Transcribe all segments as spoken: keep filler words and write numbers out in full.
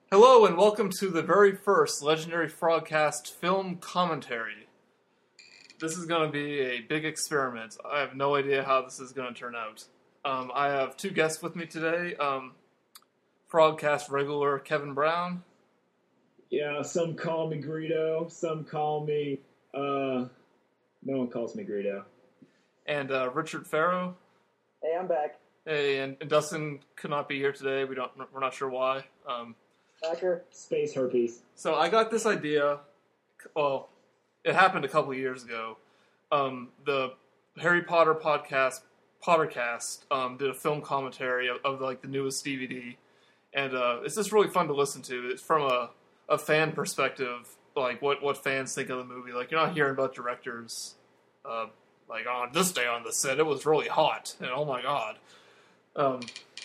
Hello and welcome to the very first Legendary Frogcast film commentary. This is going to be a big experiment. I have no idea how this is going to turn out. Um, I have two guests with me today. Um, Frogcast regular Kevin Brown. Yeah, some call me Greedo, some call me, uh, no one calls me Greedo. And uh, Richard Farrow. Hey, I'm back. Hey, and, and Dustin could not be here today. We don't. We're not sure why. Um, Backer. Space herpes. So I got this idea. Well, it happened a couple of years ago. Um, the Harry Potter podcast, Pottercast, um, did a film commentary of, of like the newest D V D, and uh, it's just really fun to listen to. It's from a, a fan perspective, like what, what fans think of the movie. Like you're not hearing about directors, uh, like on this day on the set it was really hot, and oh my god. Um,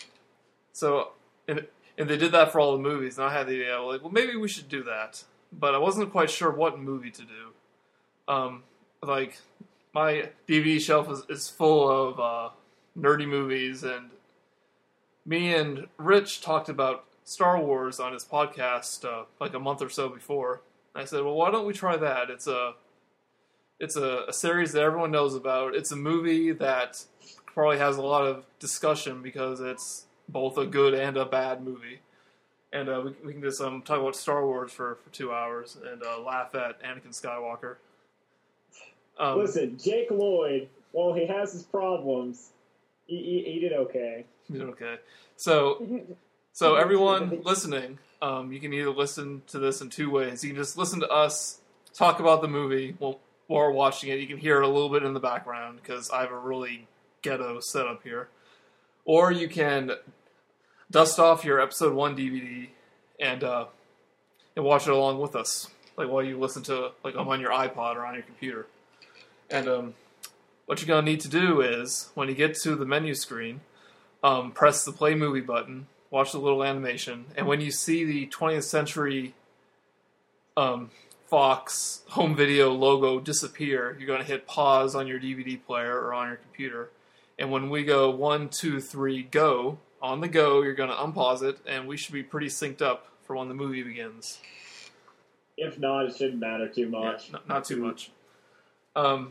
so and. And they did that for all the movies, and I had the idea, like, well, maybe we should do that. But I wasn't quite sure what movie to do. Um, like, my D V D shelf is, is full of uh, nerdy movies, and me and Rich talked about Star Wars on his podcast uh, like a month or so before. I said, well, why don't we try that? It's a, it's a, a series that everyone knows about. It's a movie that probably has a lot of discussion because it's both a good and a bad movie. And uh, we, we can just um, talk about Star Wars for, for two hours and uh, laugh at Anakin Skywalker. Um, Listen, Jake Lloyd, while he has his problems, he, he, he did okay. He did okay. So, so everyone listening, um, you can either listen to this in two ways. You can just listen to us talk about the movie while, while we're watching it. You can hear it a little bit in the background because I have a really ghetto setup here. Or you can dust off your episode one D V D and uh, and watch it along with us, like while you listen to like on your iPod or on your computer. And um, what you're gonna need to do is when you get to the menu screen, um, press the play movie button, watch the little animation, and when you see the twentieth Century um, Fox home video logo disappear, you're gonna hit pause on your D V D player or on your computer. And when we go one, two, three, go. On the go, you're going to unpause it, and we should be pretty synced up for when the movie begins. If not, it shouldn't matter too much. Yeah, not, not too much. Um,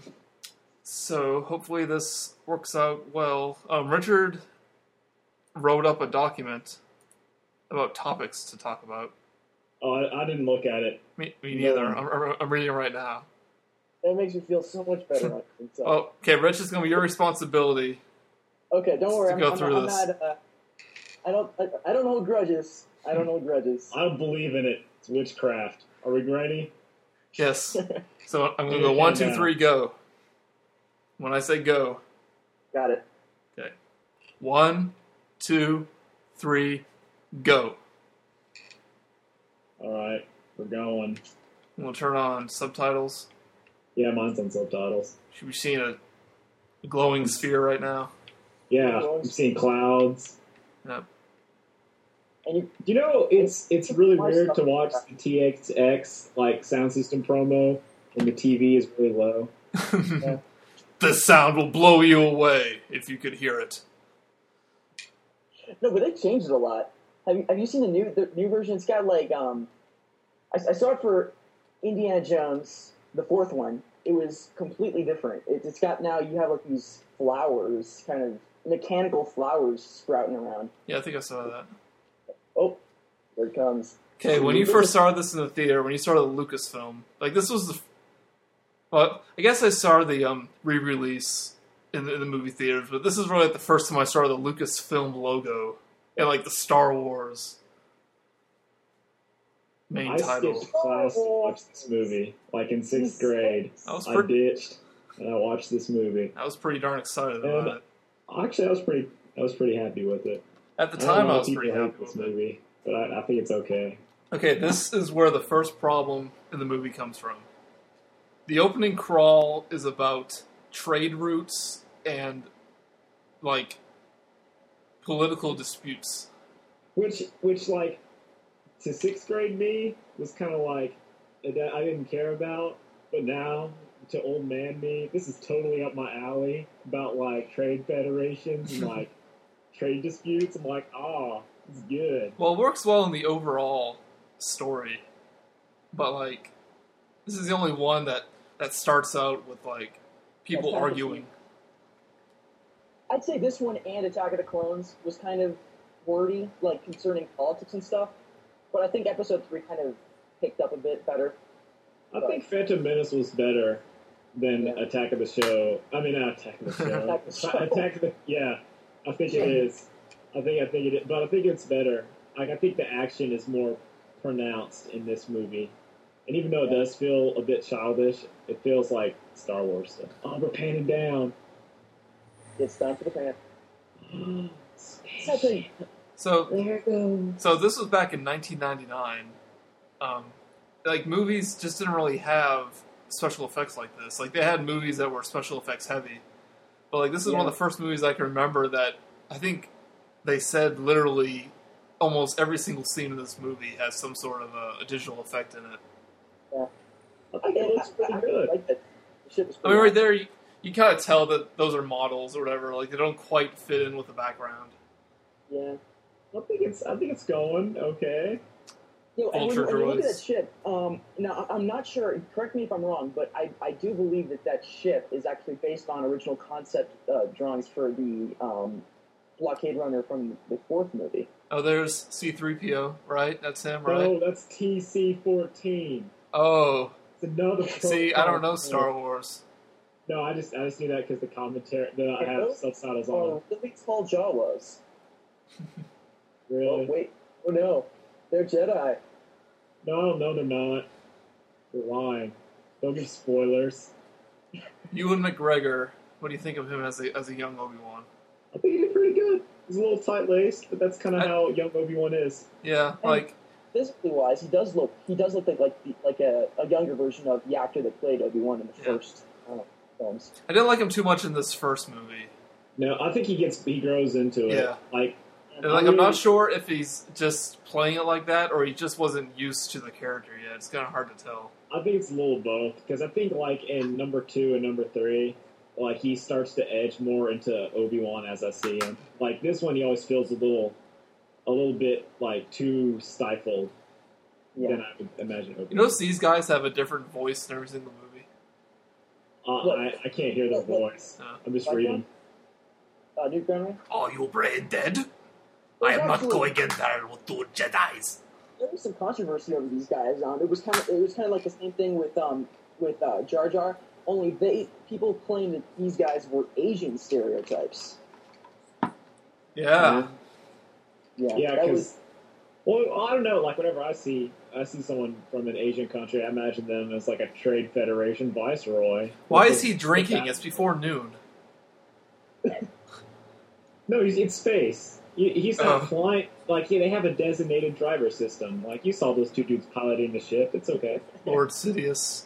so hopefully this works out well. Um, Richard wrote up a document about topics to talk about. Oh, I, I didn't look at it. Me, me neither. I'm, I'm reading it right now. That makes me feel so much better. About myself. Oh, okay, Rich, it's going to be your responsibility. Okay, don't worry. To I'm, go I'm, through I'm this. not. Uh, I don't. I, I don't hold grudges. I don't hold grudges. I don't believe in it. It's witchcraft. Are we ready? Yes. So I'm going to Okay, go one, two, now. three, go. When I say go. Got it. Okay. One, two, three, go. All right, we're going. We'll turn on subtitles. Yeah, mine's on subtitles. Should be seeing a glowing sphere right now. Yeah, I'm seeing clouds. Yep. And you, You know, it's it's really My weird stuff- to watch the T X X like sound system promo when the T V is really low. The sound will blow you away if you could hear it. no, but they changed it a lot. Have you Have you seen the new the new version? It's got like um, I, I saw it for Indiana Jones, the fourth one. It was completely different. It, it's got now you have like these flowers, kind of mechanical flowers sprouting around. Yeah, I think I saw that. Oh, there it comes. Okay, when you first saw this in the theater, when you saw the Lucasfilm, like this was the, well, I guess I saw the um, re-release in the, in the movie theaters, but this is really like the first time I saw the Lucasfilm logo and like the Star Wars main I title. skipped class to watch this movie. Like in sixth grade, That was I pretty. ditched and I watched this movie. I was pretty darn excited about And- it. Actually, I was pretty I was pretty happy with it. At the I don't time, know I how was people pretty hate happy this with it. movie, but I, I think it's okay. Okay, this is where the first problem in the movie comes from. The opening crawl is about trade routes and, like, political disputes. Which, which like, to sixth grade me was kind of like that I didn't care about, but now to old man me, this is totally up my alley about like trade federations and like trade disputes. I'm like, ah, It's good. Well, it works well in the overall story, but like, this is the only one that that starts out with like people That's arguing. I'd say this one and Attack of the Clones was kind of wordy, like concerning politics and stuff. But I think episode three kind of picked up a bit better. I think Phantom Menace was better than Yeah. Attack of the Show. I mean, not Attack of the Show. Attack of the Show. Attack of the yeah. I think it is. I think I think it is, but I think it's better. Like I think the action is more pronounced in this movie, and even though it does feel a bit childish, it feels like Star Wars stuff. Oh, we're panning down. It's time for the fan. So, There it goes. so this was back in nineteen ninety-nine. Um, like movies just didn't really have special effects like this. Like they had movies that were special effects heavy, but like this is one of Yeah. the first movies I can remember that I think they said literally almost every single scene in this movie has some sort of a, a digital effect in it. I think it looks pretty I, I really good. like that. The ship was I mean, right pretty there, you, you kind of tell that those are models or whatever. Like they don't quite fit in with the background. Yeah. I think it's. I think it's going okay. You know, and when, you- Vulture when you look at droids. that ship, um, now I- I'm not sure. Correct me if I'm wrong, but I, I do believe that that ship is actually based on original concept uh, drawings for the um, blockade runner from the fourth movie. Oh, there's C three P O, right? That's him, right? No, that's T C fourteen. Oh, It's another. see, I don't know protocol. Star Wars. No, I just I just knew that because the commentary. The, I have subtitles on. Oh, really tall Jawas. Really? Oh wait, oh no, they're Jedi. No, no, they're not. They're lying. Don't give spoilers. Ewan McGregor. What do you think of him as a as a young Obi-Wan? I think he did pretty good. He's a little tight laced, but that's kind of I- how young Obi Wan is. Yeah, like Physically wise, he does look he does look like like, the- like a, a younger version of the actor that played Obi Wan in the Yeah. first uh, films. I didn't like him too much in this first movie. No, I think he gets he grows into it. Yeah. Like, And, like, I'm not sure if he's just playing it like that or he just wasn't used to the character yet. It's kind of hard to tell. I think it's a little both because I think like in number two and number three, like he starts to edge more into Obi Wan as I see him. Like this one, he always feels a little, a little bit like too stifled Yeah. than I would imagine Obi You Wan. notice these guys have a different voice in every single movie. Uh, I, I can't hear their voice. Yeah. I'm just Like reading. Uh, Duke Granway? Are you brain dead? I am not going in there with two Jedis. There was some controversy over these guys. Um, it was kind of it was kind of like the same thing with um with uh, Jar Jar. Only they people claim that these guys were Asian stereotypes. Yeah. Yeah, Yeah, that because was well, I don't know. Like whenever I see I see someone from an Asian country, I imagine them as like a trade federation viceroy. Why With is he the- drinking? with It's before noon. that- No, he's in space. He, he's not Oh. flying. Like yeah, they have a designated driver system. Like you saw those two dudes piloting the ship. It's okay. Lord Sidious.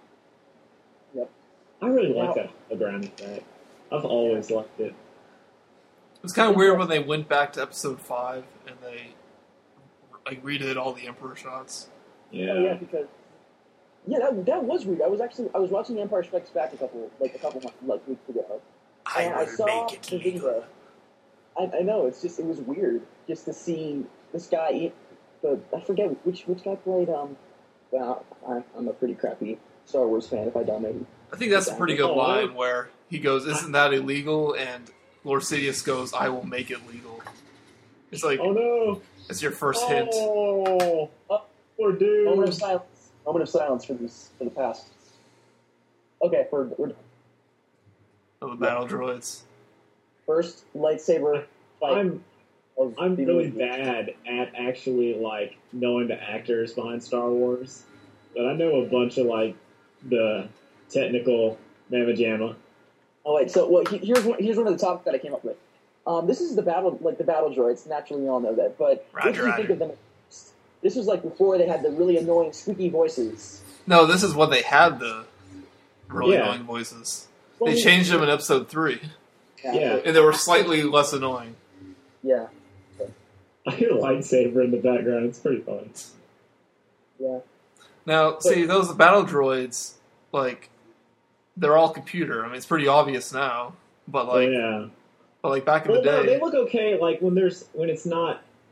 I really Now- like that hologram effect. I've always liked it. It was kind of weird when they went back to episode five and they like redid all the Emperor shots. Yeah. oh, yeah because yeah that, that was weird. I was actually I was watching The Empire Strikes Back a couple like a couple months, like weeks ago. And I saw the video. I, I know it's just it was weird just to see this guy. eat The I forget which which guy played. Um, well, I, I'm a pretty crappy Star Wars fan. If I don't know, I think that's a pretty good Oh, line where he goes, "Isn't that illegal?" And Lord Sidious goes, "I will make it legal." It's like Oh no! it's your first hint. Oh, Oh. poor dude. moment of silence. Moment of silence for this for the past. Okay, for we're, Of the battle droids. first lightsaber fight. I'm of I'm the really movie. bad at actually like knowing the actors behind Star Wars, but I know a bunch of like the technical mamma jamma. Oh wait, so well, he- here's one, here's one of the topics that I came up with. Um, this is the battle, like the battle droids. Naturally, we all know that. But what Roger, do you think roger. of them? This was like before they had the really annoying squeaky voices. No, this is when they had the really Yeah. annoying voices. Well, They changed them in episode three, Yeah. and they were slightly less annoying. yeah, I hear a lightsaber in the background. It's pretty funny. yeah. Now, see, those battle droids, like, they're all computer. I mean, it's pretty obvious now, but like, oh, yeah. but like back in Well, the no, day, they look okay. Like when there's when it's not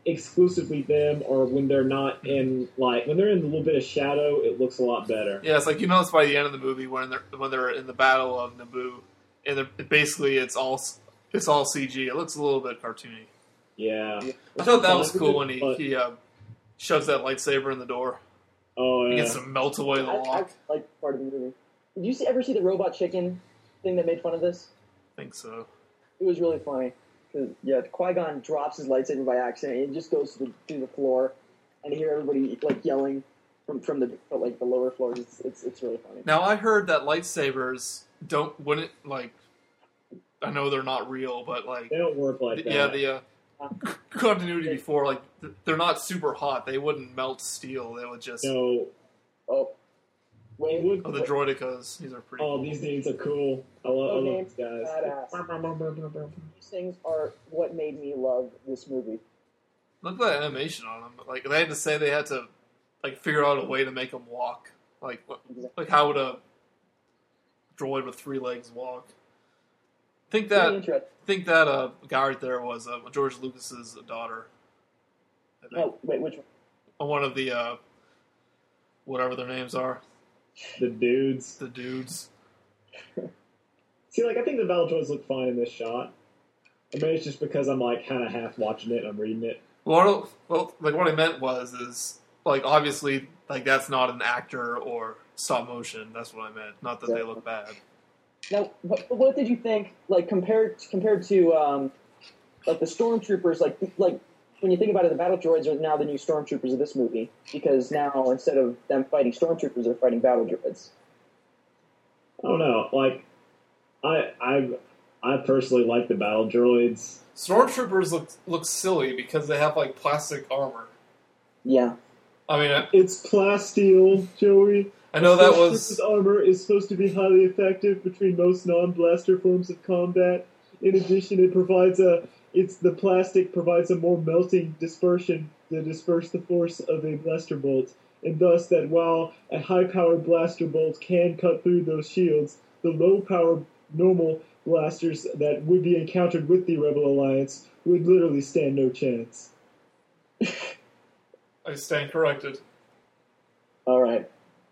exclusively them, or when they're not in like when they're in a little bit of shadow, it looks a lot better. Yeah, it's like you know it's by the end of the movie when they're when they're in the Battle of Naboo, and they're, basically it's all it's all C G. It looks a little bit cartoony. Yeah, I thought that was cool when he he uh, shoves that lightsaber in the door. Oh yeah, he gets to melt away the I, lock. I like part of the movie. Did you see, ever see the Robot Chicken thing that made fun of this? I think so. It was really funny. Cause, yeah, Qui-Gon drops his lightsaber by accident, and it just goes through the, through the floor, and you hear everybody like yelling from from the like the lower floors. It's it's it's really funny. Now I heard that lightsabers don't wouldn't like. I know they're not real, but like they don't work like the, that. Yeah, the uh, continuity before, like they're not super hot. They wouldn't melt steel. They would just. No. Oh. Wait, would, oh, the droidicas. These are pretty. Oh, cool. these names are cool. I love, okay. I love these guys. These things are what made me love this movie. Look at that animation on them. Like they had to say they had to like figure out a way to make them walk. Like like how would a droid with three legs walk? Think that think that uh, guy right there was uh, George Lucas's daughter. Oh wait, which one? One of the uh, whatever their names are. The dudes. The dudes. See, like, I think the battle droids look fine in this shot. I mean, it's just because I'm, like, kind of half watching it and I'm reading it. Well, well, like, what I meant was, is, like, obviously, like, that's not an actor or stop motion. That's what I meant. Not that they look bad. Now, what, what did you think, like, compared, compared to, um, like, the Stormtroopers, like, like, when you think about it, the battle droids are now the new Stormtroopers of this movie, because now, instead of them fighting Stormtroopers, they're fighting battle droids. I don't know. Like, I I I personally like the battle droids. Stormtroopers look look silly because they have, like, plastic armor. Yeah. I mean... I, it's plasteel, Joey. I know that was... armor is supposed to be highly effective between most non-blaster forms of combat. In addition, it provides a... It's the plastic provides a more melting dispersion to disperse the force of a blaster bolt, and thus that while a high-powered blaster bolt can cut through those shields, the low-powered normal blasters that would be encountered with the Rebel Alliance would literally stand no chance. I stand corrected. All right.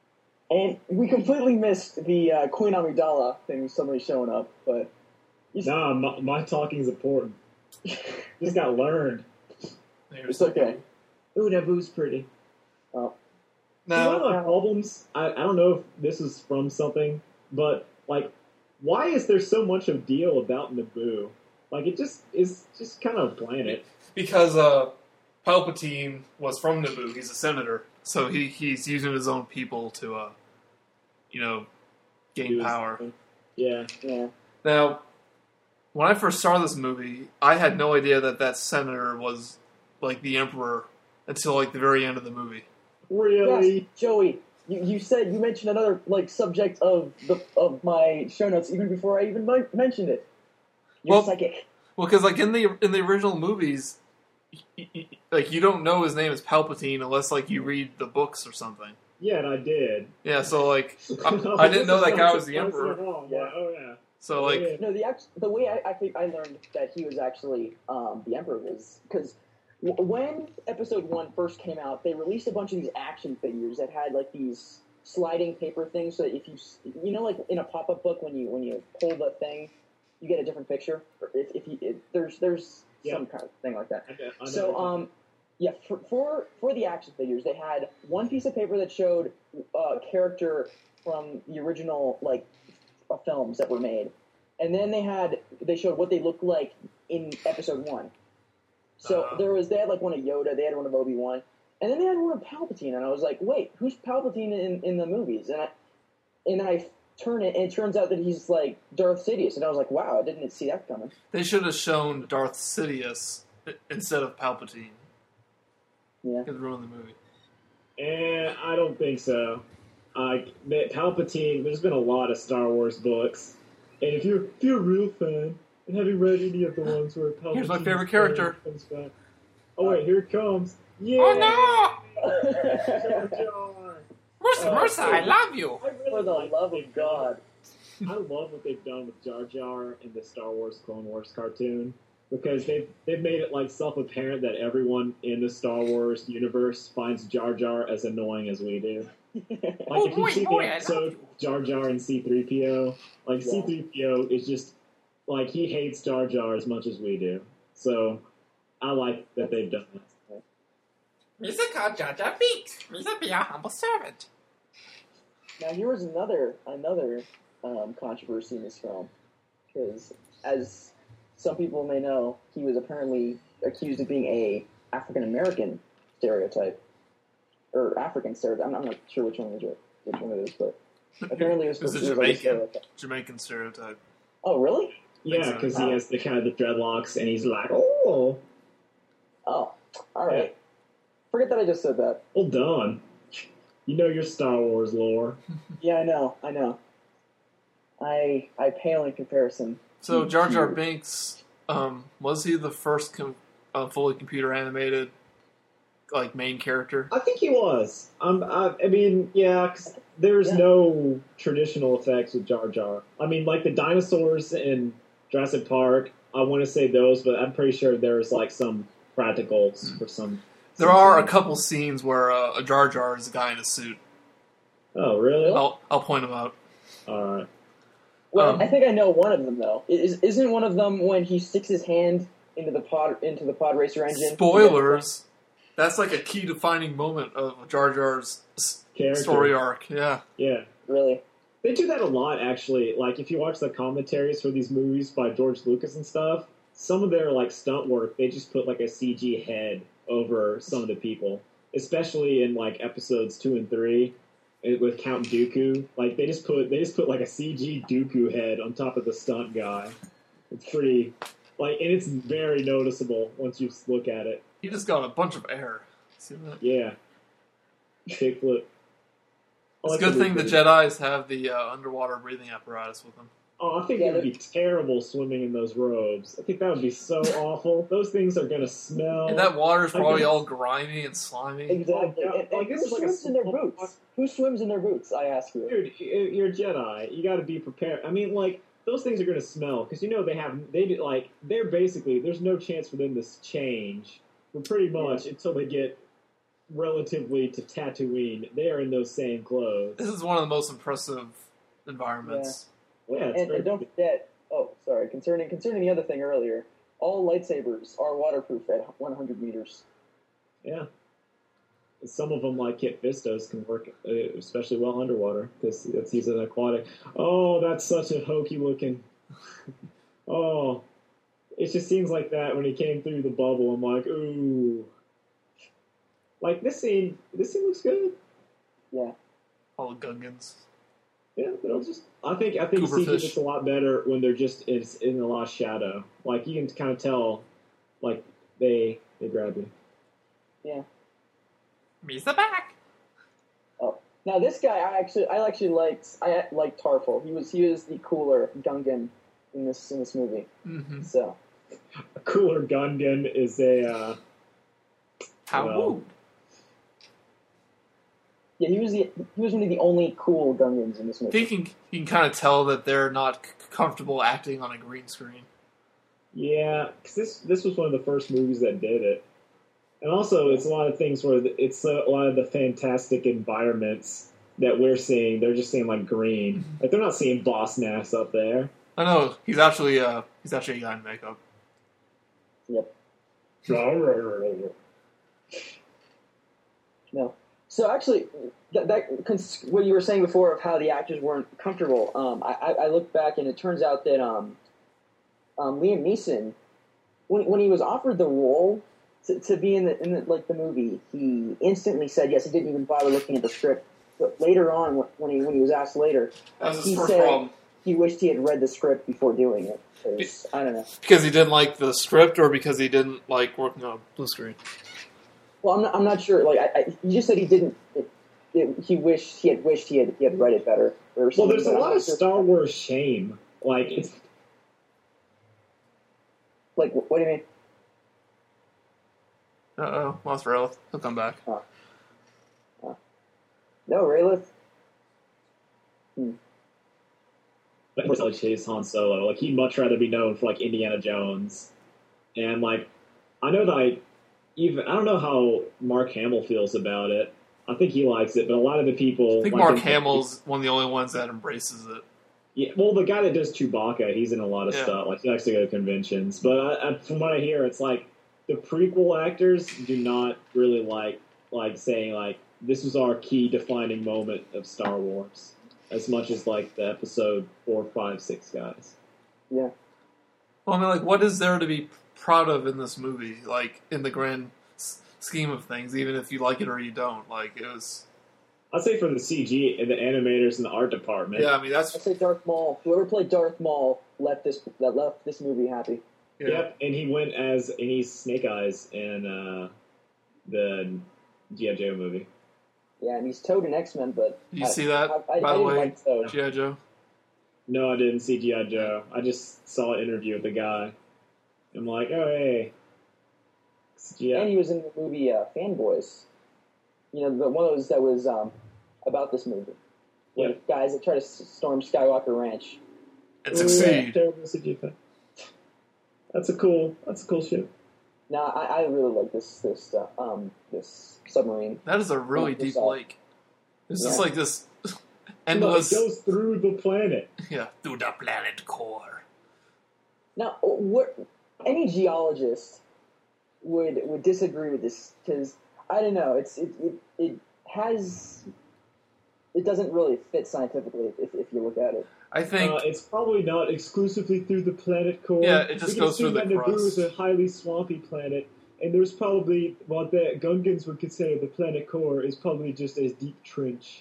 And we completely missed the uh, Queen Amidala thing, somebody showing up, but... Nah, my, my talking is important. Just got learned. It's okay. Ooh, Naboo's pretty. Oh. Now, one of my problems, I, I don't know if this is from something, but, like, why is there so much of deal about Naboo? Like, it just is just kind of a planet. Because uh, Palpatine was from Naboo. He's a senator. So he, he's using his own people to, uh, you know, gain was, power. Yeah. Yeah. Now... When I first saw this movie, I had no idea that that senator was, like, the Emperor until, like, the very end of the movie. Really? Yes, Joey, you, you said, you mentioned another, like, subject of the of my show notes even before I even mi- mentioned it. You're well, psychic. Well, because, like, in the in the original movies, y- y- like, you don't know his name is Palpatine unless, like, you read the books or something. Yeah, and I did. Yeah, so, like, I, I didn't know that guy was the Emperor. Yeah. Oh, yeah. So, like... No, the act- the way I, I think I learned that he was actually um, the Emperor was... Because w- when Episode one first came out, they released a bunch of these action figures that had, like, these sliding paper things, so that if you... You know, like, in a pop-up book, when you when you pull the thing, you get a different picture? Or if, if you... If there's there's yeah. some kind of thing like that. Okay, I know so, um... Yeah, for, for for the action figures, they had one piece of paper that showed a character from the original, like, films that were made, and then they had they showed what they looked like in Episode One. So uh-huh. there was they had like one of Yoda, they had one of Obi-Wan, and then they had one of Palpatine, and I was like, wait, who's Palpatine in, in the movies? And I and then I turn it, and it turns out that he's like Darth Sidious, and I was like, wow, I didn't see that coming. They should have shown Darth Sidious instead of Palpatine. Yeah, it could ruin the movie. And I don't think so. Uh, Palpatine, there's been a lot of Star Wars books. And if you're, if you're a real fan, and having read any of the ones where Palpatine... Here's my favorite character. Comes back. Oh, wait, here it comes. Yeah! Oh, no! Jar Jar! Mercy, Mercy, I love you! I really For the like love of God. I love what they've done with Jar Jar in the Star Wars Clone Wars cartoon. because they've they've made it like self apparent that everyone in the Star Wars universe finds Jar Jar as annoying as we do. Like Oh, if you boy, see boy, I the love episode you. Jar Jar and C three P O, like Yeah. C three P O is just like he hates Jar Jar as much as we do. So I like that they've done that. Mister called Jar Jar Binks. Mister be a humble servant. Now here was another another um, controversy in this film, because as some people may know, he was apparently accused of being a African American stereotype or African stereotype. I'm, I'm not sure which one is it, which one it is, but apparently it was, It's a it was like a Jamaican stereotype. Jamaican stereotype. Oh, really? Yeah, so. because he has the kind of the dreadlocks, and he's like, "Oh, Oh, all right. Forget that I just said that. well done. You know your Star Wars lore." Yeah, I know, I know. I I pale in comparison. So Jar Jar Binks, um, was he the first com- uh, fully computer animated like main character? I think he was. Um, I, I mean, yeah, 'cause there's Yeah. no traditional effects with Jar Jar. I mean, like the dinosaurs in Jurassic Park, I want to say those, but I'm pretty sure there's like some practicals Hmm. for some. There some are a things. couple scenes where uh, a Jar Jar is a guy in a suit. Oh, really? I'll I'll point them out. All right. Well, Um, I think I know one of them though. Is isn't one of them when he sticks his hand into the pod into the pod racer engine? Spoilers. That's like a key defining moment of Jar Jar's s- Character. story arc. Yeah. Yeah. Really? They do that a lot, actually. Like, if you watch the commentaries for these movies by George Lucas and stuff, some of their, like, stunt work, they just put, like, a C G head over some of the people. Especially in, like, episodes two and three it- with Count Dooku. Like, they just put, they just put, like, a C G Dooku head on top of the stunt guy. It's pretty, like, and it's very noticeable once you look at it. He just got a bunch of air. See that? Yeah. Big flip. I It's like a good the thing the Luke- Jedis have the uh, underwater breathing apparatus with them. Oh, I think Yeah, it would they're- be terrible swimming in those robes. I think that would be so awful. Those things are going to smell. And that water's I probably guess- all grimy and slimy. Exactly. Oh, yeah, and, and like, this who is like a swims in their small- boots? Who swims in their boots? I ask you. Dude, you- you're a Jedi. You got to be prepared. I mean, like, those things are going to smell because you know they have they do, like they're basically there's no chance for them to s- change. But pretty much until they get relatively to Tatooine, they are in those same clothes. This is one of the most impressive environments. Well, yeah, it's And, very and don't forget. Oh, sorry. Concerning concerning the other thing earlier, all lightsabers are waterproof at one hundred meters. yeah. Some of them, like Kit Fistos, can work uh, especially well underwater because he's an aquatic. Oh, that's such a hokey looking. Oh, it just seems like that when he came through the bubble. I'm like, ooh. Like this scene, this scene looks good. Yeah. All the Gungans. Yeah, but I'll just. I think I think C G Cooperfish. looks a lot better when they're just it's in a lot of shadow. Like you can kind of tell, like they they grab you. Yeah. Mister back. Now this guy, I actually, I actually liked, I liked Tarful. He was, he was the cooler Gungan in this in this movie. Mm-hmm. So A cooler Gungan is a. Uh, How Well. rude. yeah, he was the, he was one of the only cool Gungans in this I movie. think you can, you can kind of tell that they're not c- comfortable acting on a green screen. Yeah, because this this was one of the first movies that did it, and also it's a lot of things where the- it's a lot of the fantastic environments that we're seeing. They're just seeing like green, like they're not seeing Boss Nass up there. I know he's actually uh he's actually a guy in makeup. Yep. No. So actually, that, that cons- what you were saying before of how the actors weren't comfortable. Um, I, I, I looked back and it turns out that um, um, Liam Neeson, when when he was offered the role to, to be in the in the, like the movie, he instantly said yes. He didn't even bother looking at the script. But later on, when he when he was asked later, That was his He first said- problem he wished he had read the script before doing it. 'Cause, I don't know. because he didn't like the script or because he didn't like working on a blue screen. Well, I'm not, I'm not sure. Like, I, I, he just said he didn't. It, it, he wished he had wished he had he had read it better. Or Well, something, there's a but I'm lot not of sure. Star Wars shame. Like it's Like, what, what do you mean? Uh oh, lost Rayleigh. He'll come back. No, Rayliff. like chase Han Solo. Like he'd much rather be known for like Indiana Jones. and like I know that I even I don't know how Mark Hamill feels about it. I think he likes it, but a lot of the people I think like Mark him- Hamill's one of the only ones that embraces it. Yeah, well, the guy that does Chewbacca, he's in a lot of Yeah. stuff. Like he likes to go to conventions, but I, I, from what I hear, it's like the prequel actors do not really like like saying like this was our key defining moment of Star Wars as much as like the episode four, five, six guys. Yeah. Well, I mean, like, what is there to be proud of in this movie? Like, in the grand s- scheme of things, even if you like it or you don't. Like, it was. I'd say for the C G and the animators and the art department. Yeah, I mean, that's. I'd say Darth Maul. Whoever played Darth Maul left this that left this movie happy. Yeah. Yep, and he went as and he's Snake Eyes in uh, the G I. Joe movie. Yeah, and he's Toad in X-Men, but Did you I, see that, I, I, by I the didn't way, like Toad. G I. Joe? No, I didn't see G I. Joe. I just saw an interview with the guy. I'm like, oh hey, it's G I. And he was in the movie uh, Fanboys. You know, the, one of those that was um, about this movie. With Yep. guys that try to s- storm Skywalker Ranch. And Yeah, succeed. terrible C G effect. That's a cool. That's a cool shit. Now, I, I really like this this uh, um this submarine. That is a really Like deep this, uh, lake. It's just yeah. like this No, endless. it goes through the planet. Yeah, through the planet core. Now, what any geologist would would disagree with this because I don't know. It's it, it it has it doesn't really fit scientifically if, if you look at it. I think. Uh, it's probably not exclusively through the planet core. Yeah, it just we can goes through assume the that Naboo is crust. a highly swampy planet, and there's probably what the Gungans would consider the planet core is probably just a deep trench.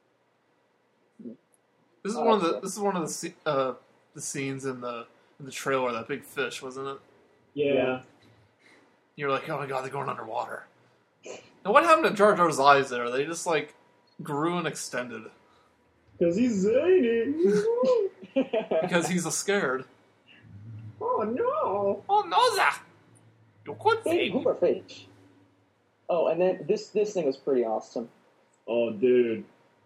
This is Oh, one of the. yeah. This is one of the sce- uh, the scenes in the in the trailer. That big fish, wasn't it? Yeah. Yeah. You're like, oh my god, they're going underwater. And what happened to Jar Jar's eyes there? They just like grew and extended Because he's zany. because he's a scared. Oh no! Oh no, Zach! You could Hey, see. Hoover Fish. Oh, and then this this thing was pretty awesome. Oh, dude.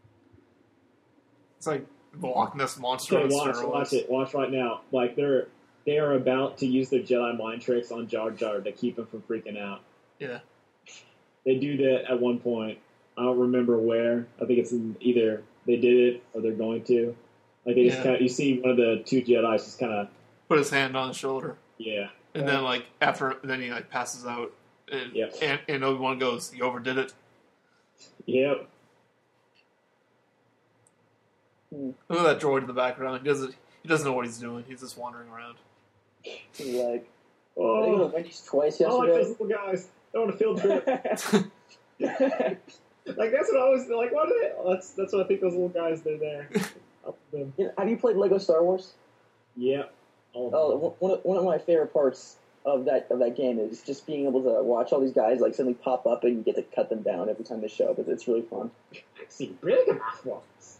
It's like the Loch Ness monster. Okay, on watch, steroids. watch it, watch right now. Like they're they are about to use their Jedi mind tricks on Jar Jar to keep him from freaking out. Yeah. They do that at one point. I don't remember where. I think it's in either they did it or they're going to. Like they just Yeah. kind of, you see one of the two Jedi's just kind of Put his hand on his shoulder, yeah. and then like after, then he like passes out, and Yep. and, and Obi Wan goes, "You overdid it." Yep. Look at that droid in the background. He doesn't. He doesn't know what he's doing. He's just wandering around. He's like, I think Oh, I Wendy's twice I like those yesterday. little guys. They're on a field trip. Like that's what I was like. What are they? Oh, that's that's what I think. Those little guys. They're there. Up them. You know, have you played Lego Star Wars? Yep. All of Oh, them. one- one of, one of my favorite parts of that of that game is just being able to watch all these guys like suddenly pop up and you get to cut them down every time they show up. It's, it's really fun. I've seen big enough ones.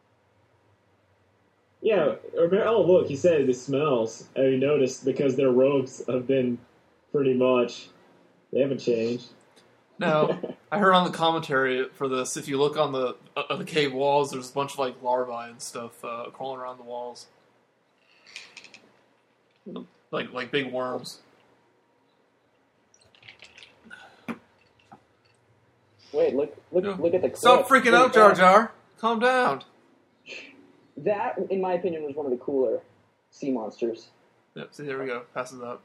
Yeah. Remember, oh, look. He said it smells. Have you noticed? Because their robes have been pretty much. They haven't changed. Now, I heard on the commentary for this, if you look on the uh, the cave walls, there's a bunch of like larvae and stuff uh, crawling around the walls, like like big worms. Wait, look look Yeah. look at the clip. Stop freaking out, Jar Jar. Calm down. That, in my opinion, was one of the cooler sea monsters. Yep. See, there we go. Passes out.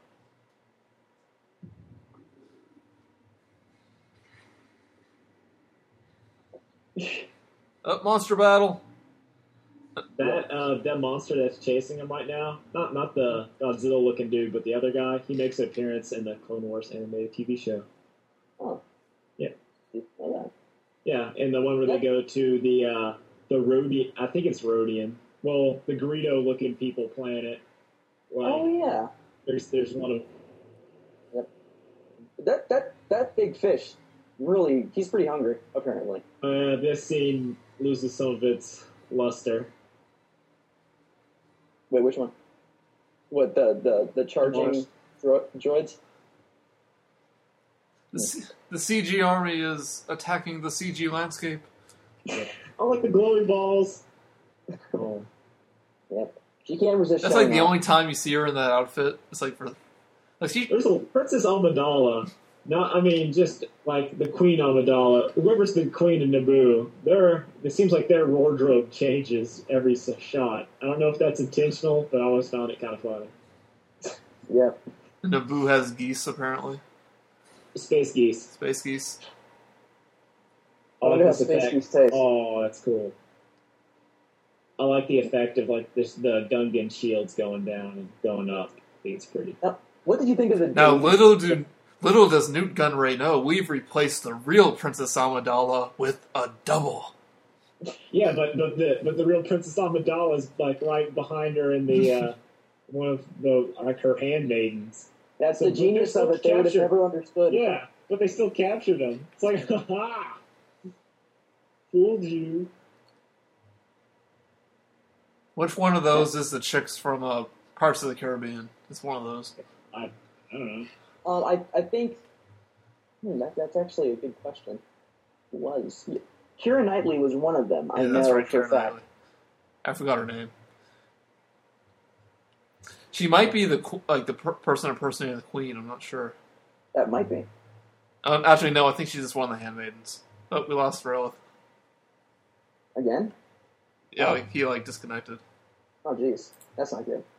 Up, monster battle. That uh, that monster that's chasing him right now, not not the Godzilla looking dude, but the other guy, he makes an appearance in the Clone Wars animated T V show. Oh. Yeah. Didn't know that. Yeah, and the one where they go to the uh, the Rhodian, I think it's Rhodian. Well, the Greedo looking people planet. Like, Oh yeah, there's there's one of that that that big fish. Really, he's pretty hungry apparently. uh, this scene loses some of its luster. Wait, which one? What the the the charging dro- droids? The, C- the C G army is attacking the C G landscape. I like the glowing balls. Oh. Yep. She can't resist. That's like showing the off. only time you see her in that outfit. It's like for Like she, There's a Princess Amidala. Not, I mean, just like the Queen Amidala. Whoever's the Queen of Naboo, their it seems like their wardrobe changes every s- shot. I don't know if that's intentional, but I always found it kind of funny. Yeah. Naboo has geese apparently. Space geese. Space geese. I I wonder how like this Space effect. Geese taste. Oh, that's cool. I like the effect of like this, the Gungan shields going down and going up. I think it's pretty. What did you think of the? Now, daisy- little do little does Newt Gunray know, we've replaced the real Princess Amidala with a double. Yeah, but but the but the real Princess Amidala is like right behind her in the uh, one of the like her handmaidens. That's So the they're genius still of it. They would have captured. never understood. Yeah, but they still captured him. It's like, ha ha, fooled you. Which one of those is the chicks from uh, Parts of the Caribbean? It's one of those. I I don't know. Um, I I think hmm, that that's actually a good question. Who was Keira Knightley was one of them. I Yeah, know that's right, for a Keira fact. Knightley. I forgot her name. She might be the qu- like the per- person impersonating the Queen. I'm not sure. That might be. Um, actually, no. I think she's just one of the handmaidens. Oh, we lost Relith. Again? Yeah, Oh. like, he like disconnected. Oh, jeez. That's not good.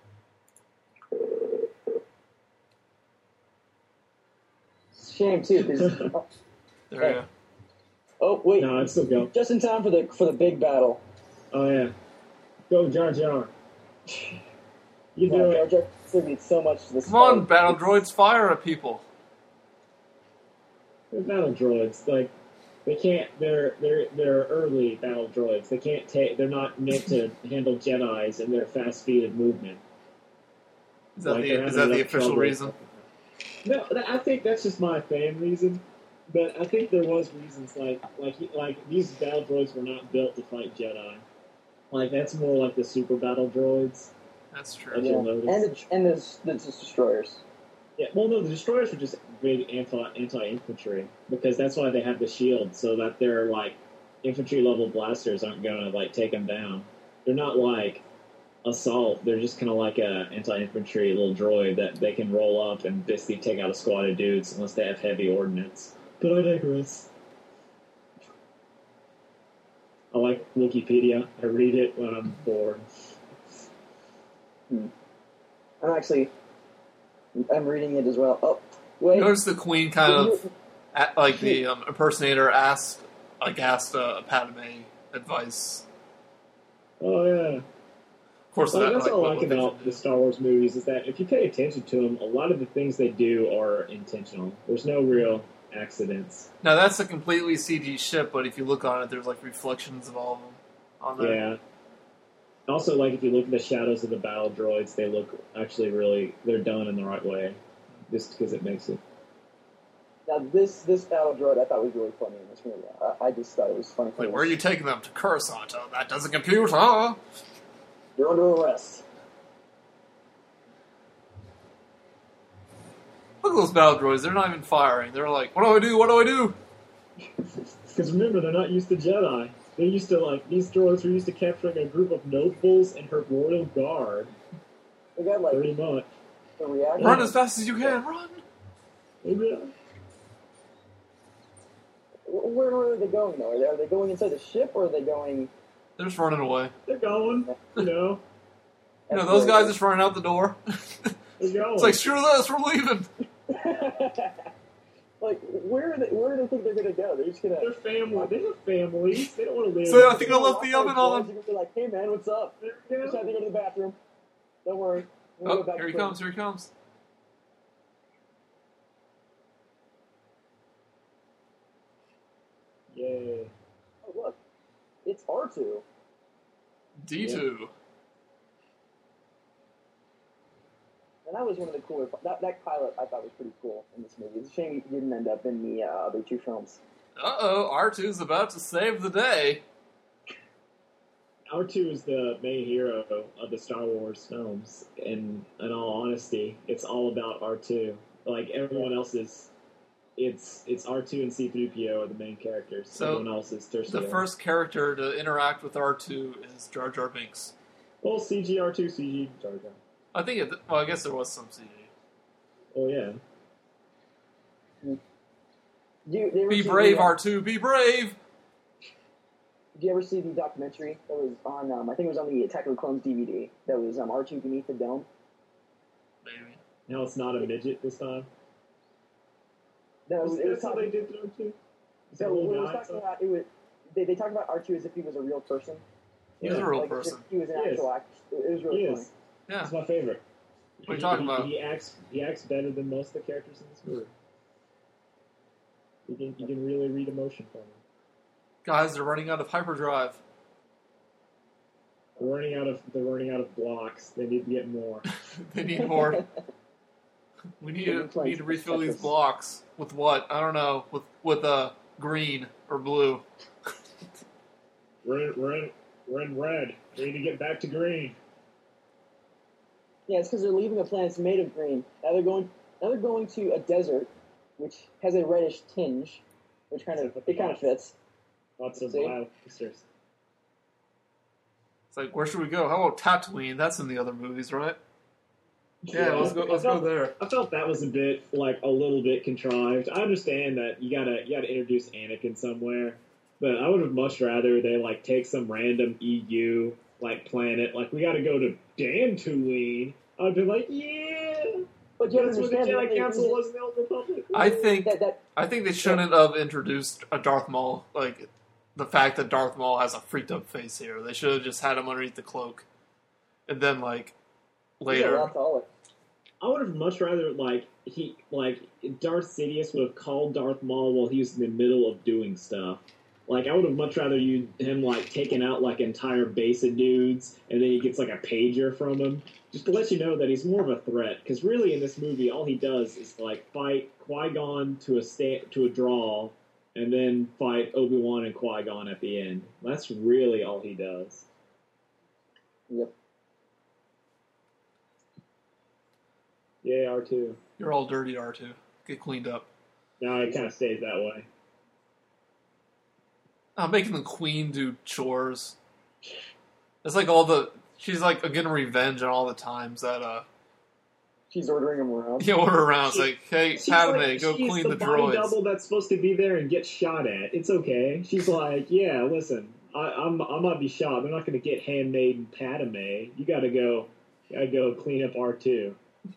Shame, too. 'Cause, oh, There Hey. you go. oh, wait. No, it's still go. Just in time for the for the big battle. Oh yeah, go Jar Jar. You do Wow, it. Jar Jar contributes so much to this. Come on, fight. battle droids, fire at people. They're battle droids. Like they can't. They're they're they're early battle droids. They can't take. They're not meant to handle Jedi's and their fast speed of movement. Is that Like, the they're is having that the enough official trouble. reason? No, that- I think that's just my fan reason. But I think there was reasons like like like these battle droids were not built to fight Jedi. Like that's more like the super battle droids. That's true. And Yeah. you'll notice. And the, and the, the destroyers. Yeah, well, no, the destroyers are just big anti anti infantry because that's why they have the shield, so that their like infantry level blasters aren't gonna like take them down. They're not like assault; they're just kind of like a anti infantry little droid that they can roll up and basically take out a squad of dudes unless they have heavy ordnance. But I digress. I like Wikipedia. I read it when I'm bored. I'm actually, I'm reading it as well. Oh, wait. Notice the Queen kind of, a- like the um, impersonator asked, like asked uh, Padme advice. Oh yeah. Of course, Well, that, that's like, what I what- like what they about should the do. Star Wars movies is that if you pay attention to them, a lot of the things they do are intentional. There's no real accidents. Now that's a completely C G ship, but if you look on it, there's like reflections of all of them on there. Yeah. Also, like if you look at the shadows of the battle droids, they look actually really they're done in the right way, just because it makes it. Now this this battle droid I thought was really funny in this movie. I, I just thought it was funny. Like, where are you taking them to Coruscant? Oh, that doesn't compute, huh? You're under arrest. Look at those battle droids. They're not even firing. They're like, what do I do? What do I do? Because remember, they're not used to Jedi. They're used to like these droids are used to capturing a group of nobles and her royal guard. They got like Pretty much. the reaction. Run as fast as you can. Run. Yeah. Where, where are they going though? Are they, are they going inside the ship or are they going? They're just running away. They're going. You know. You know, those guys just running out the door. They're going. It's like, screw this, we're leaving. Like where are they? Where do they think they're gonna go? They're just gonna. They're family. They have families. They don't want to live. So I think I left the oven on. You're gonna be like, hey man, what's up? There Just you had to go. go to the bathroom. Don't worry. We'll go Oh, back here he to prison. comes, here he comes. Yay. Oh look, it's R two. D two. And that was one of the cooler. That that pilot I thought was pretty cool in this movie. It's a shame he didn't end up in the uh, other two films. Uh-oh, R two's about to save the day. R two is the main hero of the Star Wars films, and in all honesty, it's all about R two. Like everyone else is, it's it's R two and C three P O are the main characters. So, everyone else is tertiary. The first character to interact with R two is Jar Jar Binks. well, C G R two, C G Jar Jar. I think it, well, I guess there was some C G. Oh yeah. Do you, do you ever Be see brave, the, uh, R two. Be brave. Did you ever see the documentary that was on? Um, I think it was on the Attack of the Clones D V D. That was um, R two Beneath the Dome. Maybe. Now it's not a midget this time. No, it was, it was That's how talking, they did it too. so it was talking about it was. They, they talked about R two as if he was a real person. He was Yeah, a real like, person. If he was an He is. actual actor. It was really He funny. is. Yeah. It's my favorite. What are you He- talking he, about? He acts. He acts better than most of the characters in this movie. You can you can really read emotion from him. Guys, they're running out of hyperdrive. They're running out of they're running out of blocks. They need to get more. They need more. We need to, we need to refill these blocks. With what? I don't know. With with uh, green or blue. We're in, we're in, we're in red. We need to get back to green. Yeah, it's because they're leaving a planet that's made of green. Now they're going. Now they're going to a desert, which has a reddish tinge, which kind of it kind of fits. Lots of See? wild pictures. It's like, where should we go? How about Tatooine? That's in the other movies, right? Yeah, let's go. Let's I go felt, there. I felt that was a bit like a little bit contrived. I understand that you gotta you gotta introduce Anakin somewhere, but I would have much rather they like take some random E U like planet. Like we gotta go to Dantooine. I'd be like, yeah, But you that's where the understand that Jedi they- Council was in the Old Republic. I think that, that I think they shouldn't have introduced a Darth Maul. Like the fact that Darth Maul has a freaked up face here. They should have just had him underneath the cloak, and then like he's a later. lot taller. I would have much rather like he like Darth Sidious would have called Darth Maul while he was in the middle of doing stuff. Like I would have much rather you him like taking out like entire base of dudes, and then he gets like a pager from him, just to let you know that he's more of a threat. Because really, in this movie, all he does is like fight Qui-Gon to a sta- to a draw, and then fight Obi-Wan and Qui-Gon at the end. That's really all he does. Yep. Yay, R two. You're all dirty, R two. Get cleaned up. Now it kind of stays that way. I'm making the queen do chores. It's like all the she's like getting revenge on all the times that uh She's ordering him around. you order around. It's She- like, hey, She's Padme, like- go she's clean the, the body droids. double that's supposed to be there and get shot at. It's okay. She's like, yeah, listen, I, I'm I might be shot. They're not going to get handmaiden Padme. You got to go, got to go clean up R two.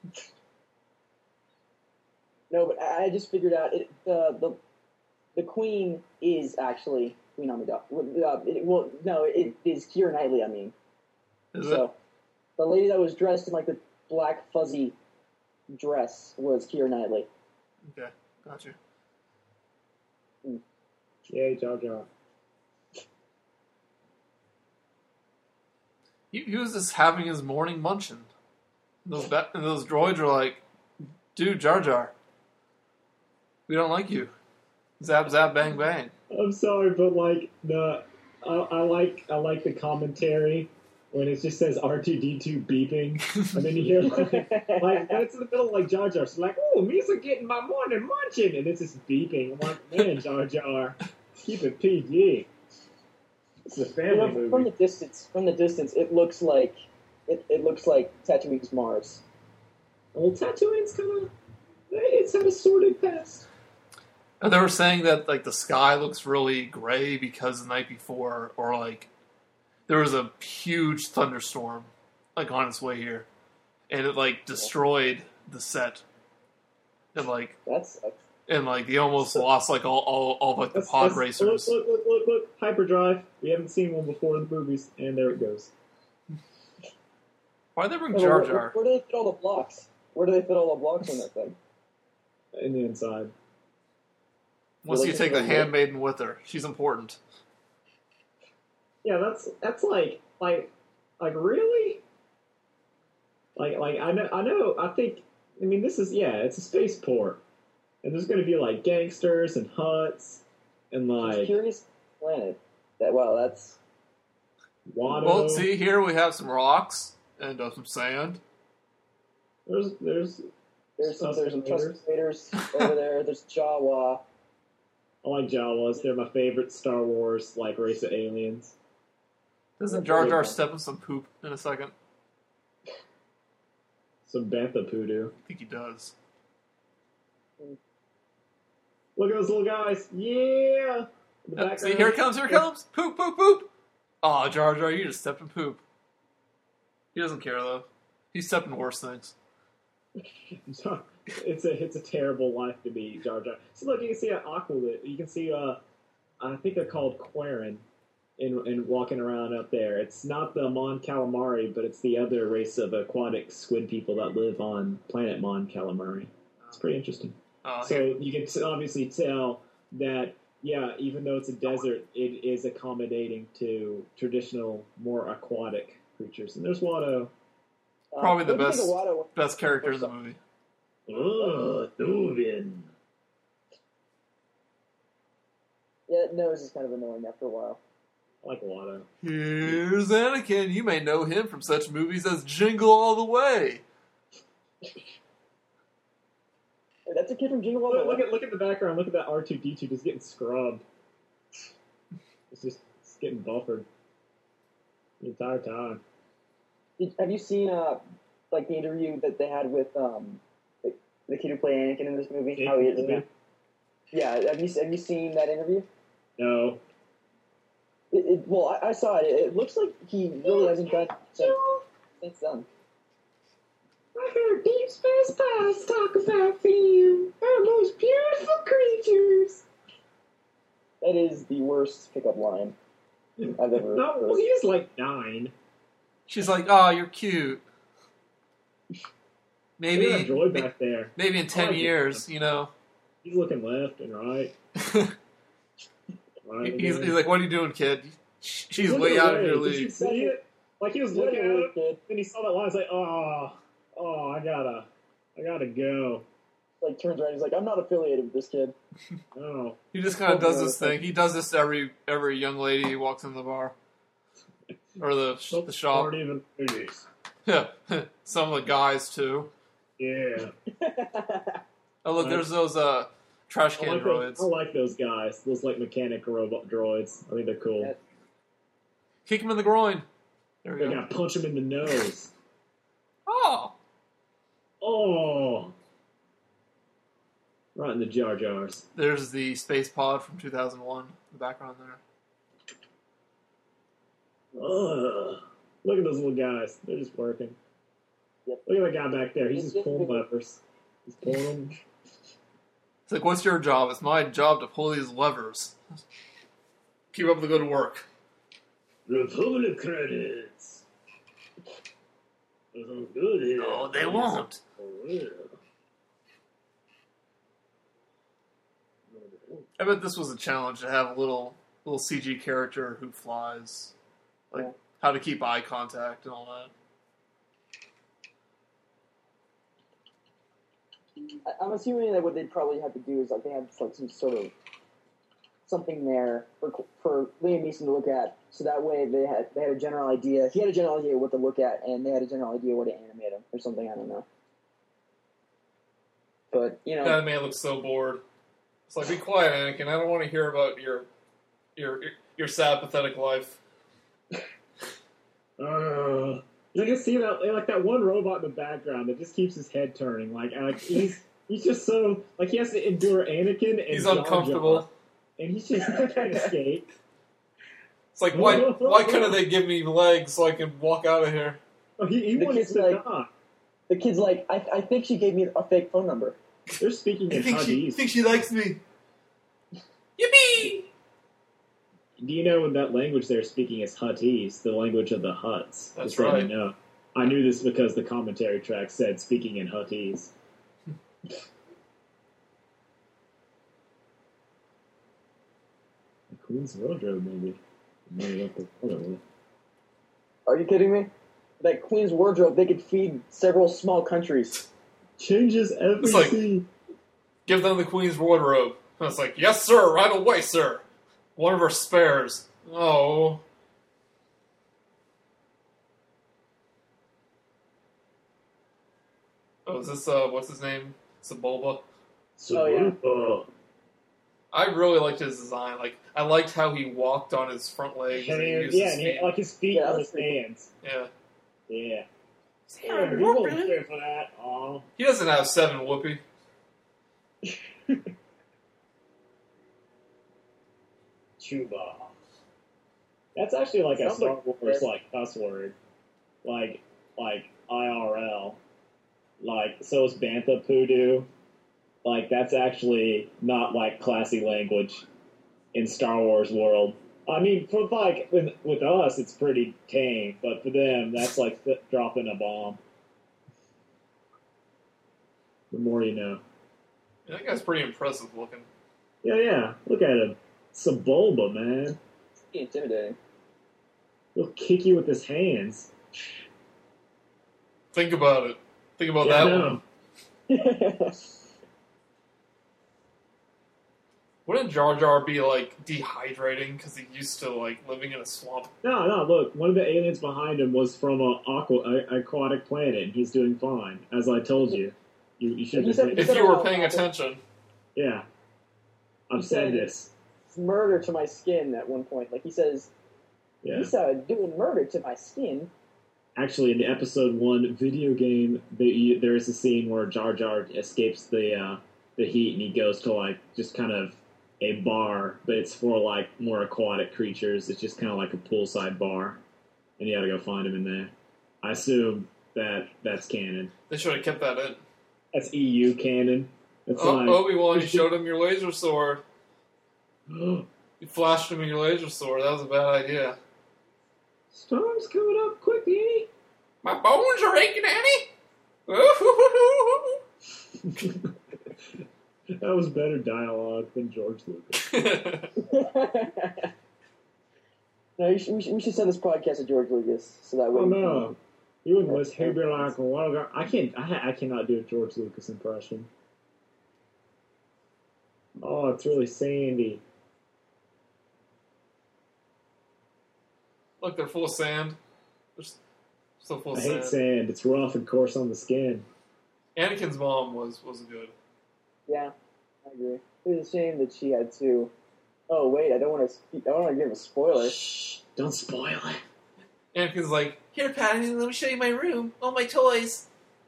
No, but I I just figured out it. The the the queen is actually Queen Amidala. Uh, it, well, no, it is Keira Knightley. I mean, Is so it? the lady that was dressed in like the black fuzzy dress was Keira Knightley. Okay, got you. Yay, Jar Jar. He, he was just having his morning munchin. Those ba- and those droids are like, dude, Jar Jar, we don't like you. Zap, zap, bang, bang. I'm sorry, but like the I, I like I like the commentary when it just says R two D two beeping, and then you hear like like when it's in the middle of like Jar Jar, she's like, "Oh, Misa getting my morning munching," and it's just beeping. I'm like, man, Jar Jar, keep it P G. It's a You family know, movie. from the distance, from the distance, it looks like it, it looks like Tatooine's Mars. Well, Tatooine's kind of it's had a sordid past. And they were saying that like the sky looks really gray because the night before, or like there was a huge thunderstorm like on its way here, and it like destroyed the set, and like That's and like they almost lost like all all, all like the That's- pod that's- racers. Look, look, look, look, look! Hyperdrive. We haven't seen one before in the movies, and there it goes. Why'd they bring where, Jar where, Jar? where do they fit all the blocks? Where do they fit all the blocks on that thing? In the inside. Once you Like, take the like, handmaiden with her, she's important. Yeah, that's that's like like like really like like I know I know I think I mean this is yeah it's a spaceport and there's gonna be like gangsters and huts and It's like Curious Planet. That well, that's Watto. Well, see here we have some rocks and uh, some sand. There's there's there's some there's some Tusken Tusken Raiders over there. There's Jawa. I like Jawas. They're my favorite Star Wars like race of aliens. Doesn't Jar Jar step in some poop in a second? Some bantha poodoo. I think he does. Look at those little guys. Yeah. In the Uh, see, background. here it comes, here it comes. Poop, poop, poop. Aw, Jar Jar, you just stepped in poop. He doesn't care, though. He's stepped in worse things. it's a it's a terrible life to be Jar Jar. So look, you can see an Aqualit. You can see uh, I think they're called Quarren, in in walking around up there. It's not the Mon Calamari, but it's the other race of aquatic squid people that live on planet Mon Calamari. It's pretty interesting. Oh, So here- you can t- obviously tell that, yeah, even though it's a desert, it is accommodating to traditional, more aquatic creatures. And there's Watto. Uh, Probably the what do you think best- of Watto? best character in the movie. Oh, Duvin. Yeah, that nose is kind of annoying after a while. I like Watto. Here's Anakin. You may know him from such movies as Jingle All the Way. Hey, that's a kid from Jingle All the Look, Way. look at look at the background. Look at that R two D two just getting scrubbed. It's just it's getting buffered the entire time. Did, have you seen uh like the interview that they had with um the, the kid who played Anakin in this movie? How he is now? Yeah, have you have you seen that interview? No. It, it, well, I, I saw it. It looks like he really hasn't done since, since then. I heard Deep Space Pies talk about them. They're the most beautiful creatures. That is the worst pickup line I've ever No, well, heard. he is like nine. She's like, "Oh, you're cute." Look at that Maybe, droid may- back there. maybe in ten I like it. years, you know. He's looking left and right. right he's, and he's like, "What are you doing, kid? Sh- She's Look way at out of Ray. your Did you league." see it? Like he was What looking a at weird him, kid. and he saw that line. He's like, "Oh, oh, I gotta, I gotta go." Like turns around, he's like, "I'm not affiliated with this kid." Oh, He just kind of does this thing. He does this to every every young lady who walks in the bar or the sh- the shop. Aren't even ladies. Yeah, some of the guys too. Yeah, Oh look, there's those uh trash I can like, those, droids. I like those guys. Those like mechanic robot droids. I think they're cool. Yeah. Kick him in the groin. There we They're go. gonna punch him in the nose. Oh, Oh, right in the Jar Jars. there's the space pod from two thousand one. The background there. Ugh. Look at those little guys. They're just working. Yep. Look at that guy back there. He's It's just just pulling big- levers. He's pulling them. It's like, what's your job? It's my job to pull these levers. Keep up the good work. Republic credits. Those are good here. No, they won't. For real. I bet this was a challenge to have a little little C G character who flies, like Yeah. how to keep eye contact and all that. I- I'm assuming that what they'd probably have to do is like they had like some sort of something there for for Liam Neeson to look at, so that way they had they had a general idea. He had a general idea what to look at, and they had a general idea what to animate him or something. I don't know. But you know, That man looks so bored. It's like, be quiet, Anakin. I don't want to hear about your your your sad, pathetic life. Uh, you can see that like that one robot in the background that just keeps his head turning. Like, like he's he's just so like he has to endure Anakin and He's Jar uncomfortable. Jar, and he's just he can't escape. It's like, why why couldn't they give me legs so I can walk out of here? Oh, he he The wants kid's to like- die. the kid's like, I, I think she gave me a fake phone number. They're speaking in Hadith. she likes me. Yippee! Do you know in that language they're speaking is Huttese, the language of the Hutts? That's Just letting right. you know. I knew this because the commentary track said speaking in Huttese. The Queen's Wardrobe, maybe. Maybe up the whatever. Are you kidding me? That Queen's wardrobe, they could feed several small countries. Changes every It's like- scene. Give them the Queen's wardrobe. And it's like, yes, sir, right away, sir. One of her spares. Oh. Oh, is this, uh, what's his name? Sebulba? Oh, yeah. Oh, I really liked his design. Like, I liked how he walked on his front legs. And he yeah, used yeah, his and he, feet. like his feet Yeah, on that's his pretty hands. Yeah. Yeah. Yeah, You won't care for that. Oh. He doesn't have seven whoopee. Chuba. That's actually like a Sounds Star like- Wars like cuss word, like like I R L. Like so is Bantha Poodoo. Like that's actually not like classy language in Star Wars world. I mean, for like with, with us, it's pretty tame, but for them, that's like th- dropping a bomb. The more you know. Yeah, that guy's pretty impressive looking. Yeah, yeah. Look at him. Sebulba, man. Pretty intimidating. He'll kick you with his hands. Think about it. Think about Yeah, I that know. one. Wouldn't Jar Jar be like dehydrating because he used to like living in a swamp? No, no, look, one of the aliens behind him was from a aqua, a, aquatic planet, and he's doing fine, as I told you. You, you should You have said- If said you were all paying about it. attention, Yeah. I've You said said- this. It's murder to my skin at one point. Like he says, Yeah. you started doing murder to my skin. Actually, in the episode one video game, the, there is a scene where Jar Jar escapes the uh, the heat, and he goes to like just kind of a bar, but it's for like more aquatic creatures. It's just kind of like a poolside bar, and you got to go find him in there. I assume that that's canon. they should have kept that in. That's E U canon. That's Oh, like Obi-Wan, you showed him your laser sword. You flashed him in your laser sword. That was a bad idea. storm's coming up quick, Annie. My bones are aching, Annie. That was better dialogue than George Lucas. No, you should, we, should, we should send this podcast to George Lucas so that way. Oh we no, you wouldn't listen. He'd be like, "Well, I can't. I, ha- I cannot do a George Lucas impression." Oh, it's really sandy. Look, they're full of sand. They're s- still full I of hate sand. sand. It's rough and coarse on the skin. Anakin's mom was was good. Yeah, I agree. It was a shame that she had to. Oh wait, I don't want to. Speak, I don't want to give a spoiler. Shh! Don't spoil it. Anakin's like, Here, Patty, let me show you my room. All my toys.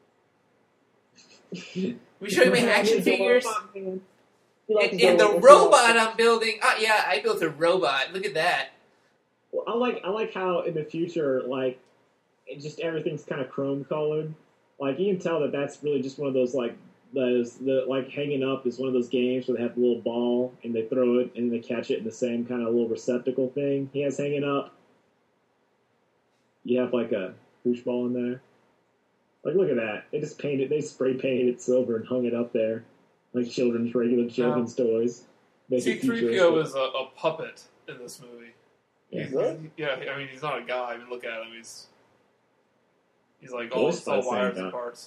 Let me show you my action figures. He liked And, to and go the with- robot I'm building. Oh, yeah, I built a robot. Look at that. Well, I like I like how in the future, like, it just everything's kind of chrome colored. Like you can tell that that's really just one of those like those the like hanging up is one of those games where they have the little ball and they throw it and they catch it in the same kind of little receptacle thing he has hanging up. You have like a whoosh ball in there. Like look at that! They just painted, they spray painted it silver and hung it up there, like children's regular children's toys. Make C it three futuristic. PO is a, a puppet in this movie. Yeah. He's, Really? he's- yeah, I mean, he's not a guy. I mean, look at him. He's he's like all, Voiced it's by all the same wires guy. and parts.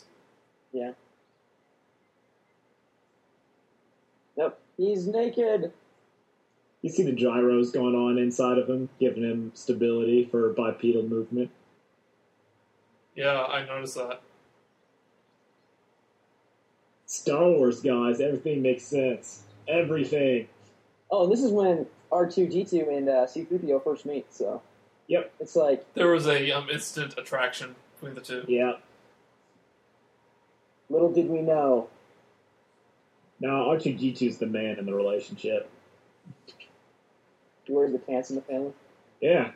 Yep, he's naked. You see the gyros going on inside of him, giving him stability for bipedal movement. Yeah, I noticed that. Star Wars, guys, everything makes sense. Everything. Oh, and this is when R two D two and uh, C three PO first meet. So Yep. it's like There was a um, instant attraction between the two. Yeah. little did we know. Now, R two D two is the man in the relationship. He wears the pants in the family. Yeah.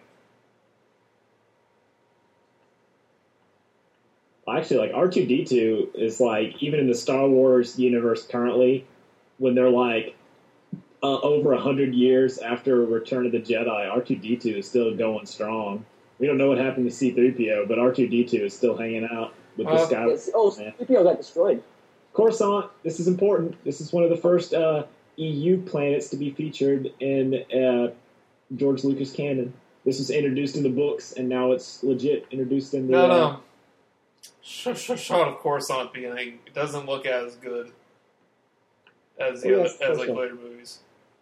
Actually, like, R two D two is like, even in the Star Wars universe currently, when they're like uh, over a hundred years after Return of the Jedi, R two D two is still going strong. We don't know what happened to C three P O, but R two D two is still hanging out with the Uh, Sky. Yes. Oh, C three PO got destroyed. Coruscant, this is important. This is one of the first uh, E U planets to be featured in uh, George Lucas canon. This was introduced in the books, and now it's legit introduced in the. That uh, um, sh- sh- shot of Coruscant at the beginning, it doesn't look as good as the Oh, other, yes, as like Coruscant. later movies.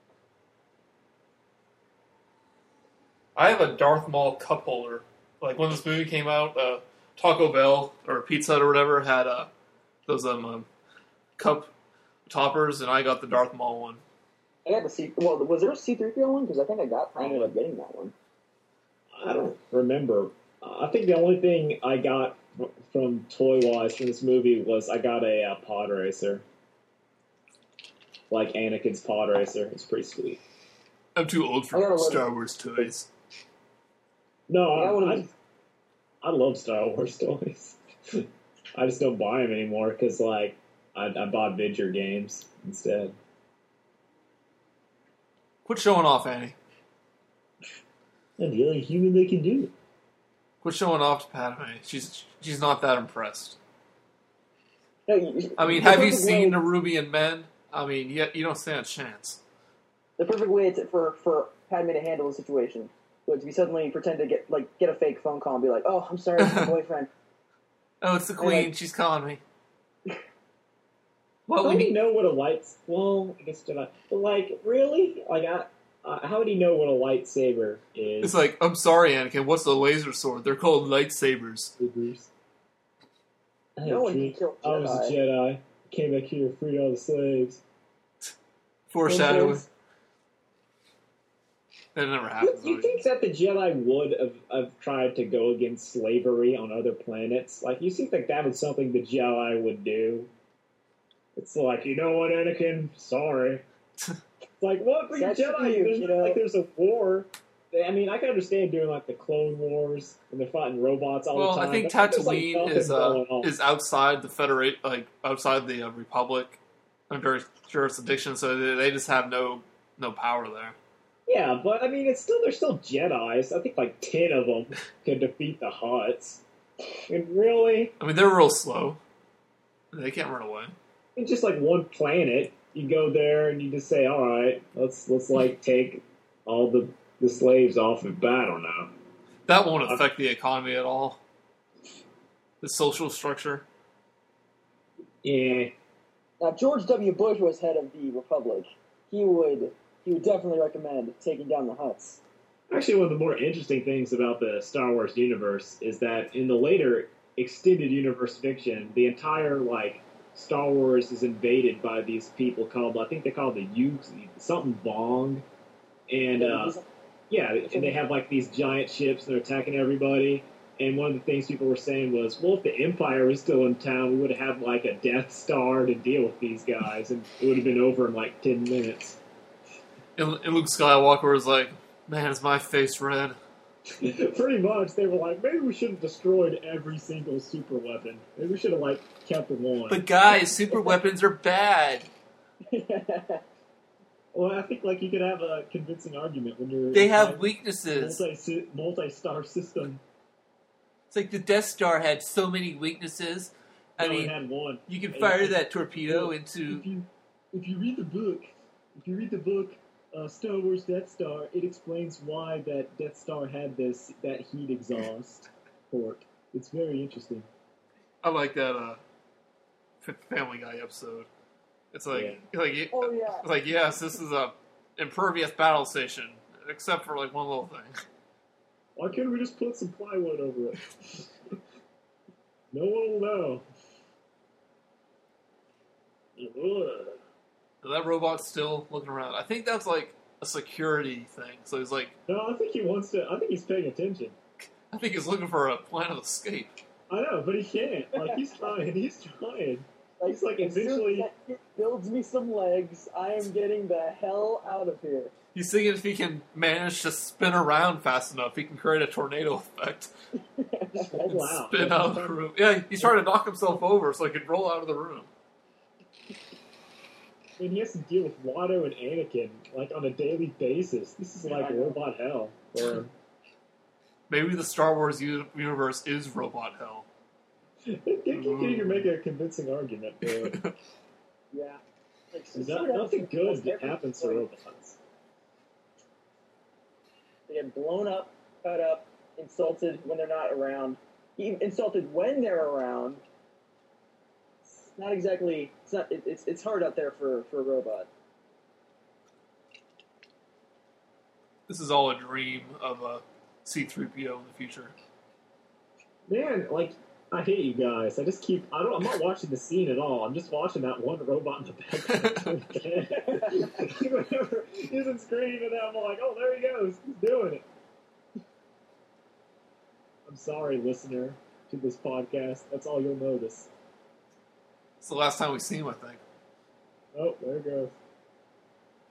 I have a Darth Maul cup holder. Like when this movie came out, uh, Taco Bell or Pizza Hut or whatever had uh, those um, um cup toppers, and I got the Darth Maul one. I got the C. Well, was there a C three PO one? Because I think I got. I ended up getting that one. I don't remember. Uh, I think the only thing I got from toy wise from this movie was I got a uh, pod racer. like Anakin's pod racer. It's pretty sweet. I'm too old I gotta for love Star it. Wars toys. No, I got one of I, these- I, I love Star Wars toys. I just don't buy them anymore because, like, I, I bought Vidger games instead. Quit showing off, Annie. I'm the only human that can do it. Quit showing off to Padme. She's she's not that impressed. No, you- I mean, the have you perfect seen way- Nerubian men? I mean, you, you don't stand a chance. the perfect way to, for for Padme to handle the situation would be suddenly pretend to get like get a fake phone call and be like, "Oh, I'm sorry, it's my boyfriend." Oh, it's the And, Queen. like- She's calling me. Well, How we would he need. know what a light? Well, I guess Jedi. But like, really? Like, I, uh, how would he know what a lightsaber is? It's like, I'm sorry, Anakin. What's a laser sword? They're called lightsabers. I, No one can dream- kill I was a Jedi. Jedi. Came back here, freed all the slaves. Foreshadowing. Sometimes- That never You, happens. you think that the Jedi would have, have tried to go against slavery on other planets? Like, you think like that was something the Jedi would do? It's like, you know what, Anakin? Sorry. Like, what? But you're That's Jedi. huge, There's you not know? like there's a war. I mean, I can understand doing like the Clone Wars when they're fighting robots all Well, the time. I think but there's, like, Tatooine nothing is uh, going on. is outside the Federate, like outside the uh, Republic under jurisdiction, so they, they just have no no power there. Yeah, but I mean, it's still they're still Jedis. I think like ten of them can defeat the Hutts. And really, I mean, they're real slow. They can't run away. it's just like one planet. You go there and you just say, "All right, let's let's like take all the the slaves off of battle now." That won't affect the economy at all. The social structure. Yeah, Now, George W. Bush was head of the Republic. He would he would definitely recommend taking down the Hutts. actually, one of the more interesting things about the Star Wars universe is that in the later extended universe fiction, the entire like Star Wars is invaded by these people called I think they call the Yugs something Vong, and uh, yeah, and they have like these giant ships and they're attacking everybody. And one of the things people were saying was, well, if the Empire was still in town, we would have had like a Death Star to deal with these guys, and it would have been over in like ten minutes. And, and Luke Skywalker was like, "Man, is my face red?" Pretty much, they were like, maybe we should have destroyed every single super weapon. Maybe we should have like kept one. But guys, super weapons are bad. Well, I think like you could have a convincing argument when you're They have inside weaknesses. multi multi-star system. It's like the Death Star had so many weaknesses. I No, it mean, had one. you can and fire if- that torpedo If into. you if you read the book, if you read the book, uh, Star Wars Death Star, it explains why that Death Star had this that heat exhaust port. It's very interesting. I like that uh, F- Family Guy episode. It's like, like, Oh yeah. like, yes, this is a impervious battle station, except for like one little thing. Why couldn't we just put some plywood over it? No one will know. Ugh. That robot's still looking around. I think that's like a security thing. So he's like, No, I think he wants to. I think he's paying attention. I think he's looking for a plan of escape. I know, but he can't. Like he's trying. He's trying. He's like as soon as eventually. that kid builds me some legs, I am getting the hell out of here. He's thinking if he can manage to spin around fast enough, he can create a tornado effect. Roll out. Spin out of the room. Yeah, he's trying to knock himself over so he can roll out of the room. And he has to deal with Watto and Anakin like on a daily basis. This is like I know. robot hell for him. Maybe the Star Wars u- universe is robot hell. I think you can make a convincing argument for it. Yeah. Like, so Not, that nothing was good every happens to point. robots. They get blown up, cut up, insulted when they're not around, even insulted when they're around. It's not exactly. It's not. It, it's it's hard out there for for a robot. This is all a dream of a C three P O in the future. Man, like I hate you guys. I just keep. I don't. I'm not watching the scene at all. I'm just watching that one robot in the background. Whenever he's on screen, and I'm like, oh, there he goes. He's doing it. I'm sorry, listener to this podcast. That's all you'll notice. It's the last time we've seen him, I think. Oh, there it goes.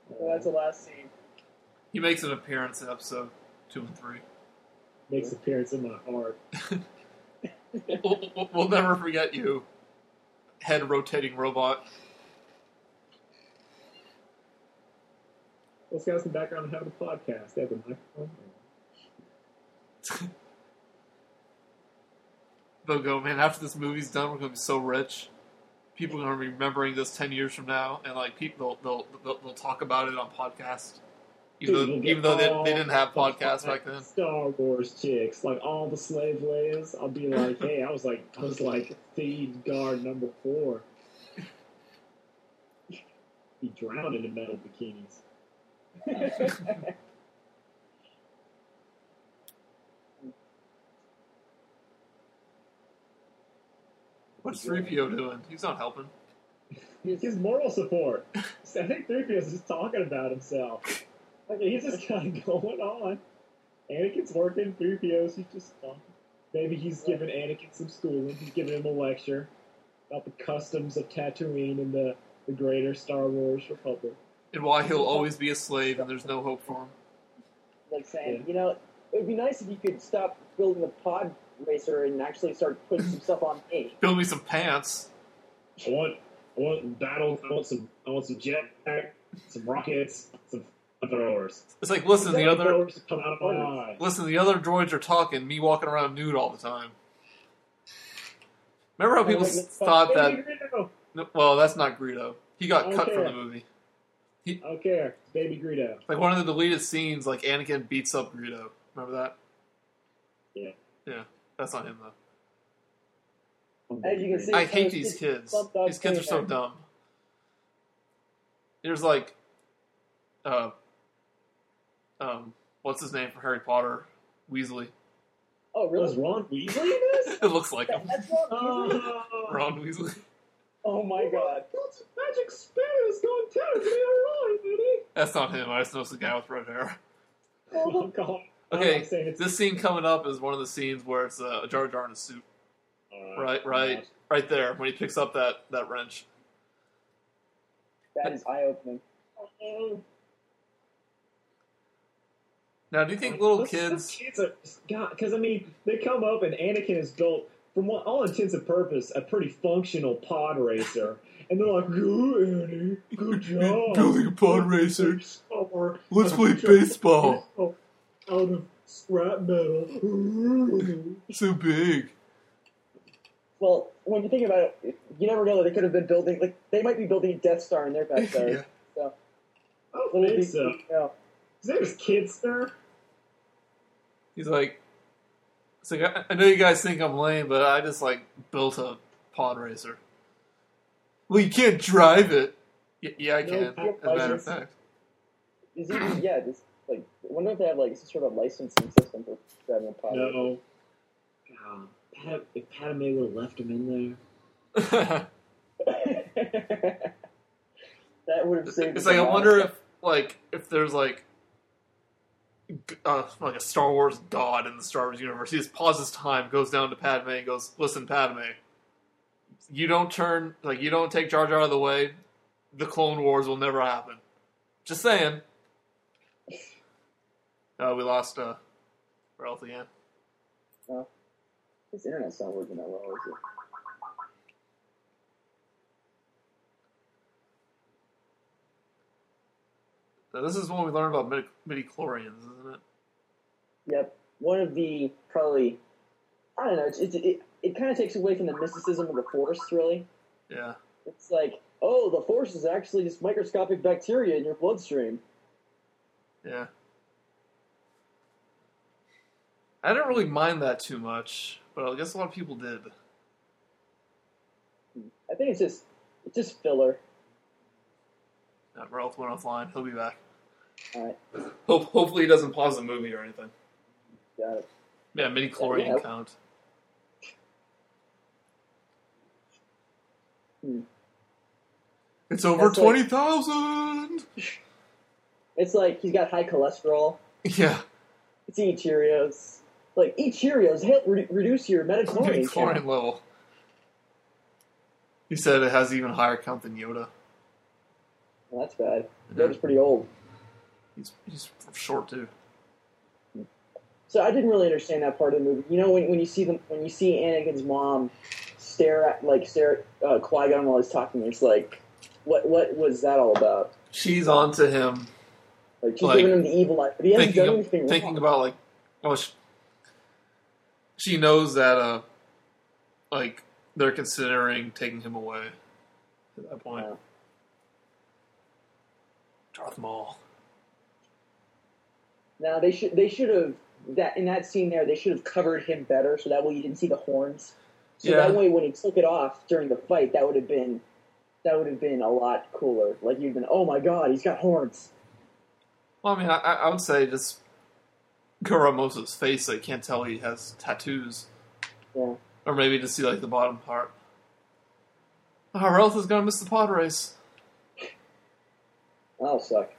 So that's the last scene. He makes an appearance in episode two and three. Makes appearance in my heart. we'll, we'll, we'll never forget you, head rotating robot. Let's get some background on how to podcast. They have the microphone. They'll go, man, after this movie's done, we're going to be so rich. People are going to be remembering this ten years from now, and like people, they'll, they'll, they'll, they'll talk about it on podcasts. Even Dude, though, we'll even get though they, all they didn't have the podcasts back then. Star Wars chicks, like all the slave Leias, I'll be like, hey, I was like, I was like, feed guard number four. Be drowned in the metal bikinis. What's three P O doing? He's not helping. His moral support. I think three P O is just talking about himself. Like, he's just kind of going on. Anakin's working, three P O's, he's just talking. Maybe he's giving Anakin some schooling. He's giving him a lecture about the customs of Tatooine and the, the greater Star Wars Republic. And why he'll always be a slave and there's no hope for him. Like saying, Yeah. you know, it would be nice if you could stop building the pod racer and actually start putting some stuff on me. Build me some pants. I want, I want battle. I want some. I want some jetpack, some rockets, some throwers. It's like, listen, the other Throwers that come out of my eye. listen, the other droids are talking, me walking around nude all the time. Remember how people Like, s- thought that... Baby Greedo. No, well, that's not Greedo. He got I don't cut from care. the movie. I don't care. It's Baby Greedo. Like one of the deleted scenes, like Anakin beats up Greedo. Remember that? Yeah. Yeah, that's not him though. As you can see, I some hate of these kids kids. bumped up These kids are so there. dumb. There's like, uh, um, what's his name for Harry Potter? Weasley. Oh, Was really? Ron Weasley in this? It looks like him. That's Ron Weasley? Oh, Ron Weasley. Oh my god. That's magic spell is going to tell me alright, buddy. That's not him. I just noticed the guy with red hair. Oh, God. Okay, I'm saying it's- this scene coming up is one of the scenes where it's uh, Jar Jar in a suit. Alright. Right, right, right there when he picks up that, that wrench. That is eye-opening. Oh, Now, do you think little those- kids? those kids are, God, because I mean, they come up and Anakin is built, from what, all intents and purpose, a pretty functional pod racer, and they're like, "Good, Annie, good job, Building a pod racer. Or, Let's play baseball. out of scrap metal." So big. Well, when you think about it, you never know that they could have been building, like, they might be building a Death Star in their backyard. Yeah. So, I don't little think bit- so. you know. His name is Kidster. He's like, it's like I, I know you guys think I'm lame, but I just like built a pod racer. Well, you can't drive it. Y- yeah, I No, can. you As a matter of license. fact, Is even, yeah, this, like, I wonder if they have, like, some sort of licensing system for driving a pod. No. God, Pat, if Padme would have left him in there. That would have saved it's us like a I lot. wonder if like if there's like g- uh, like a Star Wars god in the Star Wars universe. He just pauses time, goes down to Padme, and goes, "Listen, Padme, you don't turn like you don't take Jar Jar out of the way. The Clone Wars will never happen." Just saying. Uh, we lost uh, Ralph again. This internet's not working that well, is it? So this is when we learn about midi- midi-chlorians, isn't it? Yep. One of the, probably, I don't know, it's, it's, it, it kind of takes away from the mysticism of the Force, really. Yeah. It's like, oh, the Force is actually just microscopic bacteria in your bloodstream. Yeah. I didn't really mind that too much, but I guess a lot of people did. I think it's just, it's just filler. Uh, Ralph went offline. He'll be back. Alright, Hope, hopefully he doesn't pause the movie or anything. got it. Yeah, midi chlorian Yeah. count. Hmm. It's over That's like- twenty thousand! It's like he's got high cholesterol. Yeah, It's eating Cheerios. Like, eat Cheerios, help re- reduce your midi metachlorine chlorian count. level. He said it has even higher count than Yoda. Well, that's bad. Yeah. Yoda's pretty old. He's he's short too. So I didn't really understand that part of the movie. You know, when when you see them, when you see Anakin's mom stare at like stare at uh, Qui-Gon while he's talking, it's like, what what was that all about? She's onto him. Like she's Like, giving him the evil eye, but he hasn't Thinking, done of- anything wrong. thinking about like, well, she, she knows that uh, like they're considering taking him away at that point. Yeah. Darth Maul. Now they should they should have that in that scene there they should have covered him better so that way you didn't see the horns. So Yeah. that way when he took it off during the fight, that would have been that would have been a lot cooler. Like you'd been, oh my god, he's got horns. Well, I mean, I, I would say just cover up most of his face so you can't tell he has tattoos. Yeah. Or maybe just see, like, the bottom part. Our Relth is going to miss the pod race. That'll suck.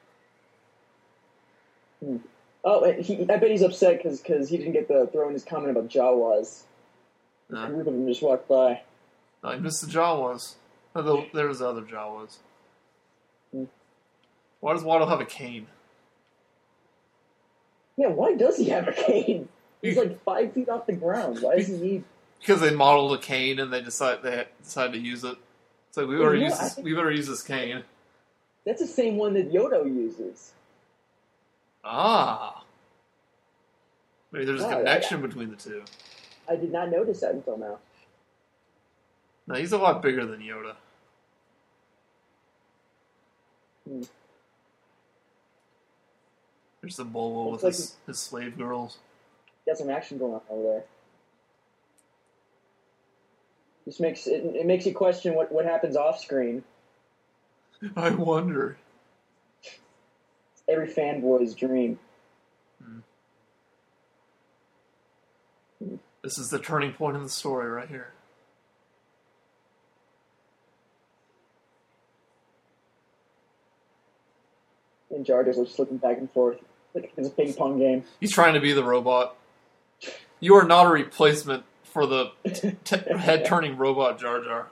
Hmm. Oh, and he, I bet he's upset because he didn't get the throw in his comment about Jawas. A No, group of them just walked by. no he missed the Jawas. Although there's other Jawas. Hmm. Why does Waddle have a cane? Yeah, why does he have a cane? He's like five feet off the ground. Why does he need... Because they modeled a cane and they decide they decided to use it. It's like, we better, You know, use, I this, think- we better use this cane. That's the same one that Yodo uses. Ah. Maybe there's a Wow, connection between the two. I did not notice that until now. No, he's a lot bigger than Yoda. Hmm. There's the Bolo with Looks his, his slave girls. Got some action going on over there. This makes it, it makes you question what, what happens off screen. I wonder. Every fanboy's dream. This is the turning point in the story right here. And Jar Jar's just looking back and forth like it's a ping pong game. He's trying to be the robot. You are not a replacement for the t- head-turning robot Jar Jar.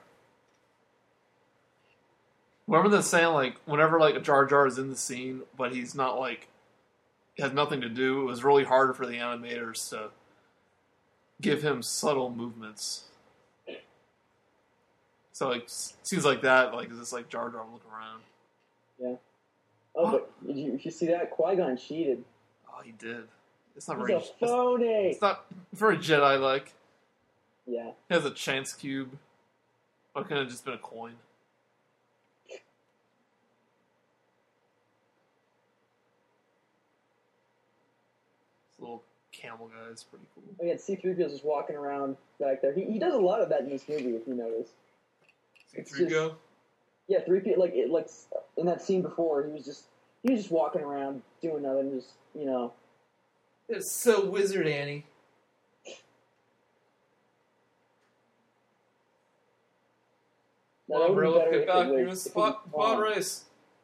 Remember the saying, like, whenever, like, a Jar Jar is in the scene, but he's not, like, has nothing to do, it was really hard for the animators to give him subtle movements. So, like, scenes like that, like, is just like Jar Jar looking around. Yeah. Oh, but did you, did you see that? Qui-Gon cheated. Oh, he did. It's not He's very. a phony. It's not very Jedi-like. Yeah. He has a chance cube. Or it could have just been a coin. This little camel guy is pretty cool. Oh, yeah, C three P O is just walking around back there. He, he does a lot of that in this movie, if you notice. C three P O? Yeah, three P O, like, it, like, in that scene before, he was just, he was just walking around, doing nothing, just, you know. It's so wizard, Annie. Now, Well, that would've been Bro, better get if back. it You're was- in if it was spot pod Thrawn. race.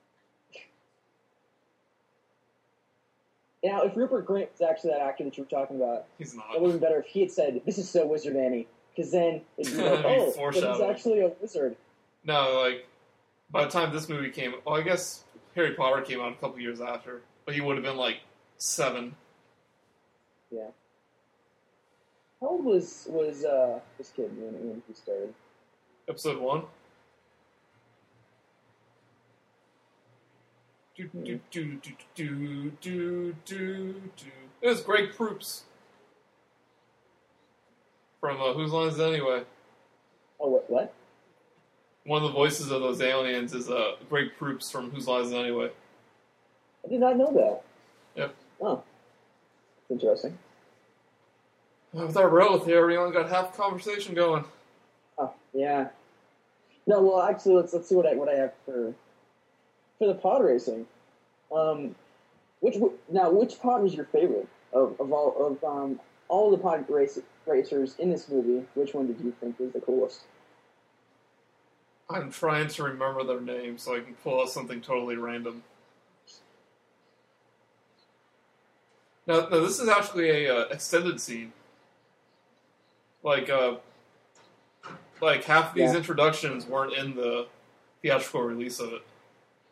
Now, if Rupert Grint was actually that actor that you were talking about, He's not. it would have been better if he had said, "This is so Wizard Annie," because then it'd be like, It'd be "Oh, but he's foreshadowing. actually a wizard." No, like, by the time this movie came... Well, I guess Harry Potter came out a couple years after. But he would have been, like, seven. Yeah. How old was was uh, this kid when, when he started? Episode one. Do, do, do, do, do, do, do, do. It was Greg Proops. From uh, Whose Line Is It Anyway? Oh, what? What? One of the voices of those aliens is uh, Greg Proops from Whose Line Is It Anyway? I did not know that. Yep. Oh, that's interesting. With our relative here, we only got half the conversation going. Oh, yeah. No, well, actually, let's let's see what I what I have for for the pod racing. Um, which now, which pod was your favorite of, of all of um all the pod race, racers in this movie? Which one did you think was the coolest? I'm trying to remember their names so I can pull out something totally random. Now, now this is actually a uh, extended scene. Like, uh, like half of these Yeah. introductions weren't in the theatrical release of it.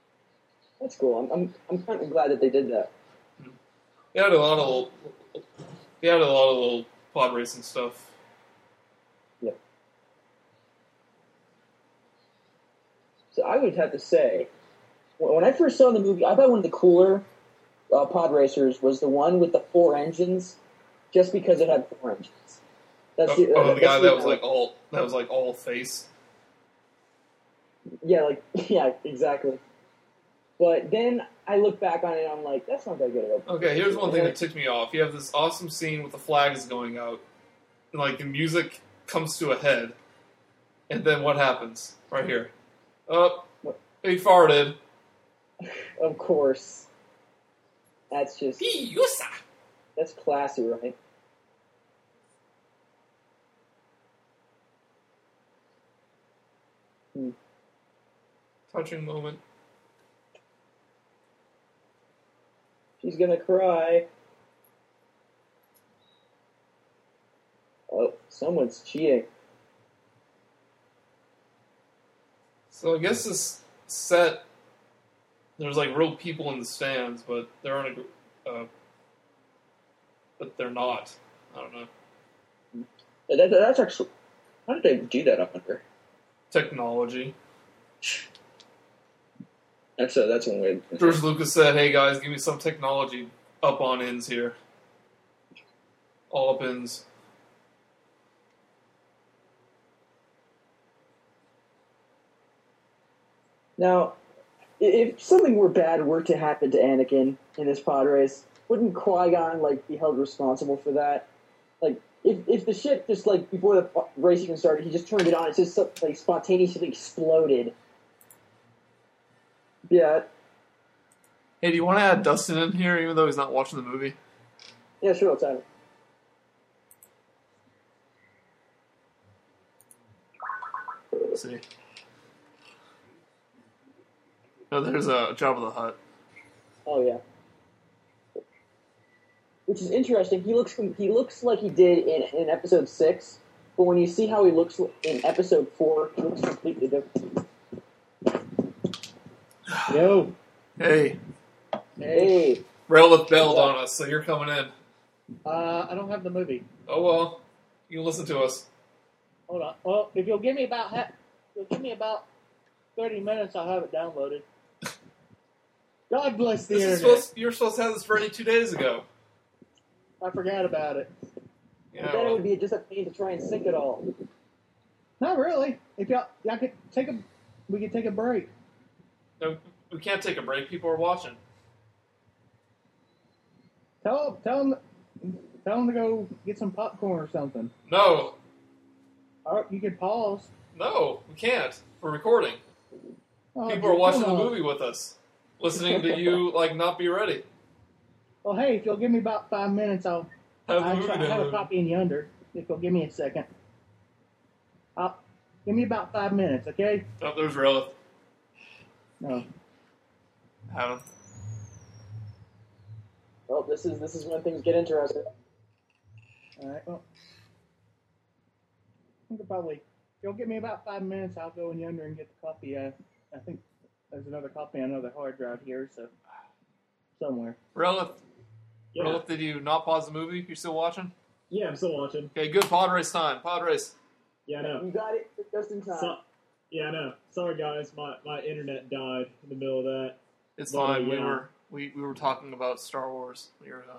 That's cool. I'm I'm I'm kind of glad that they did that. They had a lot of little, they had a lot of little pod racing stuff. Yeah. So I would have to say, when I first saw the movie, I thought one of the cooler uh, pod racers was the one with the four engines, just because it had four engines. That's Oh, the, oh, uh, the guy that's that the- was like all that was like all face. Yeah, like yeah, exactly. But then I look back on it, and I'm like, that's not that good of a. Okay, here's one thing that ticked me off. You have this awesome scene with the flags going out, and like the music comes to a head, and then what happens? Right here. Oh, he farted. Of course. That's just Piusa. that's classy, right? Hmm. Touching moment. She's gonna cry. Oh, someone's cheating. So I guess this set, there's like real people in the stands, but there aren't a, gr- uh, but they're not. I don't know. That, that- that's actually. How did they do that? I wonder. Technology. That's a, that's one way. George Lucas said, "Hey guys, give me some technology up on ends here. All up ends." Now, i- if something were bad were to happen to Anakin in this pod race, wouldn't Qui-Gon like be held responsible for that? Like, if if the ship just like before the po- race even started, he just turned it on, it just like spontaneously exploded. Yeah, Hey, do you want to add Dustin in here, even though he's not watching the movie? yeah, sure, let's have it. Let's see. Oh, there's a Jabba the Hutt. Oh yeah. Which is interesting. He looks he looks like he did in, in episode six, but when you see how he looks in episode four, he looks completely different. Yo, Hey, Hey, Relith bailed on us, so you're coming in. Uh, I don't have the movie. Oh well, you listen to us. Hold on. Well, if you'll give me about ha- if you'll give me about thirty minutes, I'll have it downloaded. God bless the This is internet. supposed, you're supposed to have this ready two days ago. I forgot about it. Yeah, but then it well, would be just a pain to try and sync it all. Not really. If y'all, y'all could take a, we could take a break. no, we can't take a break. People are watching. Tell tell them tell them to go get some popcorn or something. No, Or you could pause. no, we can't. We're recording. Oh, People are watching the come on. movie with us, listening to you like not be ready. Well, hey, if you'll give me about five minutes, I'll Have the I'll movie try, I have a downloaded. copy in yonder. If you'll give me a second. I'll, give me about five minutes, okay? Oh, there's Relith. No. Adam. Well, this is this is when things get interesting. All right. Well, I think probably if you'll give me about five minutes, I'll go in yonder and get the copy. Uh, I think there's another copy on another hard drive here, so somewhere. Relith. yeah, Relith, did you not pause the movie? You still watching? yeah, I'm still watching. Okay, good. Pod race time. Pod race. Yeah, I know. You got it just in time. So, yeah, I know. Sorry, guys, my, my internet died in the middle of that. It's Well, fine. We yeah. were we, we were talking about Star Wars. We were, uh,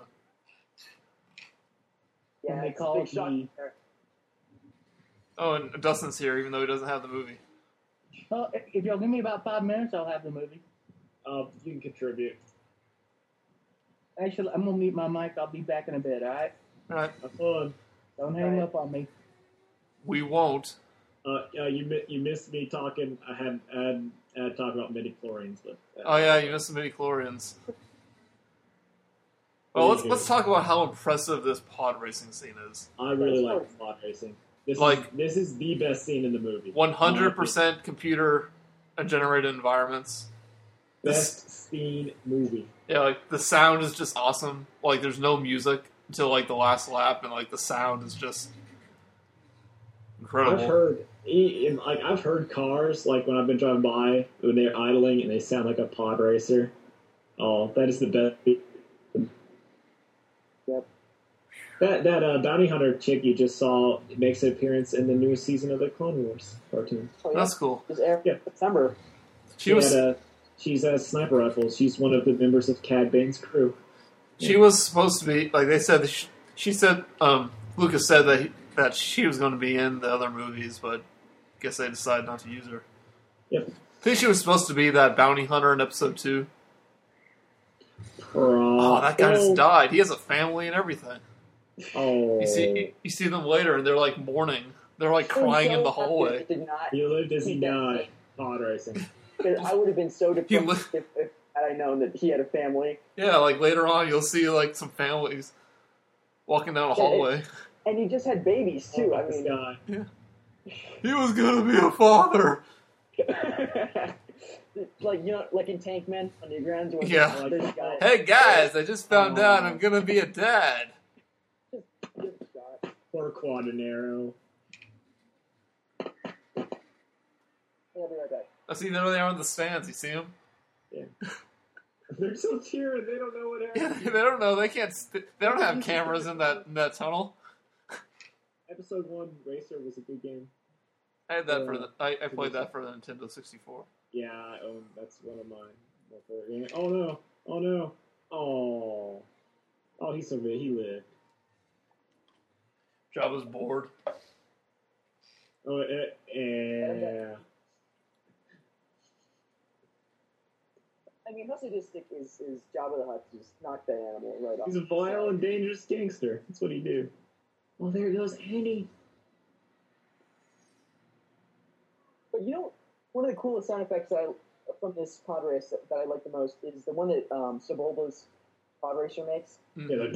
yeah, And they it's a called big shock me- there. oh, and Dustin's here, even though he doesn't have the movie. Well, if if you'll give me about five minutes, I'll have the movie. Uh, you can contribute. Actually, I'm gonna mute my mic. I'll be back in a bit. All right. All right, Have fun. Don't hang Right. up on me. we won't. Uh, yeah, you mi- you missed me talking. I had I had, I had to talk about midi-chlorians, but uh, Oh yeah, you missed the midi-chlorians. Well, let's let's talk about how impressive this pod racing scene is. I really That's like pod racing. This Like- is, this is the best scene in the movie. One hundred percent computer generated environments. Best scene movie. Yeah, like the sound is just awesome. Like there's no music until like the last lap, and like the sound is just I've incredible. heard he, and, like I've heard cars like when I've been driving by when they're idling and they sound like a pod racer. Oh, that is the best. Yep. That that uh, bounty hunter chick you just saw makes an appearance in the newest season of the Clone Wars cartoon. Oh, yeah. That's cool. Just aired Yeah. in September. She was had a, she's a sniper rifle. She's one of the members of Cad Bane's crew. she was supposed to be like they said. She, she said um, Lucas said that he, that she was going to be in the other movies, but I guess they decided not to use her. Yep. I think she was supposed to be that bounty hunter in episode two. Pro- Oh, that guy oh, just died. He has a family and everything. Oh, You see, you see them later, and they're like mourning. They're like I'm crying so in the happy hallway. it Did not. he lived as he died. Pod racing. Because I would have been so He depressed li- if, if had I known that he had a family. Yeah, like later on, you'll see like some families walking down a Yeah, it- hallway. And he just had babies, too. Oh, I this mean, guy. He was gonna be a father. like, you know, like in Tank Men Underground. When Yeah. Like, this guy, Hey guys, I just found Oh. out I'm gonna be a dad. this guy. Poor Quadanero. I'll be right back. I see them there in the stands. You see them? They're so cheering. They don't know what Yeah, happened. they don't know. They can't. St- they don't have cameras in that in that tunnel. Episode one Racer was a good game. I had that for the. I, I played that for the Nintendo sixty-four. Yeah, I own. That's one of mine. My favorite game. Oh no! Oh no! Oh! Oh, he survived. He lived. Jabba's bored. Oh, eh, yeah. I mean, how sadistic is, is Jabba the Hutt to just knock that animal right off? He's a vile and dangerous gangster. That's what he do. Oh, there goes Annie. But you know, one of the coolest sound effects that I, from this pod race that, that I like the most is the one that um, Sebulba's pod racer makes. Yeah, like,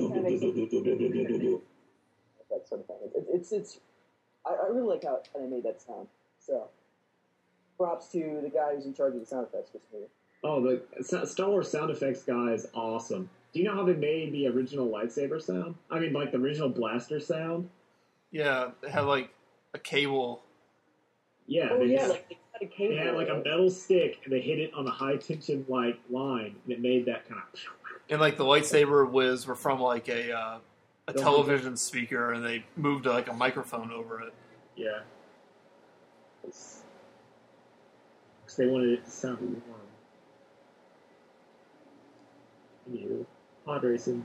That sort of thing. It's it's, it's I, I really like how, how they made that sound. So, props to the guy who's in charge of the sound effects for this movie. oh, the Star Wars sound effects guy is awesome. Do you know how they made the original lightsaber sound? I mean, like the original blaster sound. Yeah, it had like a cable. Yeah, Oh they yeah, just- like they had a cable. They had like a metal stick and they hit it on a high tension like line and it made that kind of. And like the lightsaber whiz were from like a uh, a Those- television speaker, and they moved like a microphone over it. Yeah. Because they wanted it to sound warm. Anywho, pod racing.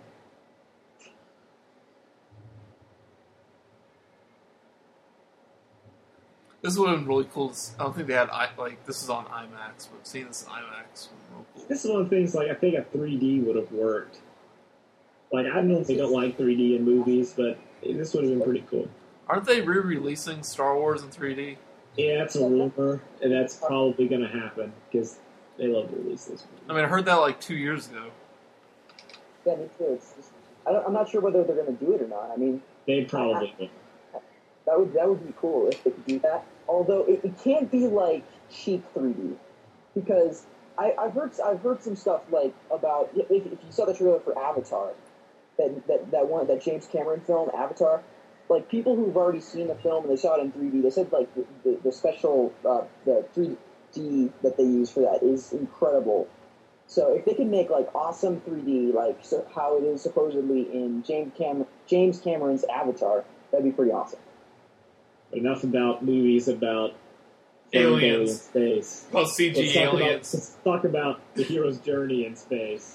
This would have been really cool. to- I don't think they had I, like this is on IMAX, but seeing this in IMAX was real cool. This is one of the things, like, I think a three D would have worked. Like, I normally don't like three D in movies, but this would have been pretty cool. Aren't they re-releasing Star Wars in three D? Yeah, that's a rumor, and that's probably going to happen, because they love to release this movie. I mean, I heard that like two years ago. Yeah, me too. It's just, I don't, I'm not sure whether they're going to do it or not. I mean, They probably will. that would that would be cool if they could do that. Although it, it can't be like cheap three D, because I, I've heard I've heard some stuff like about if, if you saw the trailer for Avatar, that that that one that James Cameron film Avatar, like people who've already seen the film and they saw it in three D, they said like the, the, the special uh, the three D that they use for that is incredible. So if they could make like awesome three D, like so how it is supposedly in James Cam James Cameron's Avatar, that'd be pretty awesome. Enough about movies about fun day in Aliens. space. About C G Let's talk, about, aliens. let's talk about the hero's journey in space.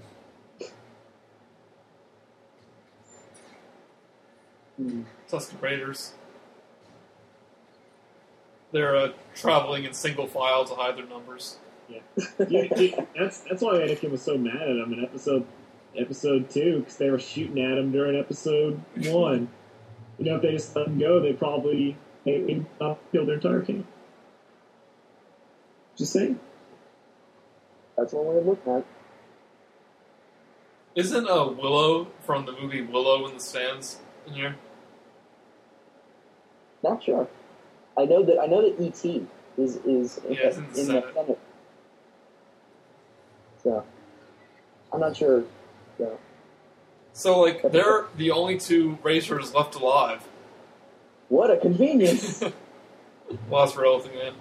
Tusken Raiders. They're uh, traveling in single file to hide their numbers. Yeah, you, you, that's that's why Anakin was so mad at him in episode episode two because they were shooting at him during episode one. You know, if they just let him go, they probably they would uh, kill their entire camp. Just saying. That's one way of looking at it. Isn't uh, Willow from the movie Willow in the stands in here? Not sure. I know that I know that E T is is in, Yeah, it's in the in Senate. the Senate. So I'm not sure. So. So, like, they're the only two racers left alive. What a convenience! Lost for everything, man.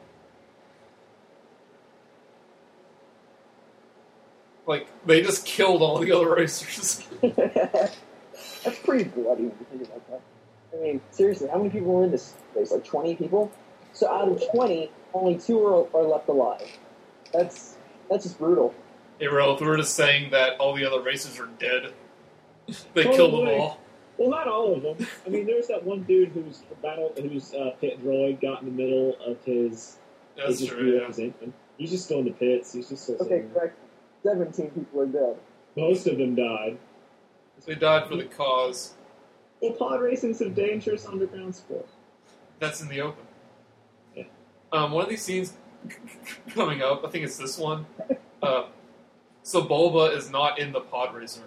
Like, they just killed all the other racers. That's pretty bloody when you think about that. I mean, seriously, how many people were in this race? Like twenty people? So out of twenty, only two are, are left alive. That's that's just brutal. Hey, Ralph, we were just saying that all the other racers are dead. They Totally. killed them all. Well, not all of them. I mean, there's that one dude whose battle, whose uh, pit droid got in the middle of his. That's his true, yeah. his infant. He's just still in the pits. He's just still Okay, sitting there. correct. Seventeen people are dead. Most of them died. They died for the cause. Well, pod racing's a dangerous underground sport. That's in the open. Yeah. Um, one of these scenes coming up, I think it's this one. Uh, so Bulba is not in the pod racer.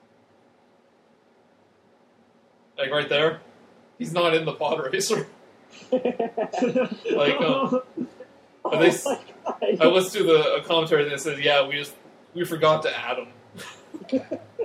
Like right there, he's not in the pod racer. Like, um, Oh they, my God. I listened to the a commentary that says, "Yeah, we just we forgot to add him."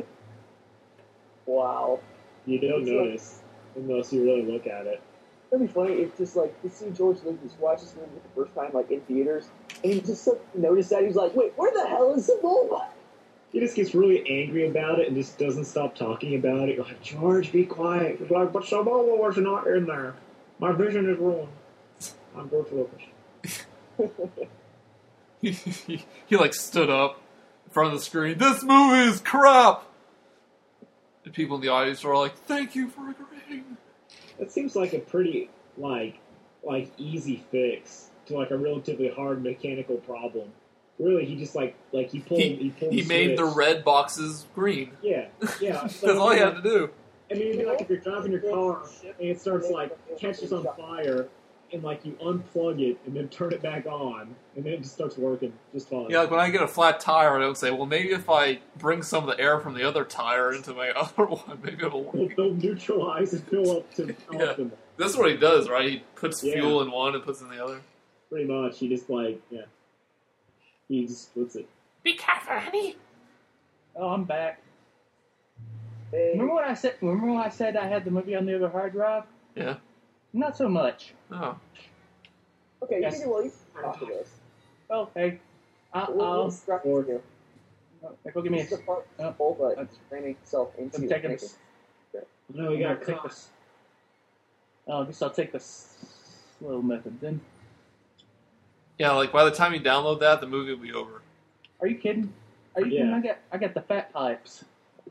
Wow. You don't It's notice unless you really look at it. That'd be funny if just like you see George Lucas watch this movie for the first time like in theaters, and he just suddenly noticed that he's like, "Wait, where the hell is Bulba?" He just gets really angry about it and just doesn't stop talking about it. You're like, George, be quiet. He's like, but Sabola was not in there. My vision is ruined. I'm George Lucas. he, he, he like stood up in front of the screen. This movie is crap. And people in the audience were like, "Thank you for agreeing." That seems like a pretty like like easy fix to like a relatively hard mechanical problem. Really, he just like like he pulled He, he, pulled he the made the switch. red boxes green. Yeah, yeah. That's all he had to do. I mean, it'd be like if you're driving your car and it starts like catches on fire, and like you unplug it and then turn it back on, and then it just starts working just fine. Yeah, like when I get a flat tire, I would say, well, maybe if I bring some of the air from the other tire into my other one, maybe it'll They'll, work. they'll neutralize and fill up to Yeah. optimal. That's what he does, right? He puts Yeah. fuel in one and puts in the other. Pretty much, he just like yeah, he just splits it. Be careful, honey. Oh, I'm back. Hey, Remember when I said? Remember when I said I had the movie on the other hard drive? Yeah. Not so much. Oh. okay, you Yes. can well, you can talk to this. Oh, hey, I'll, We'll, we'll I'll distract or- you. go give me This is a. the part Oh. of Bulba That's- training himself into I'm taking making. this. No, we got I'm gonna take caught. this. Oh, I guess I'll take the slow method then. Yeah, like by the time you download that, the movie will be over. Are you kidding? Are you kidding? Yeah. I got I got the fat pipes.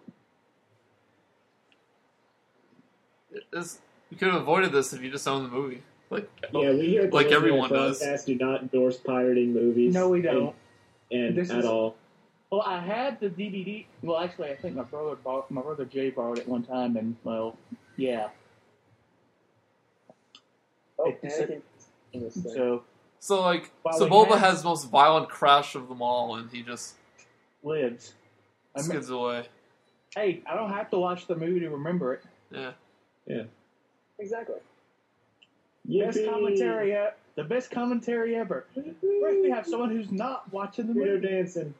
It is, you could have avoided this if you just owned the movie. Like, Yeah, we here at the Like Legendary everyone does. Podcast do not endorse pirating movies. No, we don't. and, and This at is- all. Well, I had the D V D. Well, actually, I think my brother bought, my brother Jay borrowed it one time, and well, yeah. Oh, It's- Anakin in this thing. So so like, Well, so we Bulba have- has the most violent crash of them all, and he just lives. I mean, skids away. hey, I don't have to watch the movie to remember it. Yeah. Exactly. Best Yippee! commentary, e- the best commentary ever. First, we have someone who's not watching the Weirdo movie. dancing.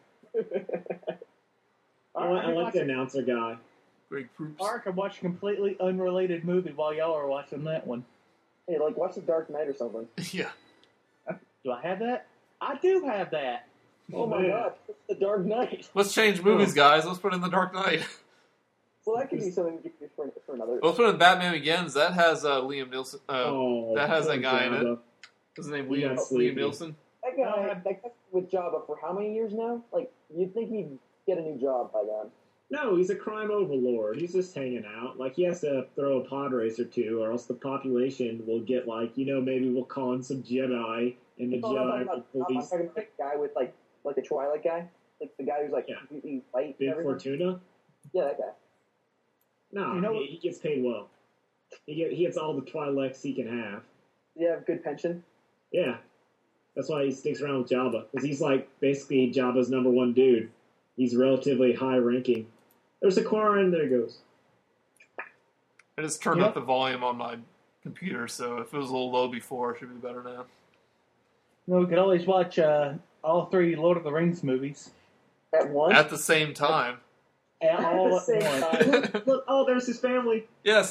I, Or like- I can like watch the a- announcer guy. Greg Proops. or I can watch a completely unrelated movie while y'all are watching that one. Hey, like watch The Dark Knight or something. Yeah. Do I have that? I do have that. Oh my man. God, it's The Dark Knight. Let's change movies, guys. Let's put in The Dark Knight. Well, that could be something we could do for, for another. Let's put in Batman Begins. That has uh, Liam Nielsen. Uh, oh, that has that poor guy in it. Jabba. What's his name? He Liam, got Liam sleepy. Nielsen. That guy, No, I- that guy with Jabba for how many years now? Like, you'd think he'd get a new job by then. No, he's a crime overlord. He's just hanging out. Like, he has to throw a pod race or two, or else the population will get, like, you know, maybe we'll call in some Jedi, and the No, no, Jedi no, no, will no, I'm police talking about the guy with, like, like the Twilight guy. Like, the guy who's, like, Yeah. completely white and Big everything. Fortuna. Yeah, that guy. No, You know he, what- he gets paid well. He, get, he gets all the Twi'leks he can have. Does he have good pension? Yeah. That's why he sticks around with Jabba. Because he's, like, basically Jabba's number one dude. He's relatively high ranking. There's a Quarren, there he goes. I just turned Yep. up the volume on my computer, so if it was a little low before, it should be better now. No, we could always watch uh, all three Lord of the Rings movies At once? At the same time. and At all the at same once. time. Look, look, oh, there's his family. Yeah, see?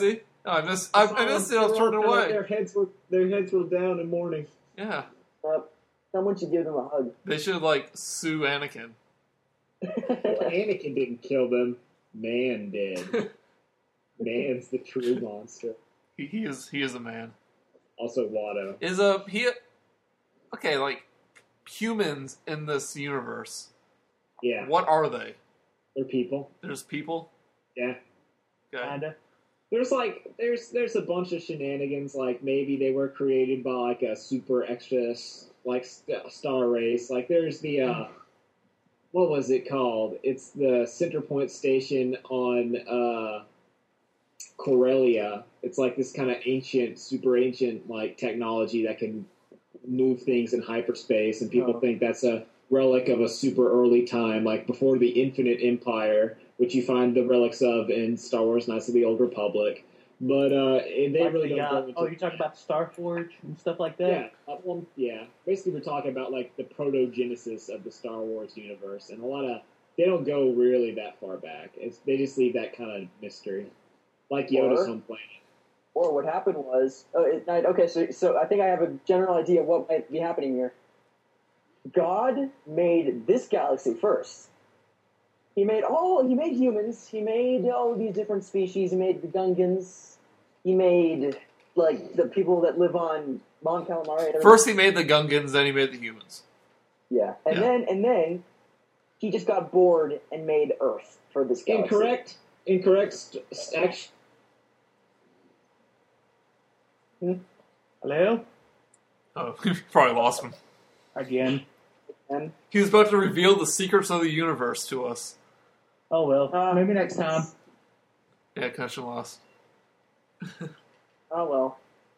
No, I missed. I, I missed it. I was They're all turning kinda- away. Their heads were their heads were down in mourning. Yeah, Uh, someone should give them a hug. they should like sue Anakin. Well, Anakin didn't kill them. Man did. Man's the true monster. He, he is. He is a man. Also, Watto. Is a he? Okay, like humans in this universe. Yeah, What are they? they're people. There's people. Yeah. Okay. Kinda. There's like there's there's a bunch of shenanigans. Like maybe they were created by like a super extra like st- star race. Like there's the uh, what was it called? It's the Center Point station on uh, Corellia. It's like this kind of ancient, super ancient like technology that can move things in hyperspace, and people Oh. think that's a relic of a super early time, like before the Infinite Empire, which you find the relics of in Star Wars: Knights of the Old Republic. But uh, and they Like really the, don't uh, go into oh, you're talking about the Starforge and stuff like that? yeah, uh, well, yeah. Basically, we're talking about like the proto-genesis of the Star Wars universe, and a lot of they don't go really that far back. It's, they just leave that kind of mystery, like Yoda's Or- home planet. Or what happened was, oh, it, I- okay, so so I think I have a general idea of what might be happening here. God made this galaxy first. He made all. He made humans. He made all these different species. He made the Gungans. He made like the people that live on Mon Calamari. and everything. First, he made the Gungans, then he made the humans. yeah, and Yeah. then and then he just got bored and made Earth for this galaxy. Incorrect. Incorrect. St- st- act- Hello? Oh, we probably lost him. Again. And He was about to reveal the secrets of the universe to us. Oh well. Uh, Maybe next time. Yeah, connection lost. oh well.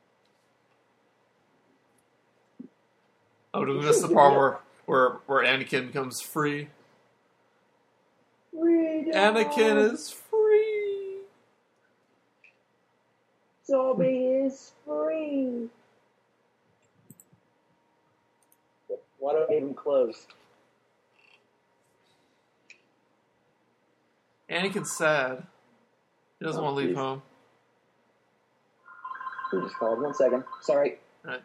Oh, did we miss the part where where where Anakin becomes free? Freedom. Anakin is free. Zombie is free. Why don't I even close? Anakin's sad. He doesn't Oh, want to leave please. home. Who just called? One second. Sorry. Right.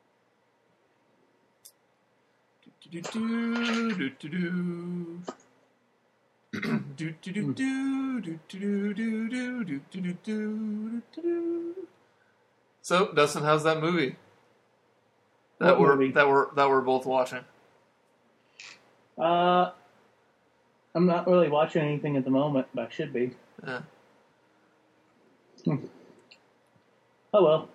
Do do do do do do do do do do do do do do do do do. So, Dustin, how's that movie? That What we're movie? that we're that we're both watching. Uh, I'm not really watching anything at the moment, but I should be. Yeah. Oh well.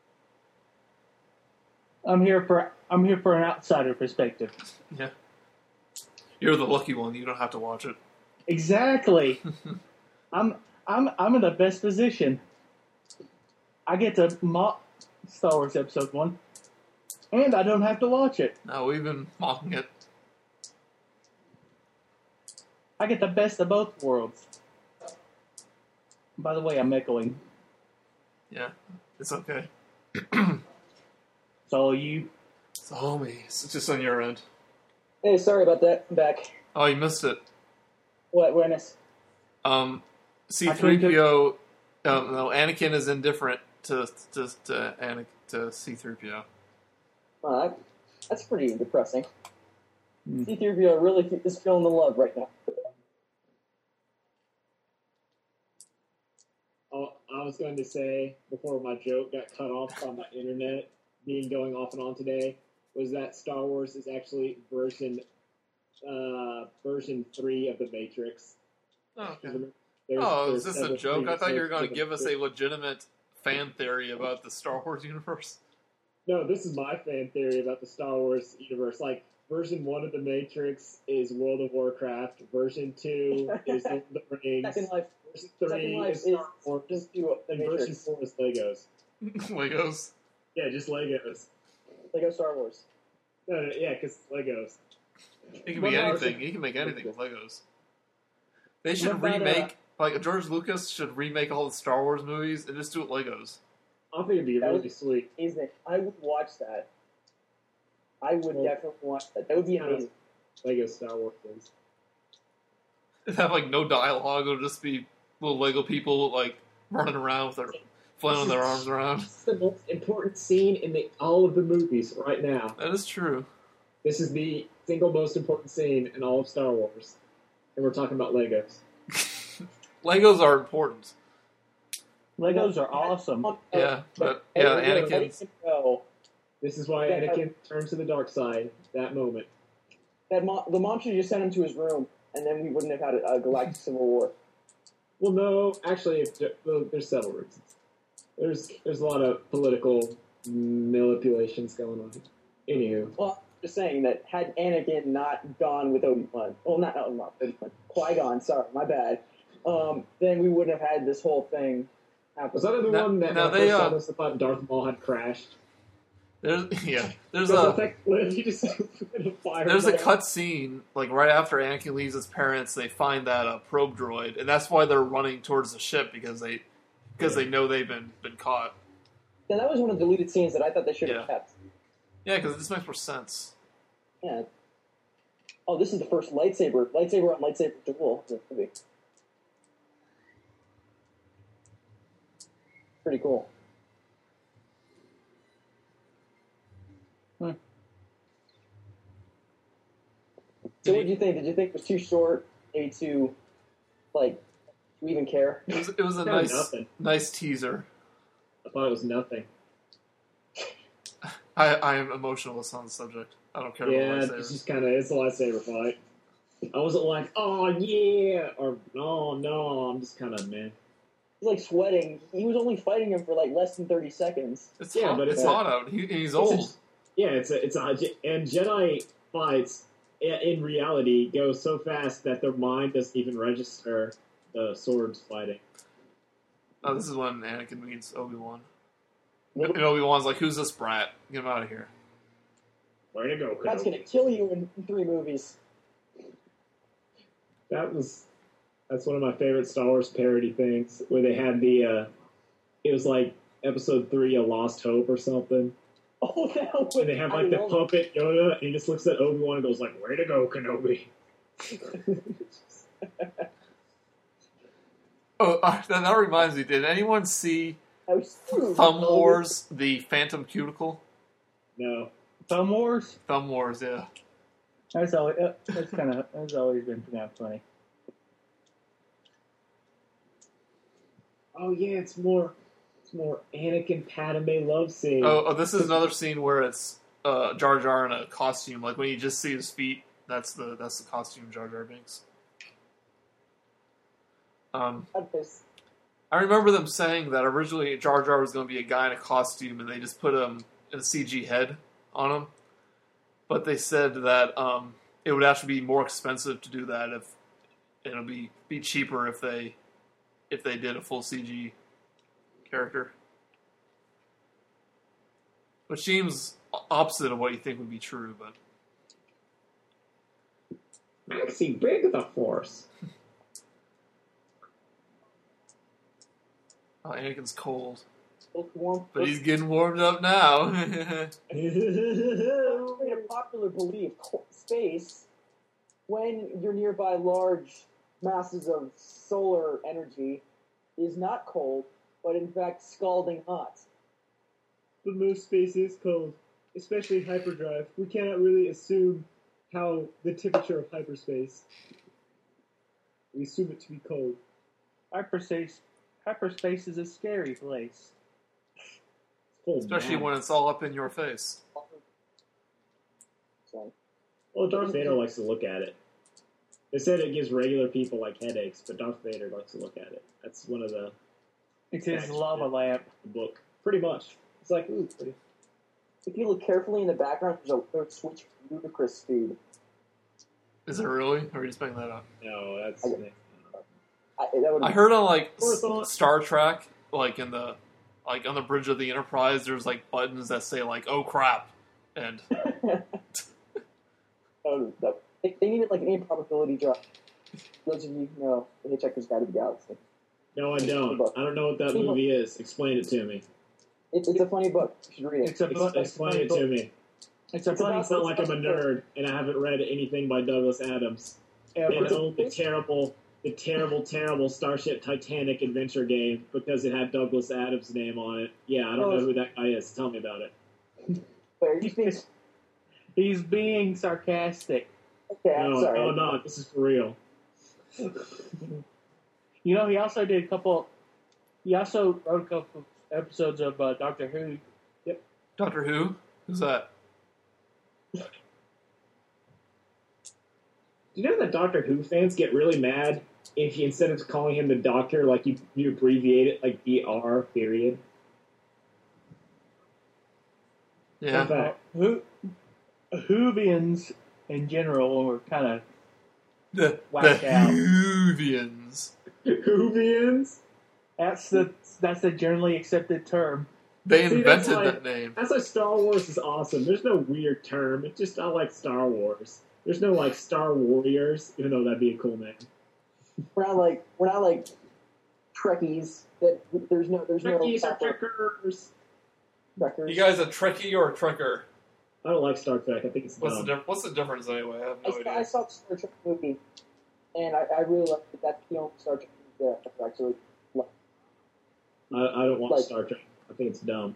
I'm here for I'm here for an outsider perspective. Yeah. You're the lucky one. You don't have to watch it. Exactly. I'm I'm I'm in the best position. I get to mock Star Wars Episode One, and I don't have to watch it. No, we've been mocking it. I get the best of both worlds. By the way, I'm echoing. Yeah, it's okay. So you, It's all me. It's just on your end. Hey, sorry about that. I'm back. Oh, you missed it. What? What I miss? Um, C three P O. Um, no, Anakin is indifferent to to to, Anakin, to C three P O. Oh, that, that's pretty depressing. Hmm. C three P O really is feeling the love right now. Oh, I was going to say before my joke got cut off by my internet being going off and on today was that Star Wars is actually version uh, version three of the Matrix. Oh, okay. There's- Oh, there's is this a several joke? I thought you were previous going to versions give of us the- a legitimate fan theory about the Star Wars universe. No, this is my fan theory about the Star Wars universe. Like, version one of the Matrix is World of Warcraft. Version two is Lord of the Rings. Second Life. Version Second three Life is is Star Wars. just do the And version Matrix. four is Legos. Legos. Yeah, just Legos. Lego Star Wars. No, no, yeah, because Legos. He can What make about- anything. He can make anything with Legos. They should What about, remake, like George Lucas should remake all the Star Wars movies and just do it Legos. I think it'd be That really would- sweet. Amazing. I would watch that. I would Well, definitely watch that. That would be amazing. Lego Star Wars things. It'd have like no dialogue. It'll just be little Lego people like running around with their flailing their arms around. This is the most important scene in the, all of the movies right now. That is true. This is the single most important scene in all of Star Wars. And we're talking about Legos. Legos are important. Legos are awesome. Yeah, but yeah, Hey, Anakin's. let it go. This is why Yeah. Anakin turns to the dark side. That moment. That mo- the mom should just send him to his room, and then we wouldn't have had a, a galactic civil war. Well, no, actually, if, well, there's several reasons. There's there's a lot of political manipulations going on. Anywho, Well, just saying that had Anakin not gone with Obi-Wan, well, not oh, not Obi-Wan, Qui-Gon, sorry, my bad, um, then we wouldn't have had this whole thing happen. was that the Now- one that now when I they, first uh, saw this, I thought Darth Maul had crashed? There's yeah. There's Because a of that cliff, he just put a fire. there's a down. cut scene like right after Anakin leaves his parents. They find that uh, probe droid, and that's why they're running towards the ship because they because they know they've been been caught. Yeah, that was one of the deleted scenes that I thought they should have Yeah. kept. Yeah, because this makes more sense. Yeah. Oh, this is the first lightsaber, lightsaber on lightsaber duel. in the movie. Pretty cool. Hmm. So, what did you think? Did you think it was too short? Maybe too, like, do you even care? It was, it was a Kinda nice nothing. nice teaser. I thought it was nothing. I I am emotionless on the subject. I don't care Yeah, about it's lightsabers. just kind of it's a lightsaber fight. I wasn't like, oh yeah, or oh no. I'm just kind of man. He's like sweating. He was only fighting him for like less than thirty seconds. It's Yeah, hot, but it's it's- hot out. He, he's It's a- old. yeah, it's a, it's a, and Jedi fights i- in reality go so fast that their mind doesn't even register the swords fighting. Oh, this is when Anakin meets Obi-Wan. What- And Obi-Wan's like, "Who's this brat? Get him out of here." Way to go, That's Kenobi. gonna kill you in three movies. That was that's one of my favorite Star Wars parody things where they had the uh, it was like episode three, A Lost Hope or something. Oh, that was. And they have I like the love- puppet Yoda, and he just looks at Obi Wan and goes like, "Way to go, Kenobi." Oh, uh, that, that reminds me. Did anyone see I was Thumb Wars: The Phantom Cuticle? No, Thumb Wars? Thumb Wars, yeah. That's always, uh, that's kind of, that's always been kind of funny. oh yeah, it's more it's more Anakin Padme love scene. Oh, oh, this is another scene where it's uh, Jar Jar in a costume. Like when you just see his feet, that's the that's the costume Jar Jar Binks. Um, I remember them saying that originally Jar Jar was going to be a guy in a costume, and they just put him in a C G head on him. But they said that um, it would actually be more expensive to do that if it'll be be cheaper if they if they did a full C G character, which seems opposite of what you think would be true. But Maxie, big the Force. oh, Anakin's cold, Warm, but he's getting warmed up now. a popular belief, co- space, when you're nearby large masses of solar energy, is not cold, but in fact scalding hot. But most space is cold, especially hyperdrive. We cannot really assume how the temperature of hyperspace. We assume it to be cold. Hyperspace, hyperspace is a scary place. It's cold, Especially man. when it's all up in your face. So, Well, Darth Vader likes to look at it. They said it gives regular people like headaches, but Darth Vader likes to look at it. That's one of the, It's his Actually, lava yeah. lamp. the book. Pretty much. It's like, ooh, pretty. if you look carefully in the background, there's a there's a switch for ludicrous speed. Is it really? Or are you just making that up? No, that's. I- I, that would I heard on like Or S- thought- Star Trek, like in the like on the bridge of the Enterprise, there's like buttons that say like "Oh crap," and oh, that, they, they needed like an improbability drop. Those of you who know the Hitchhiker's Guide to the Galaxy. No, I don't. I don't know what that movie is. Explain it to me. It's, it's a funny book. You should read it. It's a book. Ex- It's a explain funny it book. to me. It's a It's funny about- It's not like I'm a nerd and I haven't read anything by Douglas Adams. ever. And only terrible the terrible, terrible Starship Titanic adventure game because it had Douglas Adams' name on it. Yeah, I don't Oh. know who that guy is. Tell me about it. Wait, are you being He's being sarcastic. okay? I'm No, sorry. no, no, this is for real. You know, he also did a couple. He also wrote a couple episodes of uh, Doctor Who. Doctor Who? Who's that? Do you know that Doctor Who fans get really mad if you, instead of calling him the Doctor, like you, you abbreviate it like D R period? Yeah. Fun fact. Who Whovians in general were kind of The, the Whacked out. Whovians. Whovians? that's the that's the generally accepted term. They See, invented that's why- that name. That's why Star Wars is awesome. There's no weird term. It's just I like Star Wars. There's no like Star Warriors, even though that'd be a cool name. We're not like we're not like Trekkies. That there's no there's Trekkies no are Trekkers. Trekkers. You guys a Trekkie or a Trekker? I don't like Star Trek. I think it's What's the, dumb. diff- what's the difference anyway? I have I, no saw, idea. I saw the Star Trek movie, and I, I really liked it. That's the only Star Trek movie that I actually liked. I, I don't want Like- Star Trek. I think it's dumb.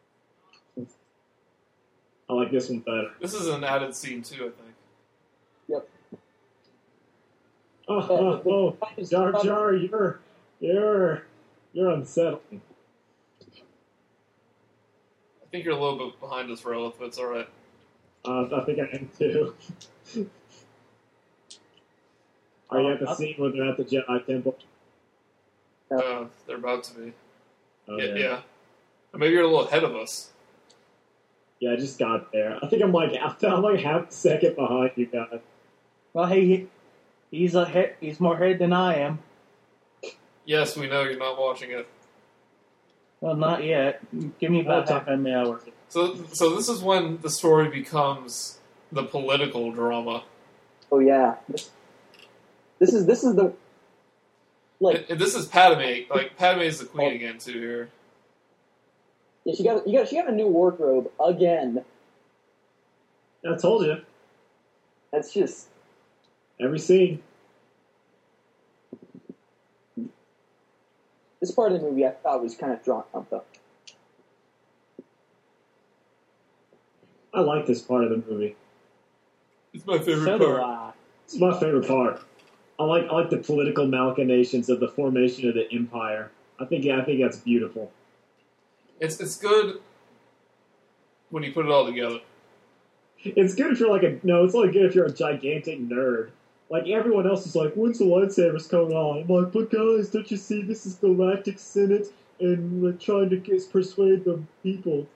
I like this one better. This is an added scene too, I think. Oh, oh, oh. Jar Jar, you're you're you're unsettling. I think you're a little bit behind us, Rowlith, but it's alright. Uh, I think I am too. Are you at the Uh, scene where they're at the Jedi Temple? Uh, they're about to be. Oh, yeah, yeah. Or maybe you're a little ahead of us. Yeah, I just got there. I think I'm like I'm like half a second behind you guys. Well, he he's a he, he's more ahead than I am. Yes, we know you're not watching it. Well, not yet. Give me about Oh, half an hour. So, so this is when the story becomes the political drama. Oh yeah, this, this is this is the like And, and this is Padme. Like Padme is the queen Oh. again too here. yeah, she got you got she got a new wardrobe again. I told you. That's just Every scene. this part of the movie I thought was kind of drawn out though. I like this part of the movie. It's my favorite So do part. I. It's my favorite part. I like I like the political machinations of the formation of the empire. I think yeah, I think that's beautiful. It's it's good when you put it all together. It's good if you're like a no. It's only good if you're a gigantic nerd. Like everyone else is like, when's the lightsabers coming on? I'm like, but guys, don't you see this is Galactic Senate and we're trying to get, persuade the people.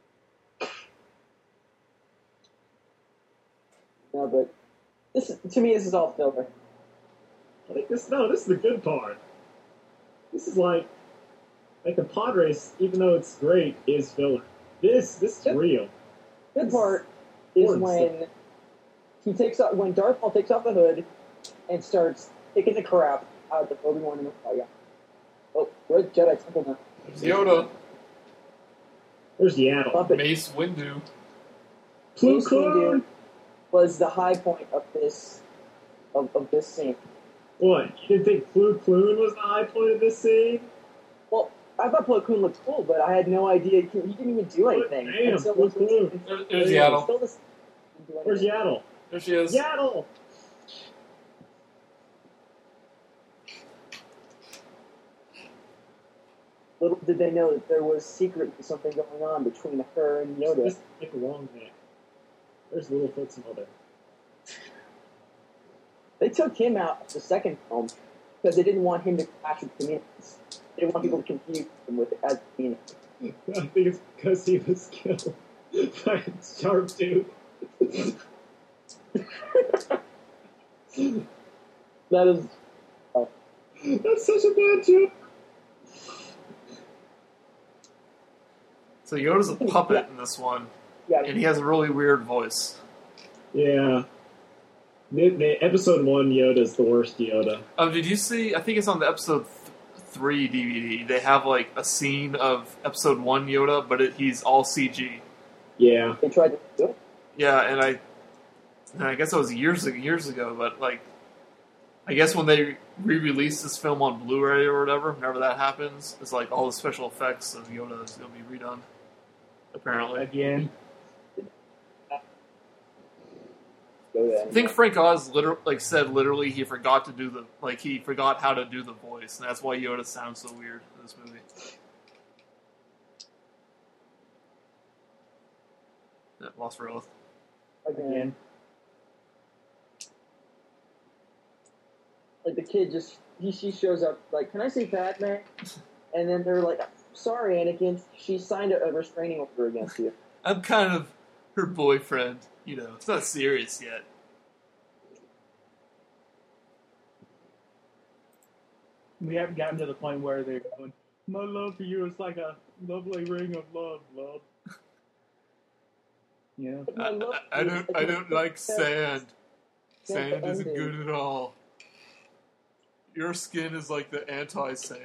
No, but this is, to me this is all filler. I think this no, this is the good part. This is like like the pod race, even though it's great, is filler. This this is Yep. real. Good part is Important when he takes off when Darth Maul takes off the hood and starts kicking the crap out of Obi-Wan and Qui-Gon. Oh, we're at Jedi Temple now. There's Yoda, Where's Yaddle? Muppet Mace Windu. Plo Mace Koon! Windu was the high point of this of, of this scene. What? You didn't think Plo Koon was the high point of this scene? Well, I thought Plo Koon looked cool, but I had no idea he, he didn't even do anything. Damn, Until- Plo Koon. There, there's Yeah. Yaddle. until this- didn't do Where's anything. Yaddle? There she is. Yaddle! Little did they know that there was secretly something going on between her and Yoda. Just like a long neck. Where's Littlefoot's mother? They took him out of the second film because they didn't want him to clash with communities. They didn't want people to confuse him with it as a community. I think it's because he was killed by a sharp tooth. That is That's such a bad joke. So Yoda's a puppet in this one, yeah. and he has a really weird voice. Yeah. The, the episode one Yoda's the worst Yoda. Um, did you see? I think it's on the episode th- three D V D. They have like a scene of episode one Yoda, but it, he's all C G. Yeah. They tried to do it. Yeah, and I, and I guess it was years years ago, but like, I guess when they re-release this film on Blu-ray or whatever, whenever that happens, it's like all the special effects of Yoda is going to be redone. Apparently, Again. Yoda I think Frank Oz liter- like said literally he forgot to do the like he forgot how to do the voice, and that's why Yoda sounds so weird in this movie. Yeah, lost for oath. again. Again. Like the kid just he she shows up like, can I see Padme? And then they're like, sorry, Anakin, she signed a, a restraining order against you. I'm kind of her boyfriend. You know, it's not serious yet. We haven't gotten to the point where they're going, my love for you is like a lovely ring of love, love. You know? I, I, I don't. I don't like sand. Sand isn't good at all. Your skin is like the anti-sand.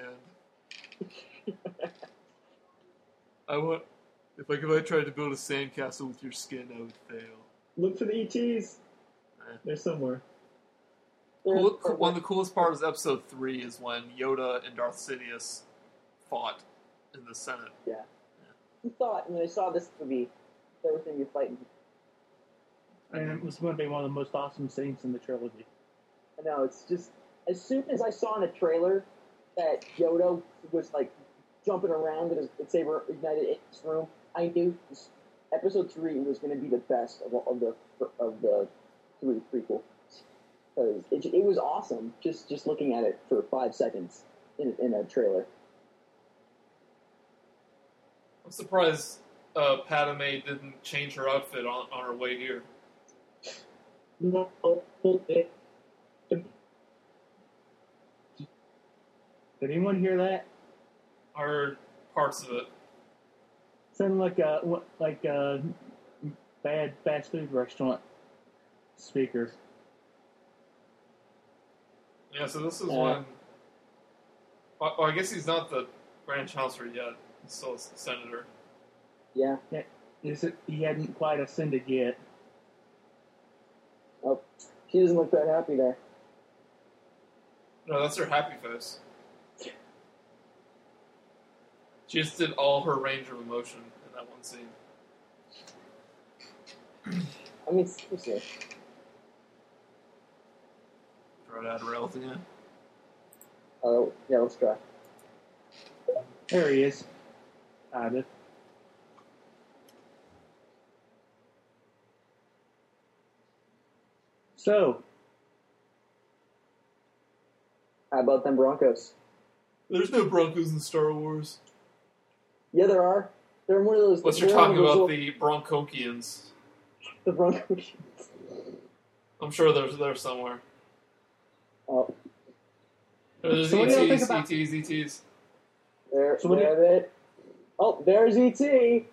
I want. If like if I tried to build a sandcastle with your skin, I would fail. Look for the E Ts. Eh. They're somewhere. Cool, cool, one of the coolest parts of episode three is when Yoda and Darth Sidious fought in the Senate. Yeah. Who thought when they saw this movie, they were going to be fighting? And it was going to be one of the most awesome scenes in the trilogy. I know, it's just, as soon as I saw in a trailer that Yoda was like jumping around with his lightsaber ignited in his room, I knew this, episode three was going to be the best of, of the of the three prequel. Because it, it was awesome, just just looking at it for five seconds in, in a trailer. I'm surprised uh, Padme didn't change her outfit on, on her way here. No, it- Did anyone hear that? I heard parts of it. Sounded like a what- like a bad fast food restaurant speakers. Yeah, so this is Uh, when. Oh, oh, I guess he's not the Grand Chancellor yet. He's still a senator. Yeah. Is it? He hadn't quite ascended yet. Oh, she doesn't look that happy there. No, that's her happy face. She just did all her range of emotion in that one scene. I mean, seriously. Try to add rail again. Oh, yeah, let's try. There he is. Kind of. So, How about them Broncos? There's no Broncos in Star Wars. Yeah, there are. They're one of those. Unless you're they're one talking of those about little- the Broncokians. the Broncos. I'm sure there's there somewhere. Oh, There's So what do you think E Ts, about- E Ts, E Ts. there, So what do you- there it. Oh, there's E T.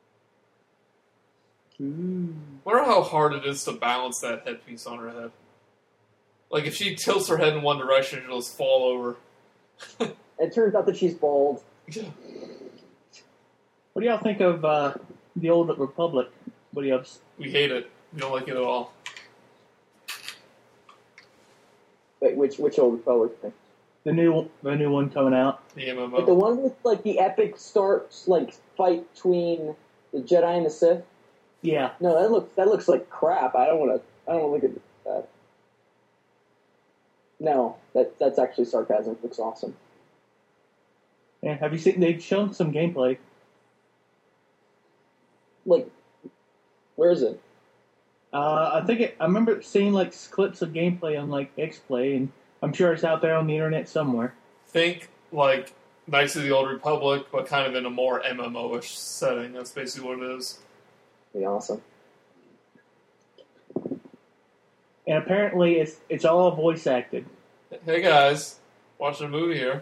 ooh. Wonder how hard it is to balance that headpiece on her head. Like, if she tilts her head in one direction, she'll just fall over. It turns out that she's bald. What do y'all think of uh, the Old Republic? What do you have? We hate it. We don't like it at all. Wait, which which old Republic thing? The new, the new one coming out. The M M Like the O. one with like the epic starts like fight between the Jedi and the Sith. Yeah, No, that looks that looks like crap. I don't want to. I don't want to look at that. No, that that's actually sarcasm. It looks awesome. and have you seen? They've shown some gameplay. Like, where is it? Uh, I think it, I remember seeing like clips of gameplay on like X-Play, and I'm sure it's out there on the internet somewhere. Think, like, Knights of the Old Republic, but kind of in a more M M O-ish setting. That's basically what it is. Be awesome. And apparently, it's it's all voice acted. Hey, guys. Watching a movie here.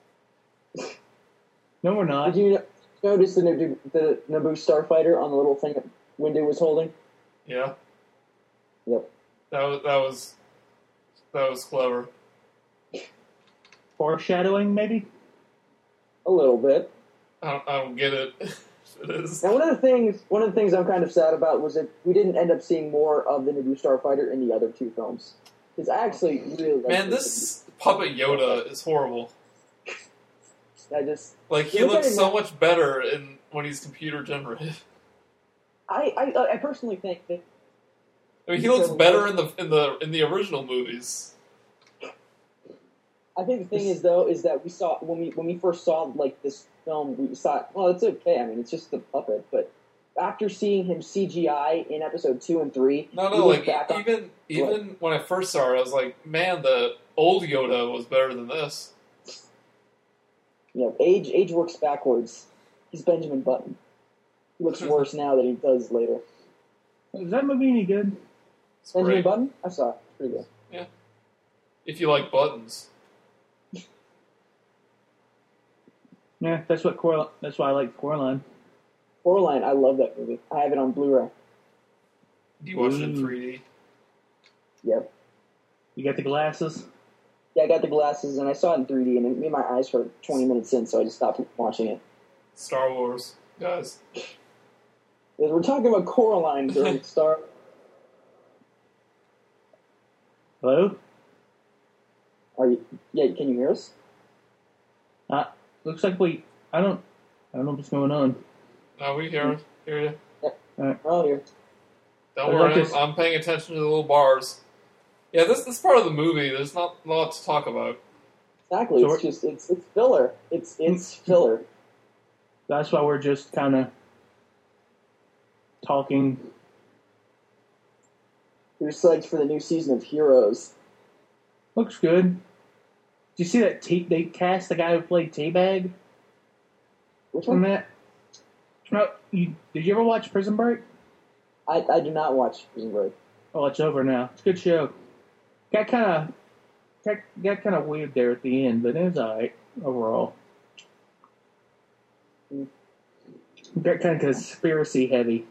No, we're not. Did you no- notice the Naboo, the Naboo starfighter on the little thing that Windu was holding? Yeah. Yep. That was, that was, that was clever. Foreshadowing, maybe. A little bit. I don't, I don't get it. It is. Now, one of the things one of the things I'm kind of sad about was that we didn't end up seeing more of the Naboo starfighter in the other two films. Because I actually really like Man, this puppet Yoda is horrible. I just Like, he You're looks getting so that- much better in when he's computer generated. I, I I personally think that I mean, he He's looks so better low. in the in the in the original movies. I think the thing is though is that we saw when we when we first saw like this film we thought well it's okay I mean it's just a puppet but after seeing him C G I in episode two and three No, we no, look like back on- even even when I first saw it, I was like, man, the old Yoda was better than this. you know age age works backwards. He's Benjamin Button. He looks worse now than he does later. Is that movie any good? It's Benjamin great. Button I saw it. Pretty good. If you like buttons. Yeah, that's what Cor- That's why I like Coraline. Coraline I love that movie. I have it on Blu-ray. You watched it in Ooh. three D. Yep. You got the glasses. Yeah, I got the glasses and I saw it in three D and it made my eyes hurt twenty minutes in, so I just stopped watching it. Star Wars, guys. Because we're talking about Coraline during Star. Hello. Are you? Yeah, can you hear us? Uh, looks like we. I don't. I don't know what's going on. No, we hear hear you. We're all here. Don't I'd worry, like to- I'm, I'm paying attention to the little bars. Yeah, this this part of the movie, there's not a lot to talk about. Exactly. So It's just it's it's filler. It's it's filler. That's why we're just kind of talking. You're psyched for the new season of Heroes. Looks good. Did you see that t- they cast the guy who played Teabag Which from one? that? No, you, did you ever watch Prison Break? I, I do not watch Prison Break. Oh, it's over now. It's a good show. Got kind of got, got kind of weird there at the end, but it was alright overall. Mm. Got kind of conspiracy heavy.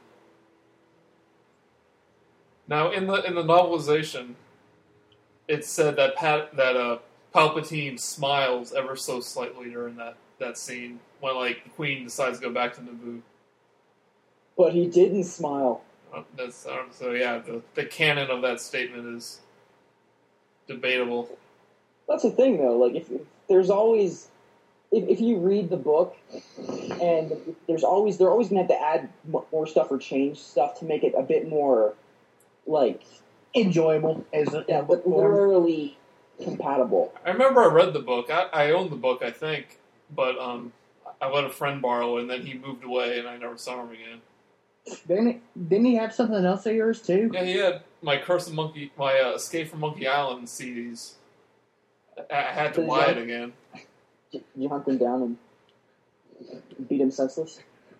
Now, in the in the novelization, it said that Pat that uh, Palpatine smiles ever so slightly during that, that scene when like the Queen decides to go back to Naboo. But he didn't smile. Uh, that's uh, so yeah. The the canon of that statement is debatable. That's the thing, though. Like, if, if there's always, if, if you read the book, and there's always they're always gonna have to add mo- more stuff or change stuff to make it a bit more, like, Enjoyable as a, yeah, a but form. literally compatible. I remember I read the book. I, I owned the book, I think, but um, I let a friend borrow it, and then he moved away, and I never saw him again. Didn't he, didn't he have something else of yours too? Yeah, he had my Curse of Monkey, my uh, Escape from Monkey Island C Ds. I, I had to Did buy you- it again. You, you hunt him down and beat him senseless.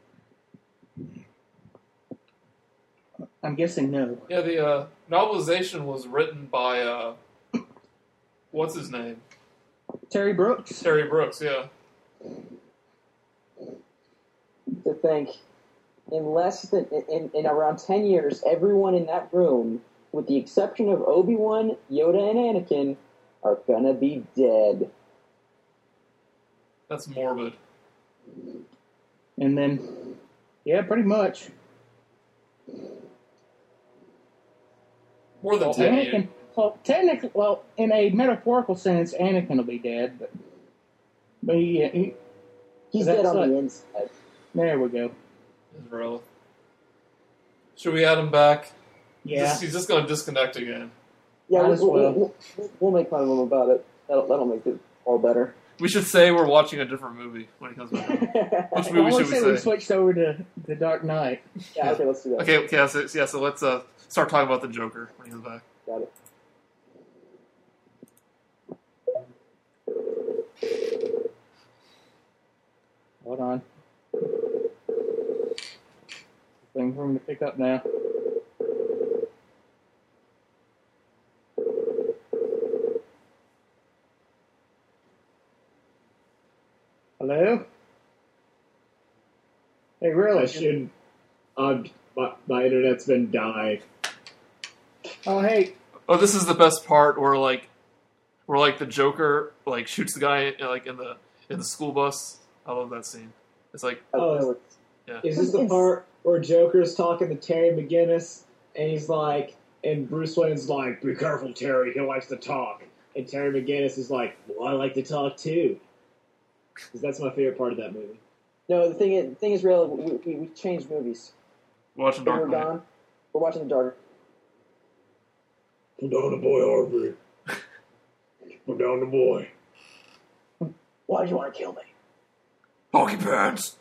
I'm guessing no. Yeah, the uh, novelization was written by uh, what's his name? Terry Brooks. Terry Brooks. Yeah. To think, in less than in, in around ten years, everyone in that room, with the exception of Obi-Wan, Yoda, and Anakin, are gonna be dead. That's morbid. And then, yeah, pretty much. More than Well, ten Anakin, years. well, technically, well, in a metaphorical sense, Anakin will be dead, but, but he, he, He's That's dead on like- the inside. there we go. Israel. Should we add him back? Yeah. Just- he's just going to disconnect again. Yeah, Might we'll, as we'll, well. we'll, we'll, we'll make fun of him about it. That'll, that'll make it all better. We should say we're watching a different movie when he comes back. Which I movie want should to we say we say? switched over to The Dark Knight. Yeah, okay, let's do that. Okay, okay, yeah, so, yeah, so let's uh, start talking about the Joker when he comes back. Got it. Hold on. Thing for him to pick up now. Hello? Hey, really? I should. Um, my, my internet's been dying. Oh, hey. Oh, this is the best part where like, where like the Joker like shoots the guy like in the in the school bus. I love that scene. It's like Oh, yeah, Is this the It's- part where Joker's talking to Terry McGinnis and he's like, and Bruce Wayne's like, "Be careful, Terry. He likes to talk." And Terry McGinnis is like, "Well, I like to talk too." Because that's my favorite part of that movie. No, the thing is, the thing is real. We, we, we changed movies. Watching When Dark we're Knight. gone, we're watching the Dark. Put down the boy, Harvey. Put down the boy. Why'd you want to kill me? Hockey pants.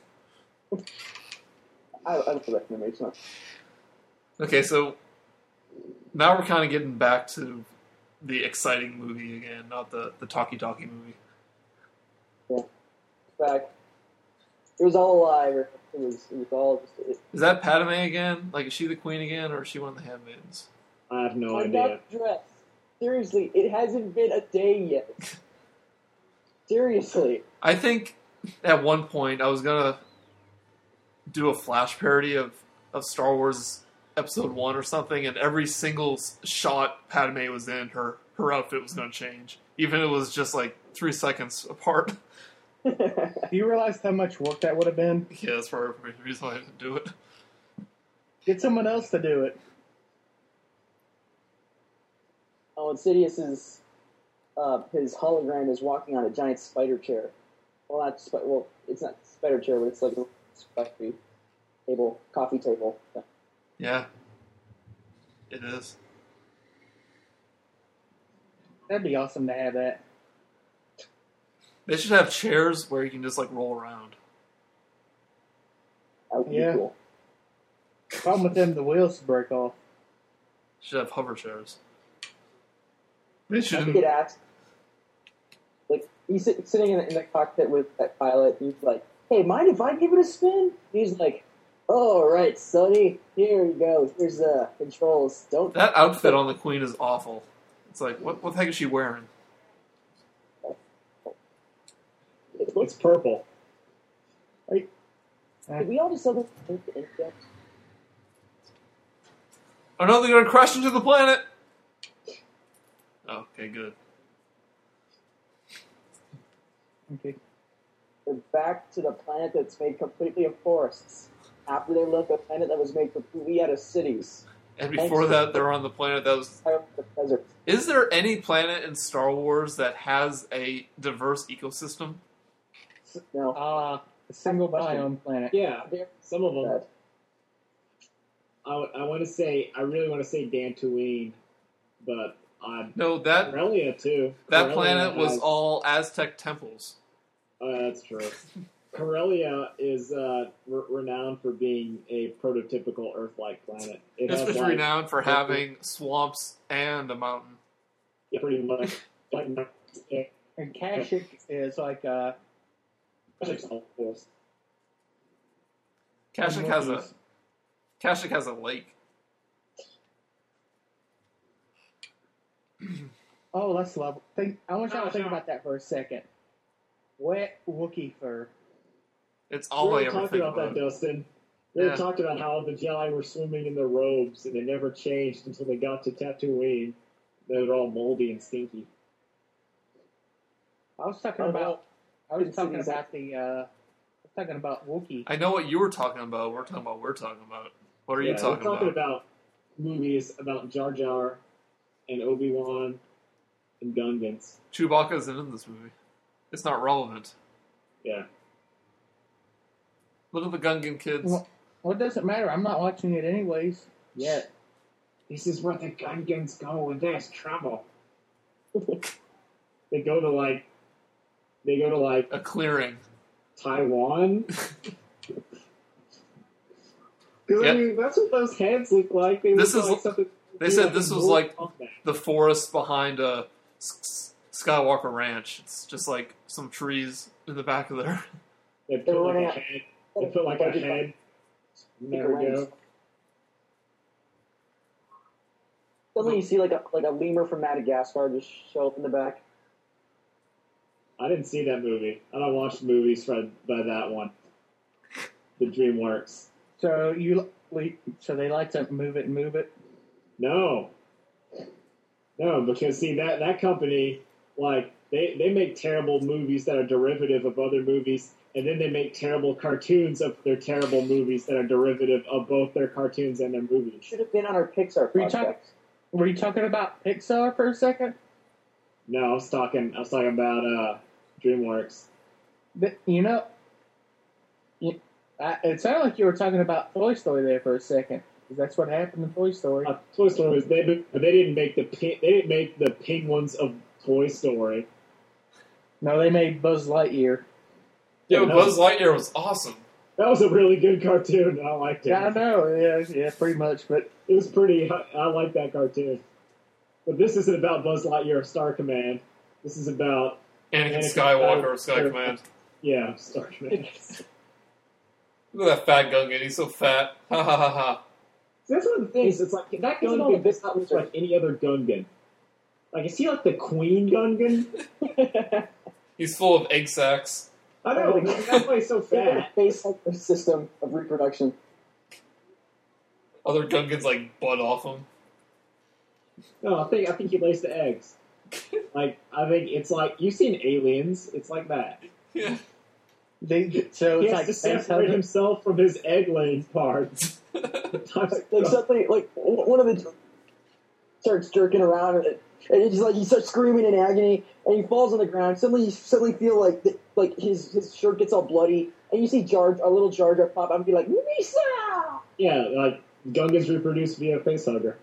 I, I love that movie. It's not. Okay, so now we're kind of getting back to the exciting movie again, not the the talkie talkie movie. Yeah. In fact, it was all a lie. It was. It was all just. It, Is that Padme again? Like, is she the queen again, or is she one of the handmaidens? I have no I'm idea. not dressed. Seriously, it hasn't been a day yet. Seriously. I think at one point I was gonna do a flash parody of, of Star Wars Episode One or something, and every single s- shot Padme was in, her her outfit was gonna change, even if it was just like three seconds apart. Do you realize how much work that would have been? Yeah, that's probably the reason why I didn't do it. Get someone else to do it. Oh, Insidious is uh, his hologram is walking on a giant spider chair. Well, not sp- well, it's not a spider chair, but it's like a spidery table, coffee table. Yeah, it is. That'd be awesome to have that. They should have chairs where you can just like roll around. That would be Yeah. cool. Problem with them, the wheels break off. Should have hover chairs. They I should. think it acts like he's sit- sitting in, in the cockpit with that pilot. He's like, "Hey, mind if I give it a spin?" He's like, "Oh, right, Sonny. Here you go. Here's the controls. Don't." That outfit on the queen is awful. It's like, what what the heck is she wearing? It looks. It's purple. Did we all just suddenly think the internet? Oh no, they're gonna crash into the planet! Oh, okay, good. Okay. They're back to the planet that's made completely of forests. After they left the planet that was made completely out of cities. And before that, they're on the planet that was... Out of the desert. Is there any planet in Star Wars that has a diverse ecosystem? No. Uh, a single Question. biome planet. Yeah, They're some of them. bad. I, I want to say, I really want to say Dantooine, but uh, No, that Corellia too. that Corellia planet was has- all Aztec temples. Oh, that's true. Corellia is uh, re- renowned for being a prototypical Earth-like planet. It This has, was like, renowned for having swamps and a mountain. yeah, pretty much. Like, yeah, And Kashyyyk is like uh, it's all forest. Kashyyyk has a Wookiees. Kashyyyk has a lake. Oh, that's lovely. Think, I want y'all to think about that for a second. Wet Wookiee fur. It's all we I were ever talking think about about. that, Dustin. We Yeah. were talking about how the Jedi were swimming in their robes and they never changed until they got to Tatooine. They were all moldy and stinky. I was talking Oh, about. I was Didn't talking see these- about the. Uh, I was talking about Wookiee. I know what you were talking about. We're talking about what we're talking about. What are you Yeah, talking, we're talking about? about movies about Jar Jar and Obi-Wan and Gungans. Chewbacca isn't in this movie. It's not relevant. Yeah. Look at the Gungan kids. Well, well, it doesn't matter. I'm not watching it anyways. Yet. This is where the Gungans go when there's trouble. They go to like, they go to like A clearing. Taiwan. Because Yep. I mean, that's what those heads look like. They This look is- like something. they said this was like- Combat. The forest behind a S- Skywalker Ranch. It's just like some trees in the back of there. They They put were like running a out- head. They put like a Budget head. Pick There a we wings. go. Suddenly you see like a like a lemur from Madagascar just show up in the back. I didn't see that movie. I don't watch movies by, by that one. The DreamWorks. So you. we- So they like to move it and move it. No. No, because see that that company, like they, they make terrible movies that are derivative of other movies, and then they make terrible cartoons of their terrible movies that are derivative of both their cartoons and their movies. Should have been on our Pixar Were you talking- project. Were you talking about Pixar for a second? No, I was talking. I was talking about uh, DreamWorks. But, you know, you, I, it sounded like you were talking about Toy Story there for a second. Because that's what happened in Toy Story. Uh, Toy Story was they, but they didn't make the pe- they didn't make the penguins of Toy Story. No, they made Buzz Lightyear. Yeah, but no. Buzz Lightyear was awesome. That was a really good cartoon. I liked it. Yeah, I know. Yeah, yeah, pretty much. But It was pretty. I, I like that cartoon. But this isn't about Buzz Lightyear of Star Command. This is about Anakin Anakin Skywalker of Sky Skywalker. Command. yeah, Star Command. Look at that fat Gungan. He's so fat. Ha ha ha ha. So that's one of the things. It's like that He's an old Gungan does not look like any other Gungan. Like, is he like the Queen Gungan? He's full of egg sacs. I know. Like, that's why he's so fat. Base system of reproduction. Other Gungans like butt off him. No, I think I think he lays the eggs. Like, I think it's like you've seen Aliens. It's like that. Yeah. they so He it's has like to space separate Hunter. himself from his egg laying parts. Like somebody, like w- one of the starts jerking around, and, it, and it's like he starts screaming in agony, and he falls on the ground. Suddenly, you suddenly feel like the, like his his shirt gets all bloody, and you see Jar a little Jar Jar pop up and be like, "Misa!" Yeah, like Gungans reproduce via facehugger.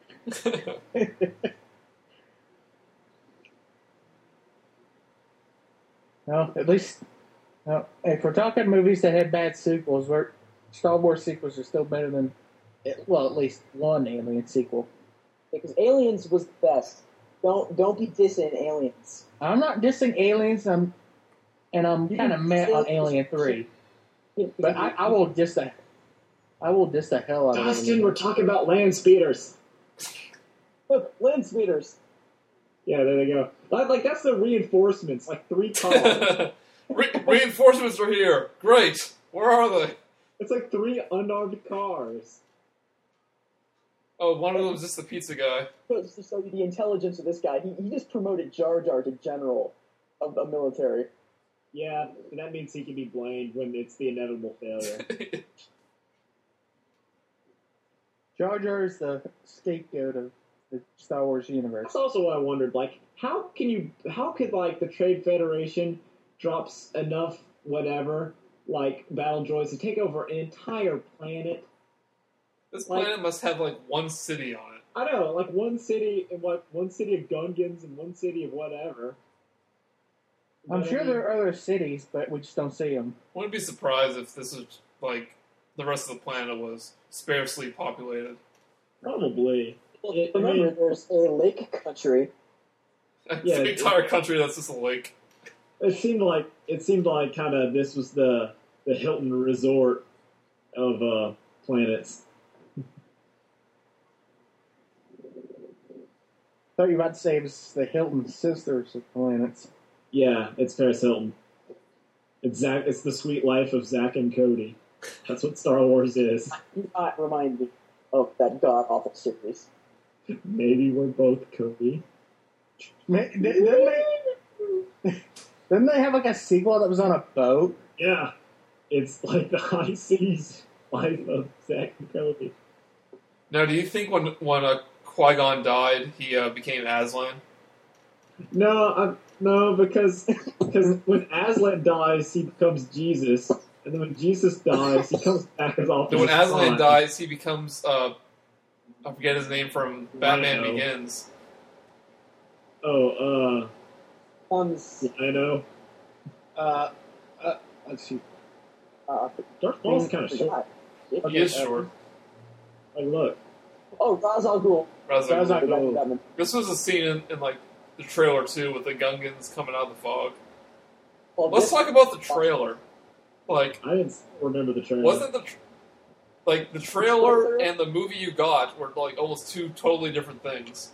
No, at least, no. If we're talking movies that had bad sequels, we're, Star Wars sequels are still better than, well, at least one Alien sequel. Because Aliens was the best. Don't don't be dissing Aliens. I'm not dissing Aliens, I'm, and I'm You kind of can mad on say- Alien three. But I, I will diss the, I will diss the hell out of Dustin, Alien. we're talking about land speeders. Look, land speeders. Yeah, there they go. Like, like that's the reinforcements, like three cars. Re- reinforcements are here. Great. Where are they? It's like three unarmed cars. Oh, one of them is just the pizza guy. Just to show you the intelligence of this guy, he, he just promoted Jar Jar to general of the military. Yeah, and that means he can be blamed when it's the inevitable failure. Jar Jar is the scapegoat of the Star Wars universe. That's also what I wondered. Like, how can you? How could like the Trade Federation drops enough whatever like battle droids to take over an entire planet? This Like- planet must have like one city on it. I know, like one city and what one city of Gungans and one city of whatever. I'm But, I sure mean, there are other cities, but we just don't see them. Wouldn't be surprised if this was like the rest of the planet was sparsely populated. probably. Well, I remember, mean- there's a lake country. It's Yeah, the it- entire country that's just a lake. It seemed like it seemed like kind of this was the the Hilton Resort of uh, planets. thought you were about to say it was the Hilton Sisters of Planets. Yeah, it's Paris Hilton. It's Zach. It's the sweet life of Zach and Cody. That's what Star Wars is. Do not remind me of that god awful series. Maybe we're both Cody. Ma- Didn't they, didn't they have like a sequel that was on a boat? Yeah, it's like the high seas life of Zach and Cody. Now, do you think when when uh, Qui Gon died, he uh, became Aslan? No, I, no, because because when Aslan dies, he becomes Jesus, and then when Jesus dies, he comes back as all. And when Aslan dies, he becomes uh, I forget his name from Batman Rhino. Begins. Oh, Um, uh, I know. Uh, uh, let's see. uh, Darth Maul's kind of short. He is short. Like, look, Oh, Ra's al Ghul. Ra's al Ra's al Ghul. Ghul. Batman. This was a scene in, in like the trailer too, with the Gungans coming out of the fog. Well, Let's this- talk about the trailer. Like, I didn't remember the trailer. wasn't the tr- like the trailer and the movie you got were like almost two totally different things?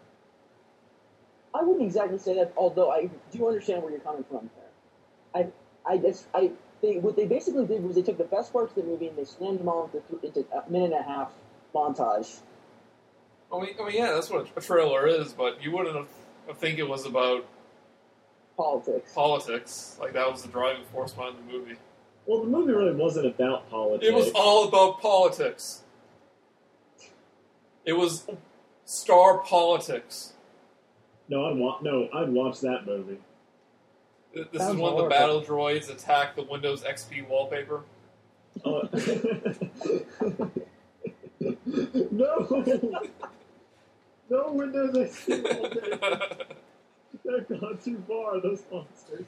I wouldn't exactly say that, although I do understand where you're coming from there. I, I guess, I think what they basically did was they took the best parts of the movie and they slammed them all into, into a minute and a half montage. I mean, I mean, yeah, that's what a trailer is, but you wouldn't have, have think it was about Politics. politics. Like that was the driving force behind the movie. Well, the movie really wasn't about politics. It was all about politics. It was Star Politics. No, I'd wa- no, I'd watch that movie. This is Sounds when the horrible. battle droids attack the Windows X P wallpaper. Oh. no, no Windows X P wallpaper. They've gone too far. Those monsters.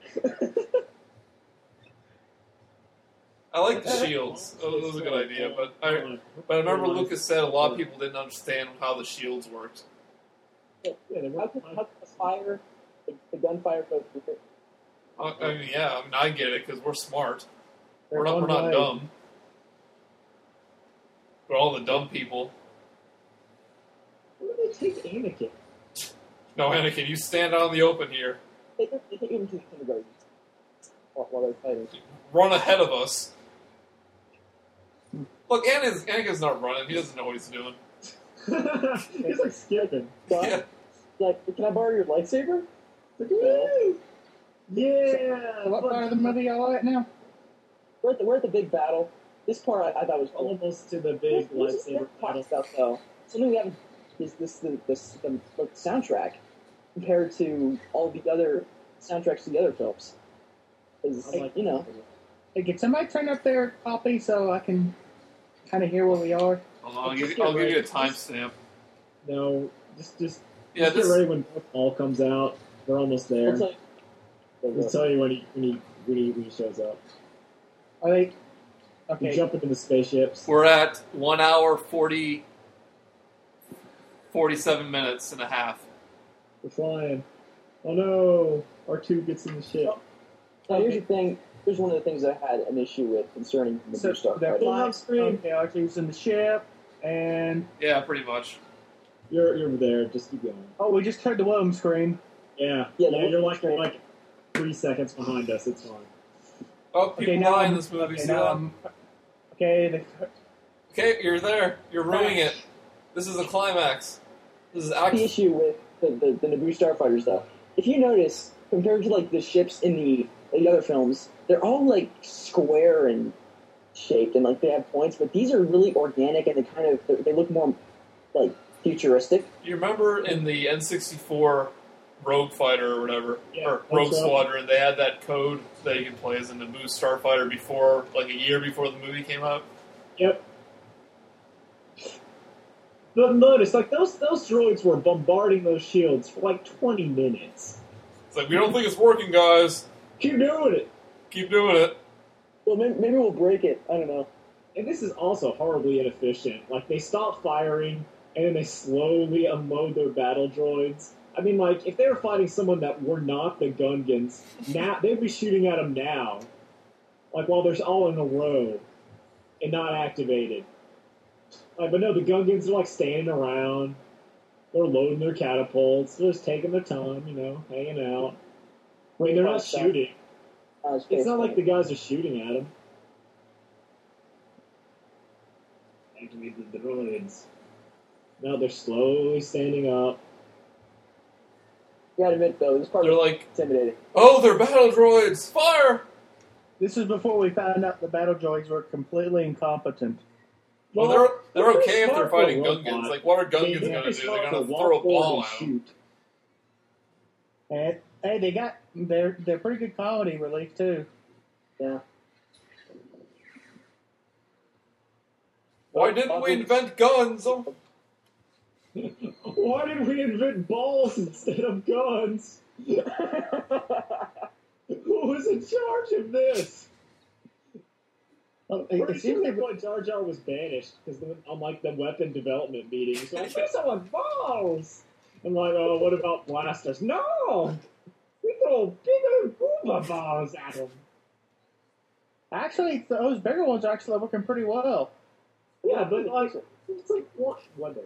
I like the shields. That was a good idea, but I but I remember Lucas said a lot of people didn't understand how the shields worked. Yeah, they How work can, fine. how can the fire, the, the gunfire go through it? I, I mean, yeah, I mean, I get it because we're smart. They're We're not. We're one not way. dumb. We're all the dumb people. Where do they take Anakin? No, Anakin, you stand out in the open here. They, they, they take him to the kindergarten while, while they're fighting. Run ahead of us. Look, Anakin's, Anakin's not running. He doesn't know what he's doing. He's like skipping. Guy, Yeah. like, can I borrow your lightsaber? Like, woo! Yeah. So what but- part of the movie y'all at now? We're at the, we're at the big battle. This part I, I thought was cool. Almost to the big This is lightsaber fun battle. stuff, though. Something we haven't is this the, this the, the soundtrack compared to all the other soundtracks to the other films. Is I like you know Hey, can somebody turn up their copy so I can kind of hear where we are? Hold on, I'll give, you- I'll give you a timestamp. No, just just, Yeah, just this. get ready when Paul comes out. We're almost there. I'll tell you- We'll tell you when he when he when he, when he shows up. Are they? We Okay. jump into the spaceships. We're at one hour forty, forty-seven minutes and a half. We're flying. Oh no! R two gets in the ship. Now here's the thing. Here's one of the things I had an issue with concerning the So Blue Star they're Fighter. flying. flying. screen. Okay, R two's in the ship, and Yeah, pretty much. You're you're there. Just keep going. oh, we just heard the welcome screen. Yeah, Yeah, yeah. the You're welcome like screen. you're like three seconds behind us. It's fine. Oh, people Okay, now die in I'm- this movie. Okay, see now that? I'm- okay, they, Okay, you're there. You're ruining it. This is a climax. This is The act. issue with the, the, the Naboo starfighters, though, if you notice, compared to like the ships in the, the other films, they're all like square and shaped, and like they have points. But these are really organic, and they kind of they, they look more like futuristic. You remember in the N sixty-four Rogue Fighter or whatever, Yeah, or Rogue that's right. Squadron, they had that code that you can play as a Naboo Starfighter before, like a year before the movie came out. Yep. But notice, like those those droids were bombarding those shields for like twenty minutes. It's like, we don't think it's working, guys. Keep doing it. Keep doing it. Well, maybe, maybe we'll break it. I don't know. And this is also horribly inefficient. Like they stop firing and then they slowly unload their battle droids. I mean, like if they were fighting someone that were not the Gungans, now they'd be shooting at them now, like while they're all in a row and not activated. Like, but no, the Gungans are like standing around. They're loading their catapults. They're just taking their time, you know, hanging out. I mean, they're not shooting. Uh, It's not like the guys are shooting at them. Activate the droids. Now they're slowly standing up. You gotta admit, though, this part They're was like, intimidating. oh, they're battle droids! Fire! this is before we found out the battle droids were completely incompetent. Well, they're they're they're okay if they're smart for a fighting robot. Gungans. Like, what are They- Gungans they're going to do? smart They're to going to walk throw a forward ball and at them. shoot. And hey, they got they're they're pretty good comedy relief too. Yeah. Why didn't we invent guns? Oh, Why did we invent balls instead of guns? Who was in charge of this? Well, it, Pretty it seems sure they that's why Jar Jar was banished, because on like the weapon development meetings, like, we still want balls! I'm like, oh, what about blasters? No! We throw bigger Goomba balls at them! actually those bigger ones are actually working pretty well. Yeah, but like, it's like, what? Whatever.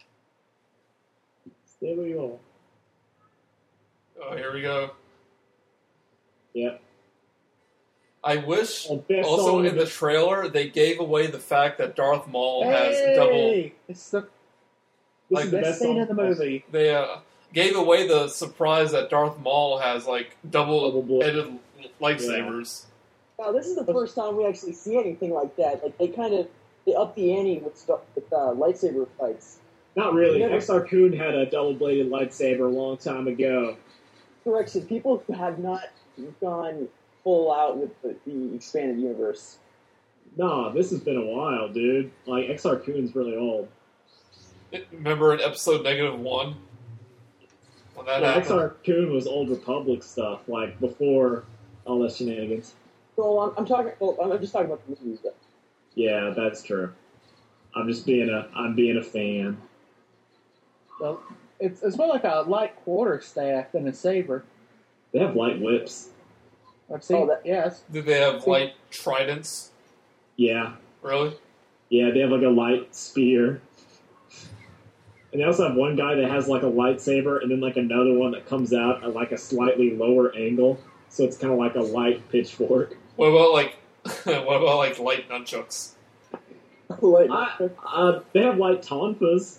Stay where you are. oh, here we go. Yep. I wish, Well, best also song in of the the- trailer, they gave away the fact that Darth Maul has double... Hey, it's the This like is the best best scene song in the movie. They uh, gave away the surprise that Darth Maul has, like, Double double blade. headed lightsabers. Now, this is the first time we actually see anything like that. Like, they kind of, they up the ante with stuff, with uh, lightsaber fights. Not really. Never- Exar Kun had a double-bladed lightsaber a long time ago. Correction, people have not gone full out with the, the expanded universe. Nah, this has been a while, dude. Like, Exar Kun's really old. Remember in episode negative one? When that Yeah, happened? Exar Kun was Old Republic stuff, like, before all the shenanigans. So I'm, I'm talking. Well, I'm just talking about the movies, though. Yeah, that's true. I'm just being a, I'm being a fan. Well, it's it's more like a light quarterstaff than a saber. They have light whips. I've seen. Oh, that- yes. Did they have light tridents? Yeah. Really? Yeah, they have like a light spear. And they also have one guy that has like a lightsaber and then like another one that comes out at like a slightly lower angle. So it's kind of like a light pitchfork. What about like, what about like light nunchucks? Like, I, uh, they have light tonfas.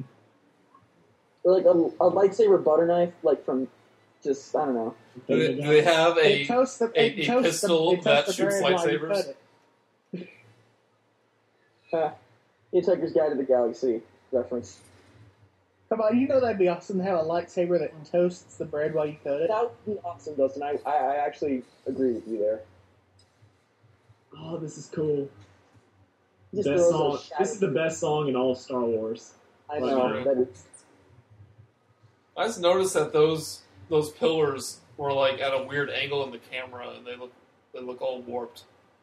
or like a, a lightsaber butter knife, like from just I don't know. Do they, do they have It a? toasts the, a- it a toasts the- pistol it toasts that the shoots bread while you lightsabers? cut it. Uh, Hitchhiker's Guide to the Galaxy reference. Come on, you know that'd be awesome to have a lightsaber that toasts the bread while you cut it. That would be awesome, Dustin. I, I, I actually agree with you there. Oh, this is cool. Just Best throws song. those This is the shadows. best song in all of Star Wars. I know Right. that is. I just noticed that those those pillars were like at a weird angle in the camera, and they look they look all warped.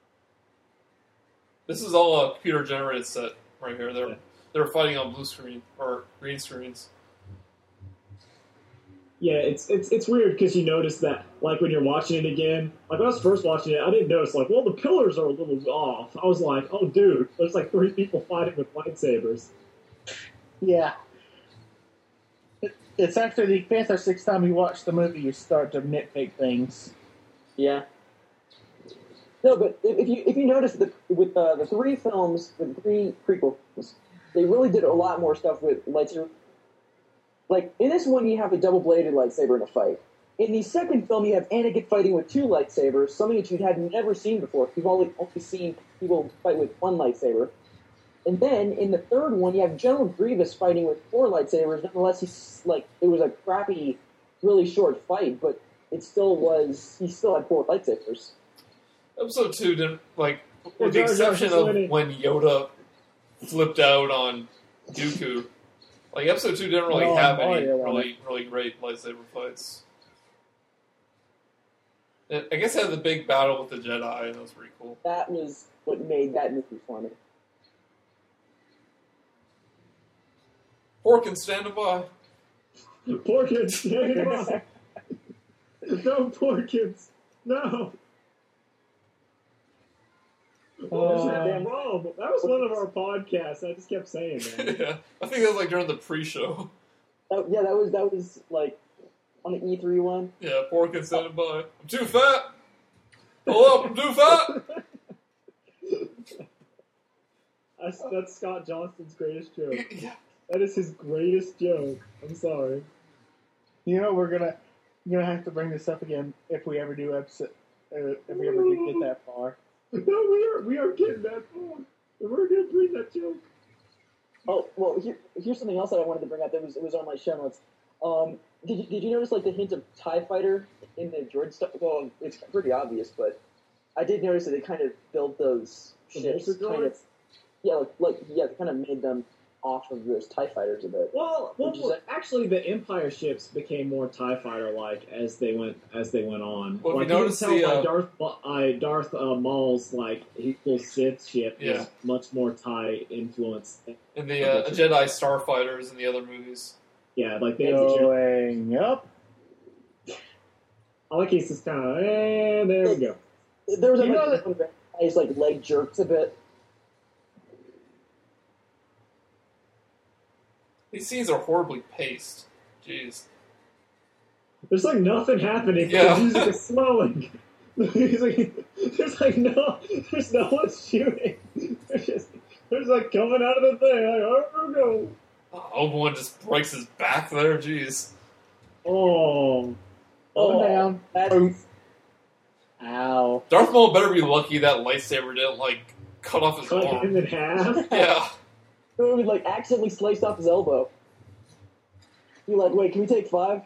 This is all a computer generated set right here. They're Yeah. they're fighting on blue screen or green screens. Yeah, it's it's it's weird because you notice that, like, when you're watching it again, like, when I was first watching it, I didn't notice, like, well, the pillars are a little off. I was like, oh, dude, there's, like, three people fighting with lightsabers. Yeah. It, it's after the fifth or sixth time you watch the movie you start to nitpick things. Yeah. No, but if if you if you notice the with uh, the three films, the three prequels, they really did a lot more stuff with lightsaber. Like in this one, you have a double-bladed lightsaber in a fight. In the second film, you have Anakin fighting with two lightsabers, something that you had never seen before. You've only only seen people fight with one lightsaber. And then in the third one, you have General Grievous fighting with four lightsabers. Nonetheless, he's like it was a crappy, really short fight, but it still was. He still had four lightsabers. Episode two didn't like, Yeah, with the Jar Jar exception just of winning. when Yoda flipped out on Dooku. Like episode two didn't really Oh, have any Mario on really really great lightsaber fights. And I guess it had the big battle with the Jedi, and that was pretty cool. That was what made that movie for me. Porkins standing by. Porkins, stand by. No, Porkins, no. Oh. Damn wrong. That was one of our podcasts. I just kept saying that. Yeah, I think that was like during the pre-show. Oh, yeah, that was that was like on the E three one. Yeah, Porkins standing by. I'm too fat. Hold up, I'm too fat. That's, that's Scott Johnston's greatest joke. Yeah. That is his greatest joke. I'm sorry. You know we're gonna you're gonna have to bring this up again if we ever do episode uh, if we ever do get that far. No, we are we are getting that far. We're gonna bring that joke. Oh well, here, here's something else that I wanted to bring up. That was it was on my show notes. Um, did you, did you notice like the hint of TIE Fighter in the droid stuff? Well, it's pretty obvious, but I did notice that they kind of built those The ships Vulture kind of. droids? Yeah, like, like yeah, they kind of made them off of those TIE Fighters a bit. Well, well, Which is a- actually, the Empire ships became more Tie Fighter like as they went as they went on. Well, like we you noticed can tell the, by uh, Darth Ma- uh, Darth uh, Maul's like equal Sith ship Yeah. is much more Tie influenced. And the uh, Jedi Starfighters in the other movies. Yeah, like they have the ship. Going up. I like he's just kind of eh, there we go. There was a You know like, one of his like leg jerks a bit. These scenes are horribly paced. Jeez. There's like nothing happening. Yeah. The music is slowing. He's like, there's like no, there's no one shooting. There's just, there's like coming out of the thing. Like, oh, we go. Obi-Wan just breaks his back there. Jeez. Oh, Oh, down. That's, Boom. Ow. Darth Maul better be lucky that lightsaber didn't like cut off his cut arm. him in half. Yeah. It would like accidentally sliced off his elbow. You're like, wait, can we take five?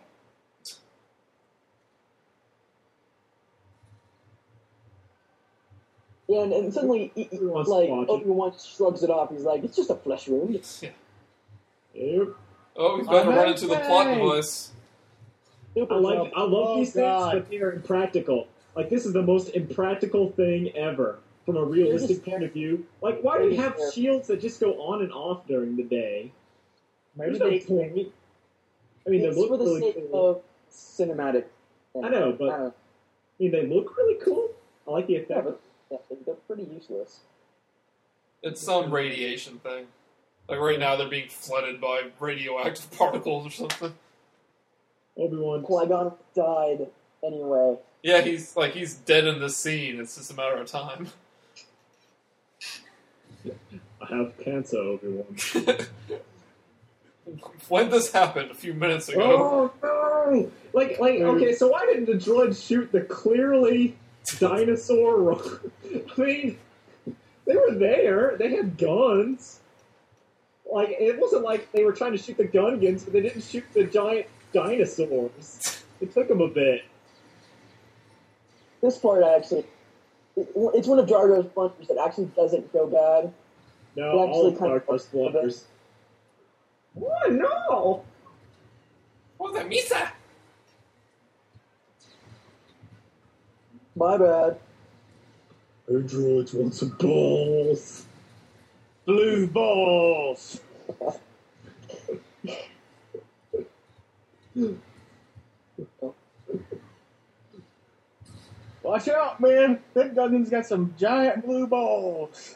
Yeah, and, and suddenly, he, he- Everyone wants to like, watch it. Obi-Wan shrugs it off. He's like, it's just a flesh wound. Yeah. Yep. Oh, he's about to I'm run into the plot okay. device. I like I love Oh, these God. things, but they are impractical. Like this is the most impractical thing ever from a realistic point of view. Like, why do you have Yeah. shields that just go on and off during the day? Maybe There's no they. point. I mean, they It's look for the really sake cool. of cinematic. I know, but- Uh, I mean, they look really cool. I like the yeah, effect. but yeah, they're pretty useless. It's some radiation thing. Like right now, they're being flooded by radioactive particles or something. Obi-Wan. Qui-Gon died anyway. Yeah, he's like he's dead in this scene. It's just a matter of time. I have cancer, Obi-Wan. When this happened a few minutes ago. Oh no! Like, like, okay, so why didn't the droids shoot the clearly dinosaur? ro- I mean, they were there. They had guns. Like, it wasn't like they were trying to shoot the Gungans, but they didn't shoot the giant dinosaurs. It took them a bit. This part actually, it, it's one of Jar Jar's blunders that actually doesn't go bad. No, Well, all actually, of kind our of- first blunders. What? No! Oh, the Misa! My bad. Hey, droids want some balls. Blue balls. Watch out, man! That Gungan's got some giant blue balls.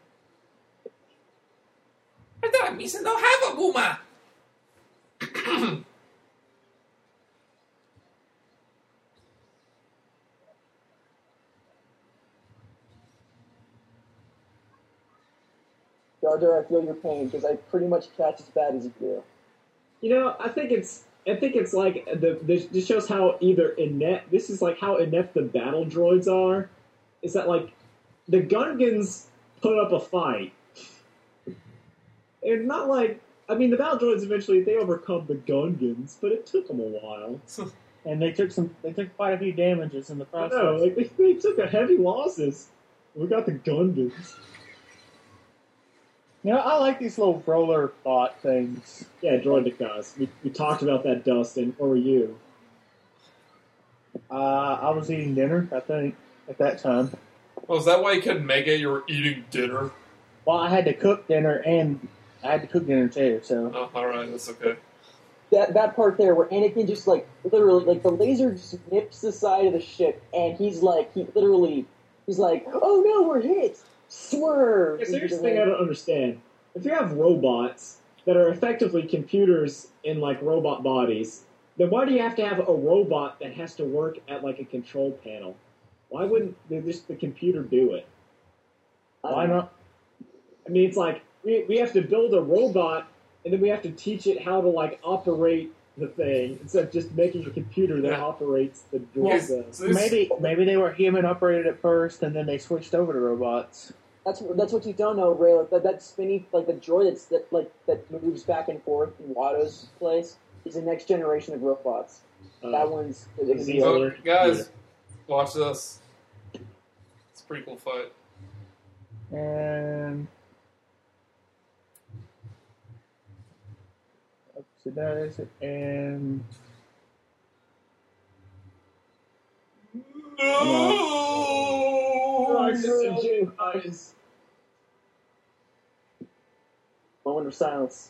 I thought Misa don't have a Buma! Jar Jar, I feel your pain because I pretty much catch as bad as you do. You know, I think it's I think it's like the this, this shows how either inept this is like how inept the battle droids are. Is that like the Gungans put up a fight, and not like I mean the battle droids eventually they overcome the Gungans, but it took them a while. And they took some. They took quite a few damages in the I process. know, like they, they took a heavy losses. We got the Gungans. You know, I like these little roller bot things. Yeah, droid guys. We we talked about that, Dustin. Or were you? Uh, I was eating dinner, I think, at that time. Oh, is that why you couldn't make it? You were eating dinner. Well, I had to cook dinner, and I had to cook dinner too. So Oh, all right, that's okay. That that part there where Anakin just like literally like the laser just nips the side of the ship and he's like he literally he's like, oh no, we're hit. Swerve. Yeah, so here's the thing I don't understand. If you have robots that are effectively computers in like robot bodies, then why do you have to have a robot that has to work at like a control panel? Why wouldn't the, just the computer do it? why not? I mean, it's like we, we have to build a robot and then we have to teach it how to like operate the thing instead of just making a computer that Yeah. operates the Well, droid. so this- Maybe maybe they were human operated at first, and then they switched over to robots. That's that's what you don't know, Ray. Like, that that spinny like the droid that's that like that moves back and forth in Watto's place is the next generation of robots. Uh, that one's is he- So, Yeah. guys, watch this. It's a pretty cool fight. And so that is it. And Oh, No! it's just a Jedi. moment of silence.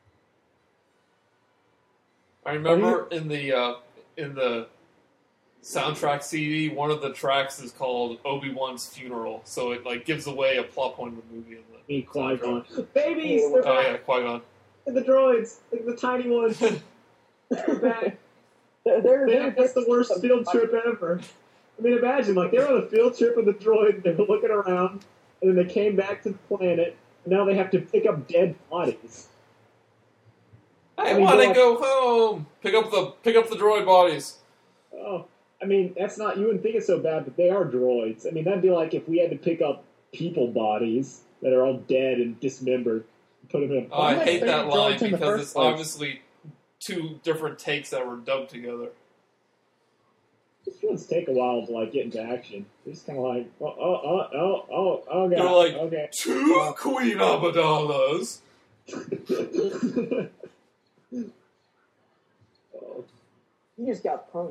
I remember in the uh, in the soundtrack C D, one of the tracks is called Obi-Wan's Funeral, so it like gives away a plot point of the movie. In the Me, Qui-Gon. Babies! Oh, They're Oh back! yeah, Qui-Gon. The droids! Like the tiny ones! They're back! They're, they're, Man, they're, that's the worst field trip ever. I mean, imagine, like, they were on a field trip with the droid, they were looking around, and then they came back to the planet, and now they have to pick up dead bodies. I, I mean, want to like- go home. Pick up the pick up the droid bodies. Oh, I mean, that's not, you wouldn't think it's so bad, but they are droids. I mean, that'd be like if we had to pick up people bodies that are all dead and dismembered. put him in. Oh, I my hate that favorite line droids in the because first it's place. obviously two different takes that were dubbed together. These ones take a while to like get into action. They're just kind of like, oh, oh, oh, oh, oh, oh, God. They're like, okay. two Queen Amidala's. oh, He just got punked.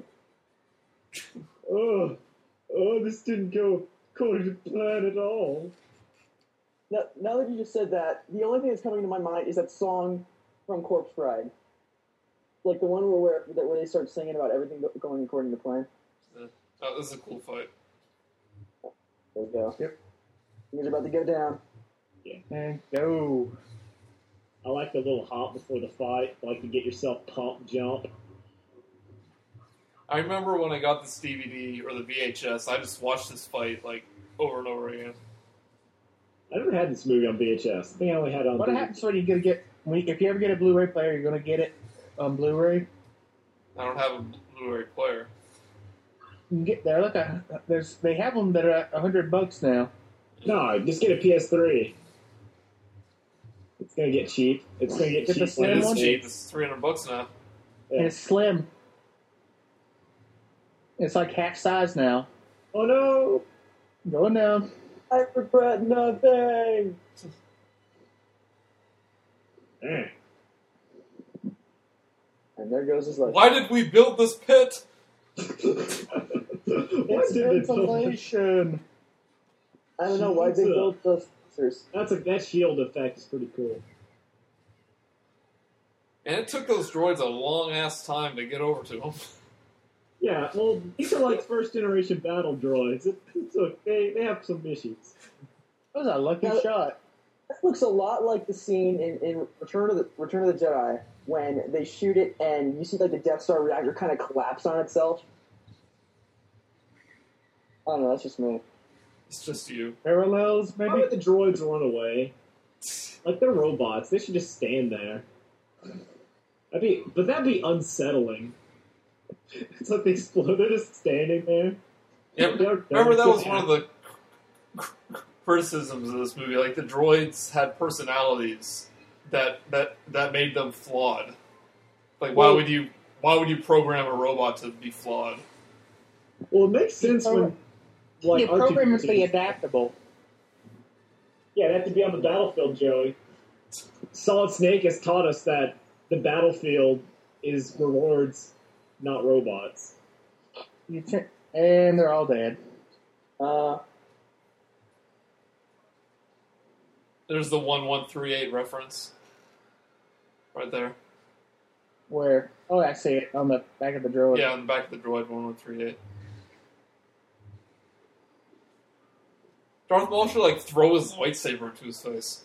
oh, oh, this didn't go according to plan at all. Now, now that you just said that, the only thing that's coming to my mind is that song from Corpse Bride. Like the one where where, that- where they start singing about everything go- going according to plan. Oh, this is a cool fight. There we go. Yep. Things are about to go down. And go. I like the little hop before the fight, like to get yourself pumped, jump. I remember when I got this D V D or the V H S, I just watched this fight like over and over again. I never had this movie on V H S. I think I only had it on What D V D. happens when you get get when, if you ever get a Blu-ray player, you're gonna get it on Blu-ray. I don't have a Blu-ray player. You can get there. Look, uh, there's they have them that are a hundred bucks now. No, just get a P S three. It's gonna get cheap. It's gonna get Get the cheap. slim when It is one? it's cheap. made. It's three hundred bucks now. Yeah. And it's slim. It's like half size now. Oh no! Going down. I regret nothing. Eh. And there goes his life. Why did we build this pit? Why It's did they build that? insulation. I don't know why they Jesus. built those monsters. That's a that shield effect is pretty cool. And it took those droids a long ass time to get over to them. Yeah, well, these are like first generation battle droids. It, so they they have some issues. That was a lucky Now- shot. That looks a lot like the scene in, in Return of the Return of the Jedi when they shoot it and you see like the Death Star reactor kind of collapse on itself. I don't know. That's just me. It's just you. Parallels, Why maybe. would the droids run away? Like they're robots. They should just stand there. That'd be, but that'd be unsettling. It's like they explode. They're just standing there. Yeah, They're- remember that they're was one of the criticisms of this movie. Like the droids had personalities that that that made them flawed. Like why Well- would you why would you program a robot to be flawed? Well, it makes sense when like Your program must be R two D two adaptable. Yeah, they have to be on the battlefield, Joey. Solid Snake has taught us that the battlefield is rewards, not robots. You ch- and they're all dead. Uh, There's the one one three eight reference. Right there. Where? Oh, I see it on the back of the droid. Yeah, on the back of the droid one one three eight. Darth Maul should like throw his lightsaber into his face.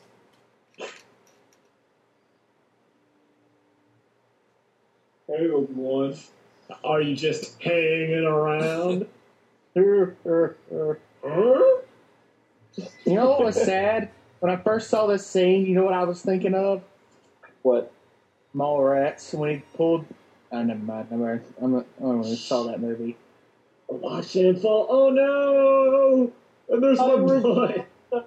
Hey, Obi-Wan. Are you just hanging around? Er, er, er. Huh? You know what was sad? When I first saw this scene, you know what I was thinking of? what? Mallrats. When he pulled. Oh, never mind. Never mind. I'm not, I don't really saw that movie. Watch him fall. Oh no! And there's Oh, my we're- blood.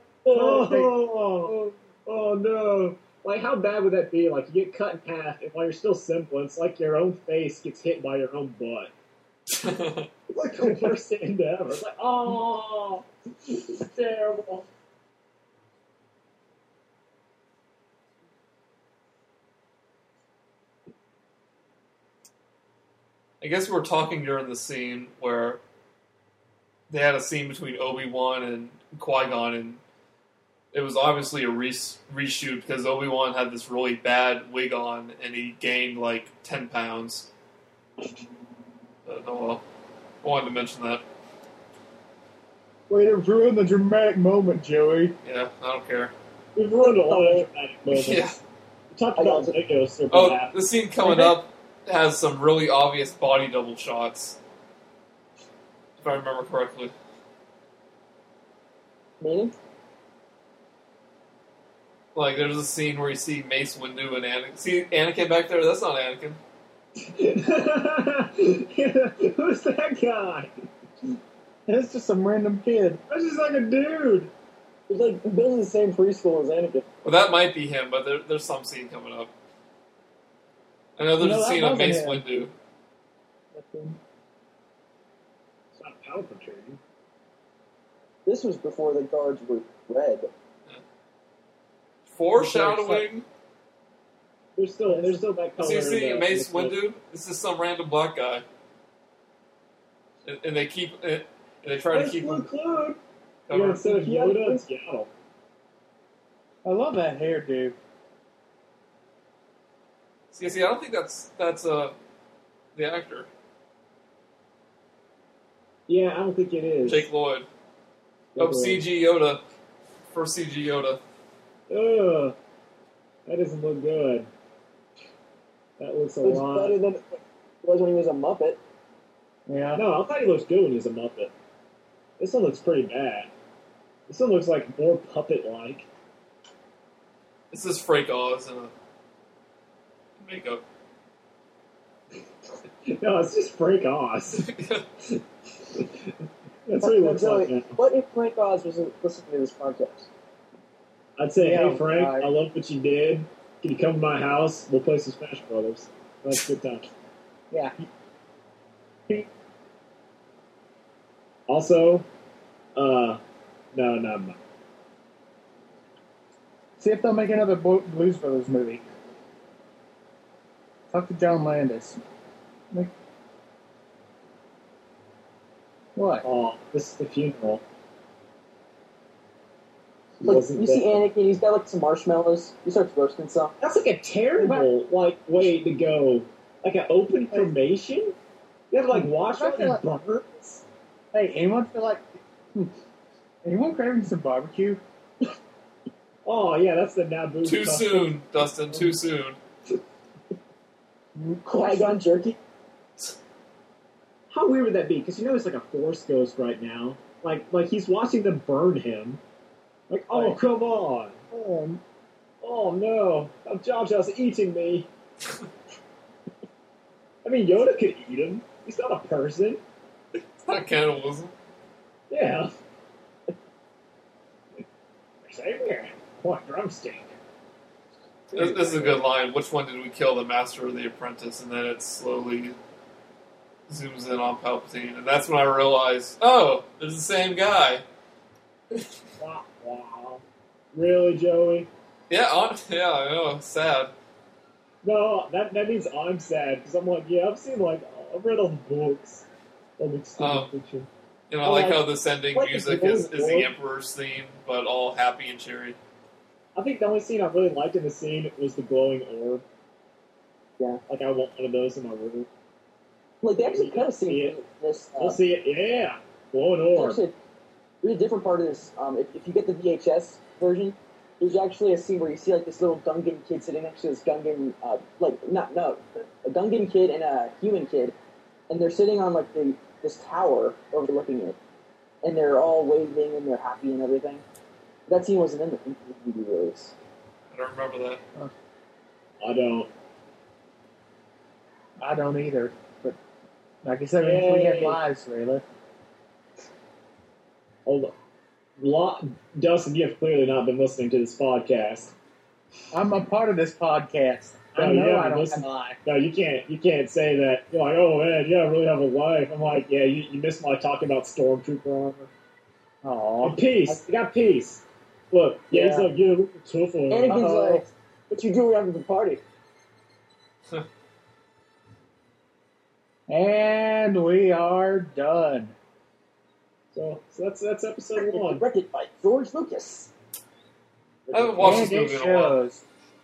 Oh, oh no! Like, how bad would that be? Like, you get cut in half, and while you're still semblance, like your own face gets hit by your own butt. It's like the worst end ever. It's like, oh, it's terrible. I guess we were talking during the scene where they had a scene between Obi-Wan and Qui-Gon, and it was obviously a re- reshoot because Obi-Wan had this really bad wig on, and he gained like ten pounds. Uh, oh well. I wanted to mention that. Way to ruin the dramatic moment, Joey. Yeah, I don't care. We've ruined a lot of dramatic moments. Yeah. We talked I about got Legos for Oh, half. the scene coming up has some really obvious body double shots. If I remember correctly. Meaning? Like, there's a scene where you see Mace Windu and Anakin. See Anakin back there? That's not Anakin. Who's that guy? It's just some random kid. That's just like a dude. He's like he goes to the same preschool as Anakin. Well, that might be him, but there, there's some scene coming up. I know there's No, a that scene of wasn't Mace him. Windu. It's not Palpatine. This was before the guards were red. Foreshadowing. There's still there's still that color. So you in see the- Mace in the clip. Windu? This is some random black guy. And, and they keep and they try to There's keep Luke him Clune. Yeah, covered. instead of Yoda, it's Yaddle. I love that hairdo. See, see, I don't think that's that's uh the actor. Yeah, I don't think it is. Jake Lloyd. Oh, C G Yoda. For C G Yoda. Ugh, that doesn't look good. That looks a Looks lot. better than it was when he was a Muppet. Yeah. No, I thought he looked good when he was a Muppet. This one looks pretty bad. This one looks like more puppet-like. This is Frank Oz in a makeup. No, it's just Frank Oz. That's what he looks Joey, like now. what if Frank Oz was listening to this podcast? I'd say, Yeah, hey Frank, right. I love what you did. Can you come to my house? We'll play some Smash Brothers. That's a good time. Yeah. Also, uh, no, no, no. See if they'll make another Bo- Blues Brothers movie. Talk to John Landis. Like, what? Oh, this is the funeral. He Like, wasn't you see there. Anakin, he's got like some marshmallows. He starts roasting some. That's like a terrible like way to go. Like an open cremation. You have to like wash I out feel your like- burns. Hey, anyone feel like... hmm, anyone craving some barbecue? Oh yeah, that's the Naboo. Too stuff. soon, Dustin. Too soon. Qui-Gon jerky. How weird would that be? Because you know it's like a Force ghost right now. Like like he's watching them burn him. Like oh Right. come on. Oh, oh no, now Jar Jar's eating me. I mean Yoda could eat him. He's not a person. It's not cannibalism. Yeah. Same here. What drumstick? This, this is a good line. Which one did we kill, the Master or the Apprentice? And then it slowly zooms in on Palpatine, and that's when I realized, oh, it's the same guy. Wow, wow. Really, Joey? Yeah, on, yeah, I know. Sad. No, that that means I'm sad because I'm like, yeah, I've seen like I've read all the books, all the extended Oh. fiction. You know, I Oh, like like- how this ending like music the is, is Golden the Globe. Emperor's theme, but all happy and cheery. I think the only scene I really liked in the scene was the glowing orb. Yeah. Like I want one of those in my room. Like, they actually kind of See see it. this. Uh, We'll see it. Yeah, glowing there's orb. actually- there's a different part of this. Um, if, if you get the V H S version, there's actually a scene where you see like this little Gungan kid sitting next to this Gungan, uh, like not no, a Gungan kid and a human kid, and they're sitting on like the this tower overlooking it, and they're all waving and they're happy and everything. That scene wasn't in the D V D release. I don't remember that. I don't. I don't either. But like I said, we had Yay. lives, really. Hold on. Lo- Dustin, you have clearly not been listening to this podcast. I'm a part of this podcast. I No, know yeah, I don't listen. lie. No, you can't. You can't say that. You're like, oh man, yeah, I really have a life. I'm like, yeah, you, you missed my talking about stormtrooper armor. Aw. And peace. You got peace. Look, yeah, he's Yeah. like, yeah, look at tough on Anakin's Uh-oh. like, "What you doing after the party?" And we are done. So, so that's that's episode one. Directed by George Lucas. I haven't watched And this it movie in a while. shows.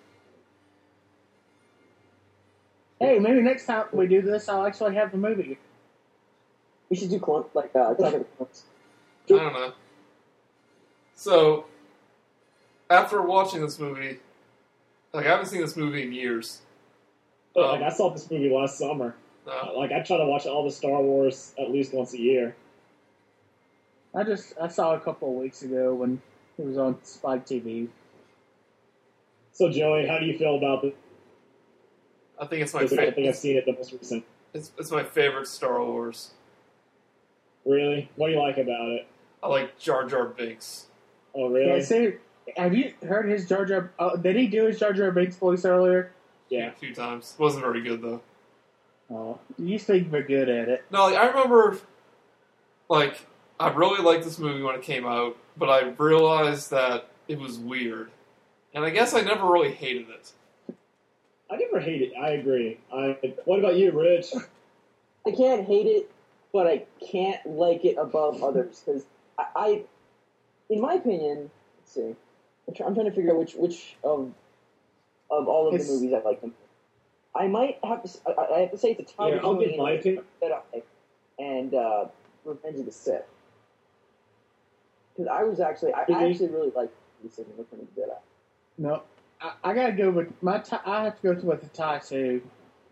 Hey, maybe next time we do this, I'll actually have the movie. We should do clone, like uh, Attack of the Clones. I don't know. So, after watching this movie, like I haven't seen this movie in years. But, Um, like, I saw this movie last summer. No. Like, I try to watch all the Star Wars at least once a year. I just I saw it a couple of weeks ago when it was on Spike T V. So, Joey, how do you feel about this? I think it's my Because I don't think I've favorite. seen it the most recent. It's, it's my favorite Star Wars. Really? What do you like about it? I like Jar Jar Binks. Oh, really? Yeah, see, have you heard his Jar Jar? Uh, did he do his Jar Jar Binks voice earlier? Yeah. A few times. Wasn't very good though. Oh, you think we're good at it? No, like, I remember, like, I really liked this movie when it came out, but I realized that it was weird, and I guess I never really hated it. I never hate it. I agree. I. What about you, Rich? I can't hate it, but I can't like it above others because I, I, in my opinion, let's see, I'm, try, I'm trying to figure out which which of of all of It's- the movies I like them. I might have to. s- I, I have to say it's a tie Yeah, I'll between give my opinion. Jedi and uh, Revenge of the Sith. Because I was actually, I, I Mhm. actually really liked Revenge of the Jedi. No, I, I gotta go with my. T- I have to go with the tie too.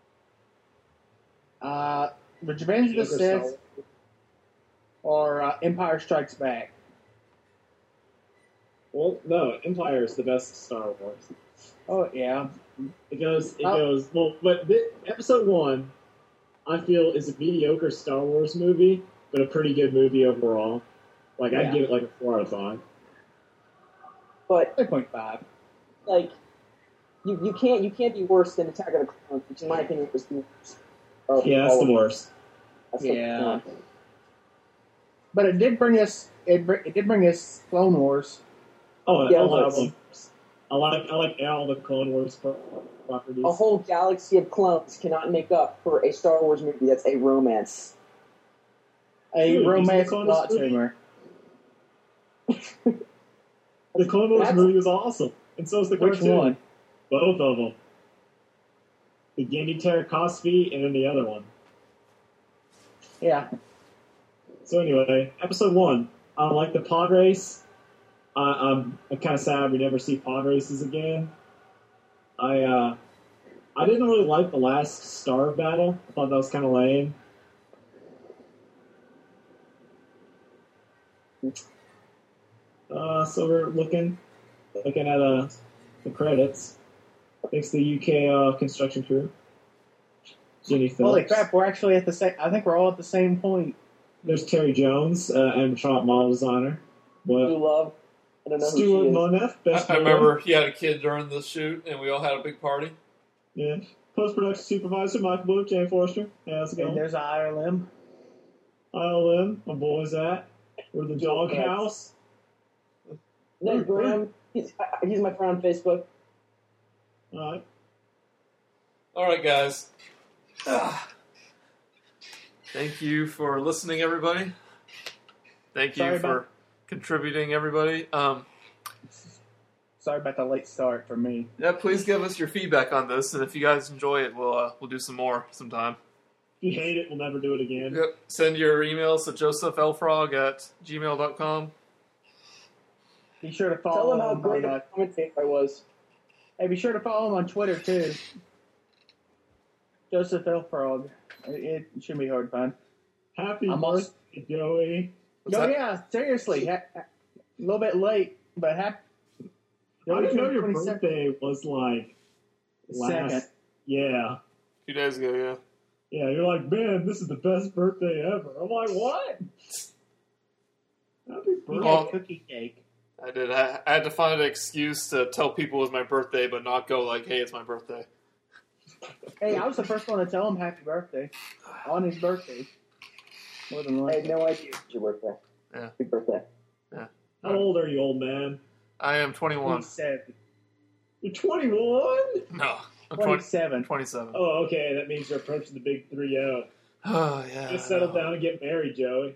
Uh, Revenge of the Joker Sith style. or uh, Empire Strikes Back. Well, no, Empire is the best Star Wars. Oh yeah, It goes, it Oh. goes. Well, but thi- episode one, I feel, is a mediocre Star Wars movie, but a pretty good movie overall. Like Yeah. I'd give it like a four out of five. But three point five. like, you, you can't you can't be worse than Attack of the Clones, which in my opinion was the worst. of Yeah, that's all the of them. worst. That's the- Yeah. But it did bring us. It, br- it did bring us Clone Wars. Oh, Yeah, I like well, Clone Wars. I like I like all the Clone Wars pro- properties. A whole galaxy of clones cannot make up for a Star Wars movie that's a romance. A Dude, romance Clone plot Wars movie? tumor. The Clone Wars That's- movie was awesome, and so is the Which cartoon. one? Both of them. The Gendy Tartakovsky and then the other one. Yeah. So anyway, episode one. I like the pod race. I, I'm, I'm kind of sad we never see pod races again. I uh, I didn't really like the last Star battle. I thought that was kind of lame. Uh, so we're looking looking at uh, the credits. Thanks to the U K uh, construction crew. Jenny Phillips. Holy crap! We're actually at the same. I think we're all at the same point. There's Terry Jones, uh, animatronic model designer. Blue What? Love. I don't know who Stuart she is. Moneth, I, best I man. remember he had a kid during the shoot, and we all had a big party. Yeah. Post production supervisor Michael Blue, Jane Forrester. Hey, how's it And going? there's Ireland. I L M, my boy's at. We're the doghouse. Ned Graham. He's, uh, he's my friend on Facebook. Alright. All right, guys. Ah. Thank you for listening, everybody. Thank you Sorry for about- contributing, everybody. Um, Sorry about the late start for me. yeah, please give us your feedback on this, and if you guys enjoy it, we'll uh, we'll do some more sometime. If you hate it, we'll never do it again. Yep. Send your emails to josephelfrog at gmail dot com. Be sure to Tell follow him how him great on. a Uh, commentator I was. hey, be sure to follow him on Twitter too. Joseph L. Frog. It, it shouldn't be hard to find. Happy I'm also- birthday, Joey. What's oh that? yeah, seriously, ha- ha- a little bit late, but happy. I didn't know your twenty-second. birthday was like last. Second. Yeah. A few days ago, yeah. Yeah, you're like, man, this is the best birthday ever. I'm like, what? Happy You birthday. Well- had cookie cake. I did. I, I had to find an excuse to tell people it was my birthday, but not go like, "Hey, it's my birthday." Hey, I was the first one to tell him happy birthday on his birthday. More than I once. had no idea it was your birthday. Yeah. Happy birthday. How old are you, old man? I am twenty-one. twenty-seven. You're twenty-one? No, I'm twenty, twenty-seven. twenty-seven. Oh, okay. That means you're approaching the big three oh. Oh yeah. Just settle down and get married, Joey.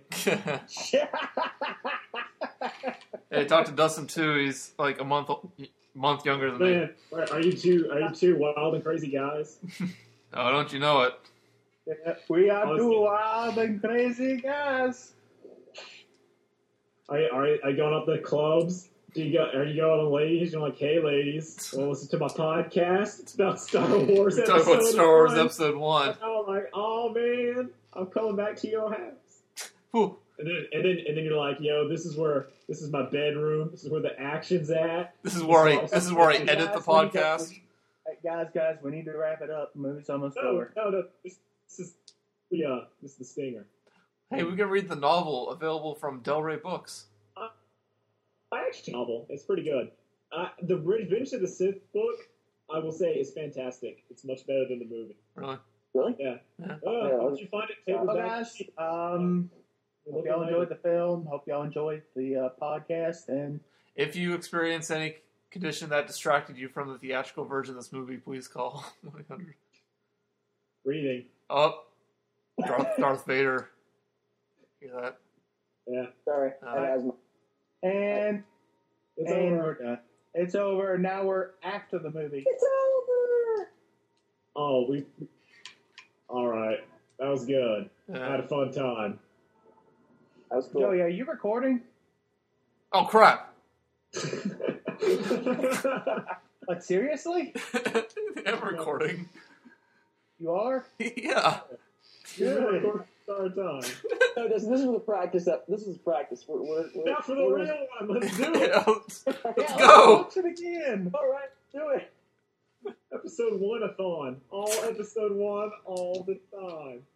Hey, talk to Dustin too. He's like a month month younger than me. Man, are are you two? Are you two wild and crazy guys? Oh, don't you know it? Yeah, we are Honestly. two wild and crazy guys. Are you, are you, are you going up to the clubs? Do you go? Are you going to ladies? You're like, hey, ladies, well, listen to my podcast. It's about Star Wars. We're talking about episode Star Wars one." episode one. I'm like, oh man, I'm coming back to your house. Whew. And then, and then, and then you're like, yo, this is where this is my bedroom. This is where the action's at. This is where I this is where I edit the Guys, we need to- podcast. Hey, guys, guys, we need to wrap it up. The movie's almost No, over. no, no. This, this is yeah. This is the stinger. Hey, we can read the novel available from Del Rey Books. I actually novel. It's pretty good. Uh, the Revenge of the Sith book, I will say, is fantastic. It's much better than the movie. Really? Really? Yeah. Yeah. Oh, Yeah, did you find it? Well, Paperback? guys, um, hope y'all enjoyed the film. Hope y'all enjoyed the uh, podcast. And If you experience any condition that distracted you from the theatrical version of this movie, please call one eight hundred. Reading. Oh, Darth, Darth Vader. Hear that? Yeah. Sorry, I Uh, have asthma. and It's and over. we're done. It's over. Now we're after the movie. It's over. Oh, we. All right. That was good. I had Yeah. a fun time. That was cool. Joey, are you recording? Oh, crap. Like, seriously? I'm recording. You are? Yeah. Good. Our time. No, this, this is the practice. Up. This is practice. We're, we're, we're, Now for the we're- real one. Let's do it. Yeah. Yeah, let's go. watch it again. All right, do it. Episode one-a-thon. All episode one, all the time.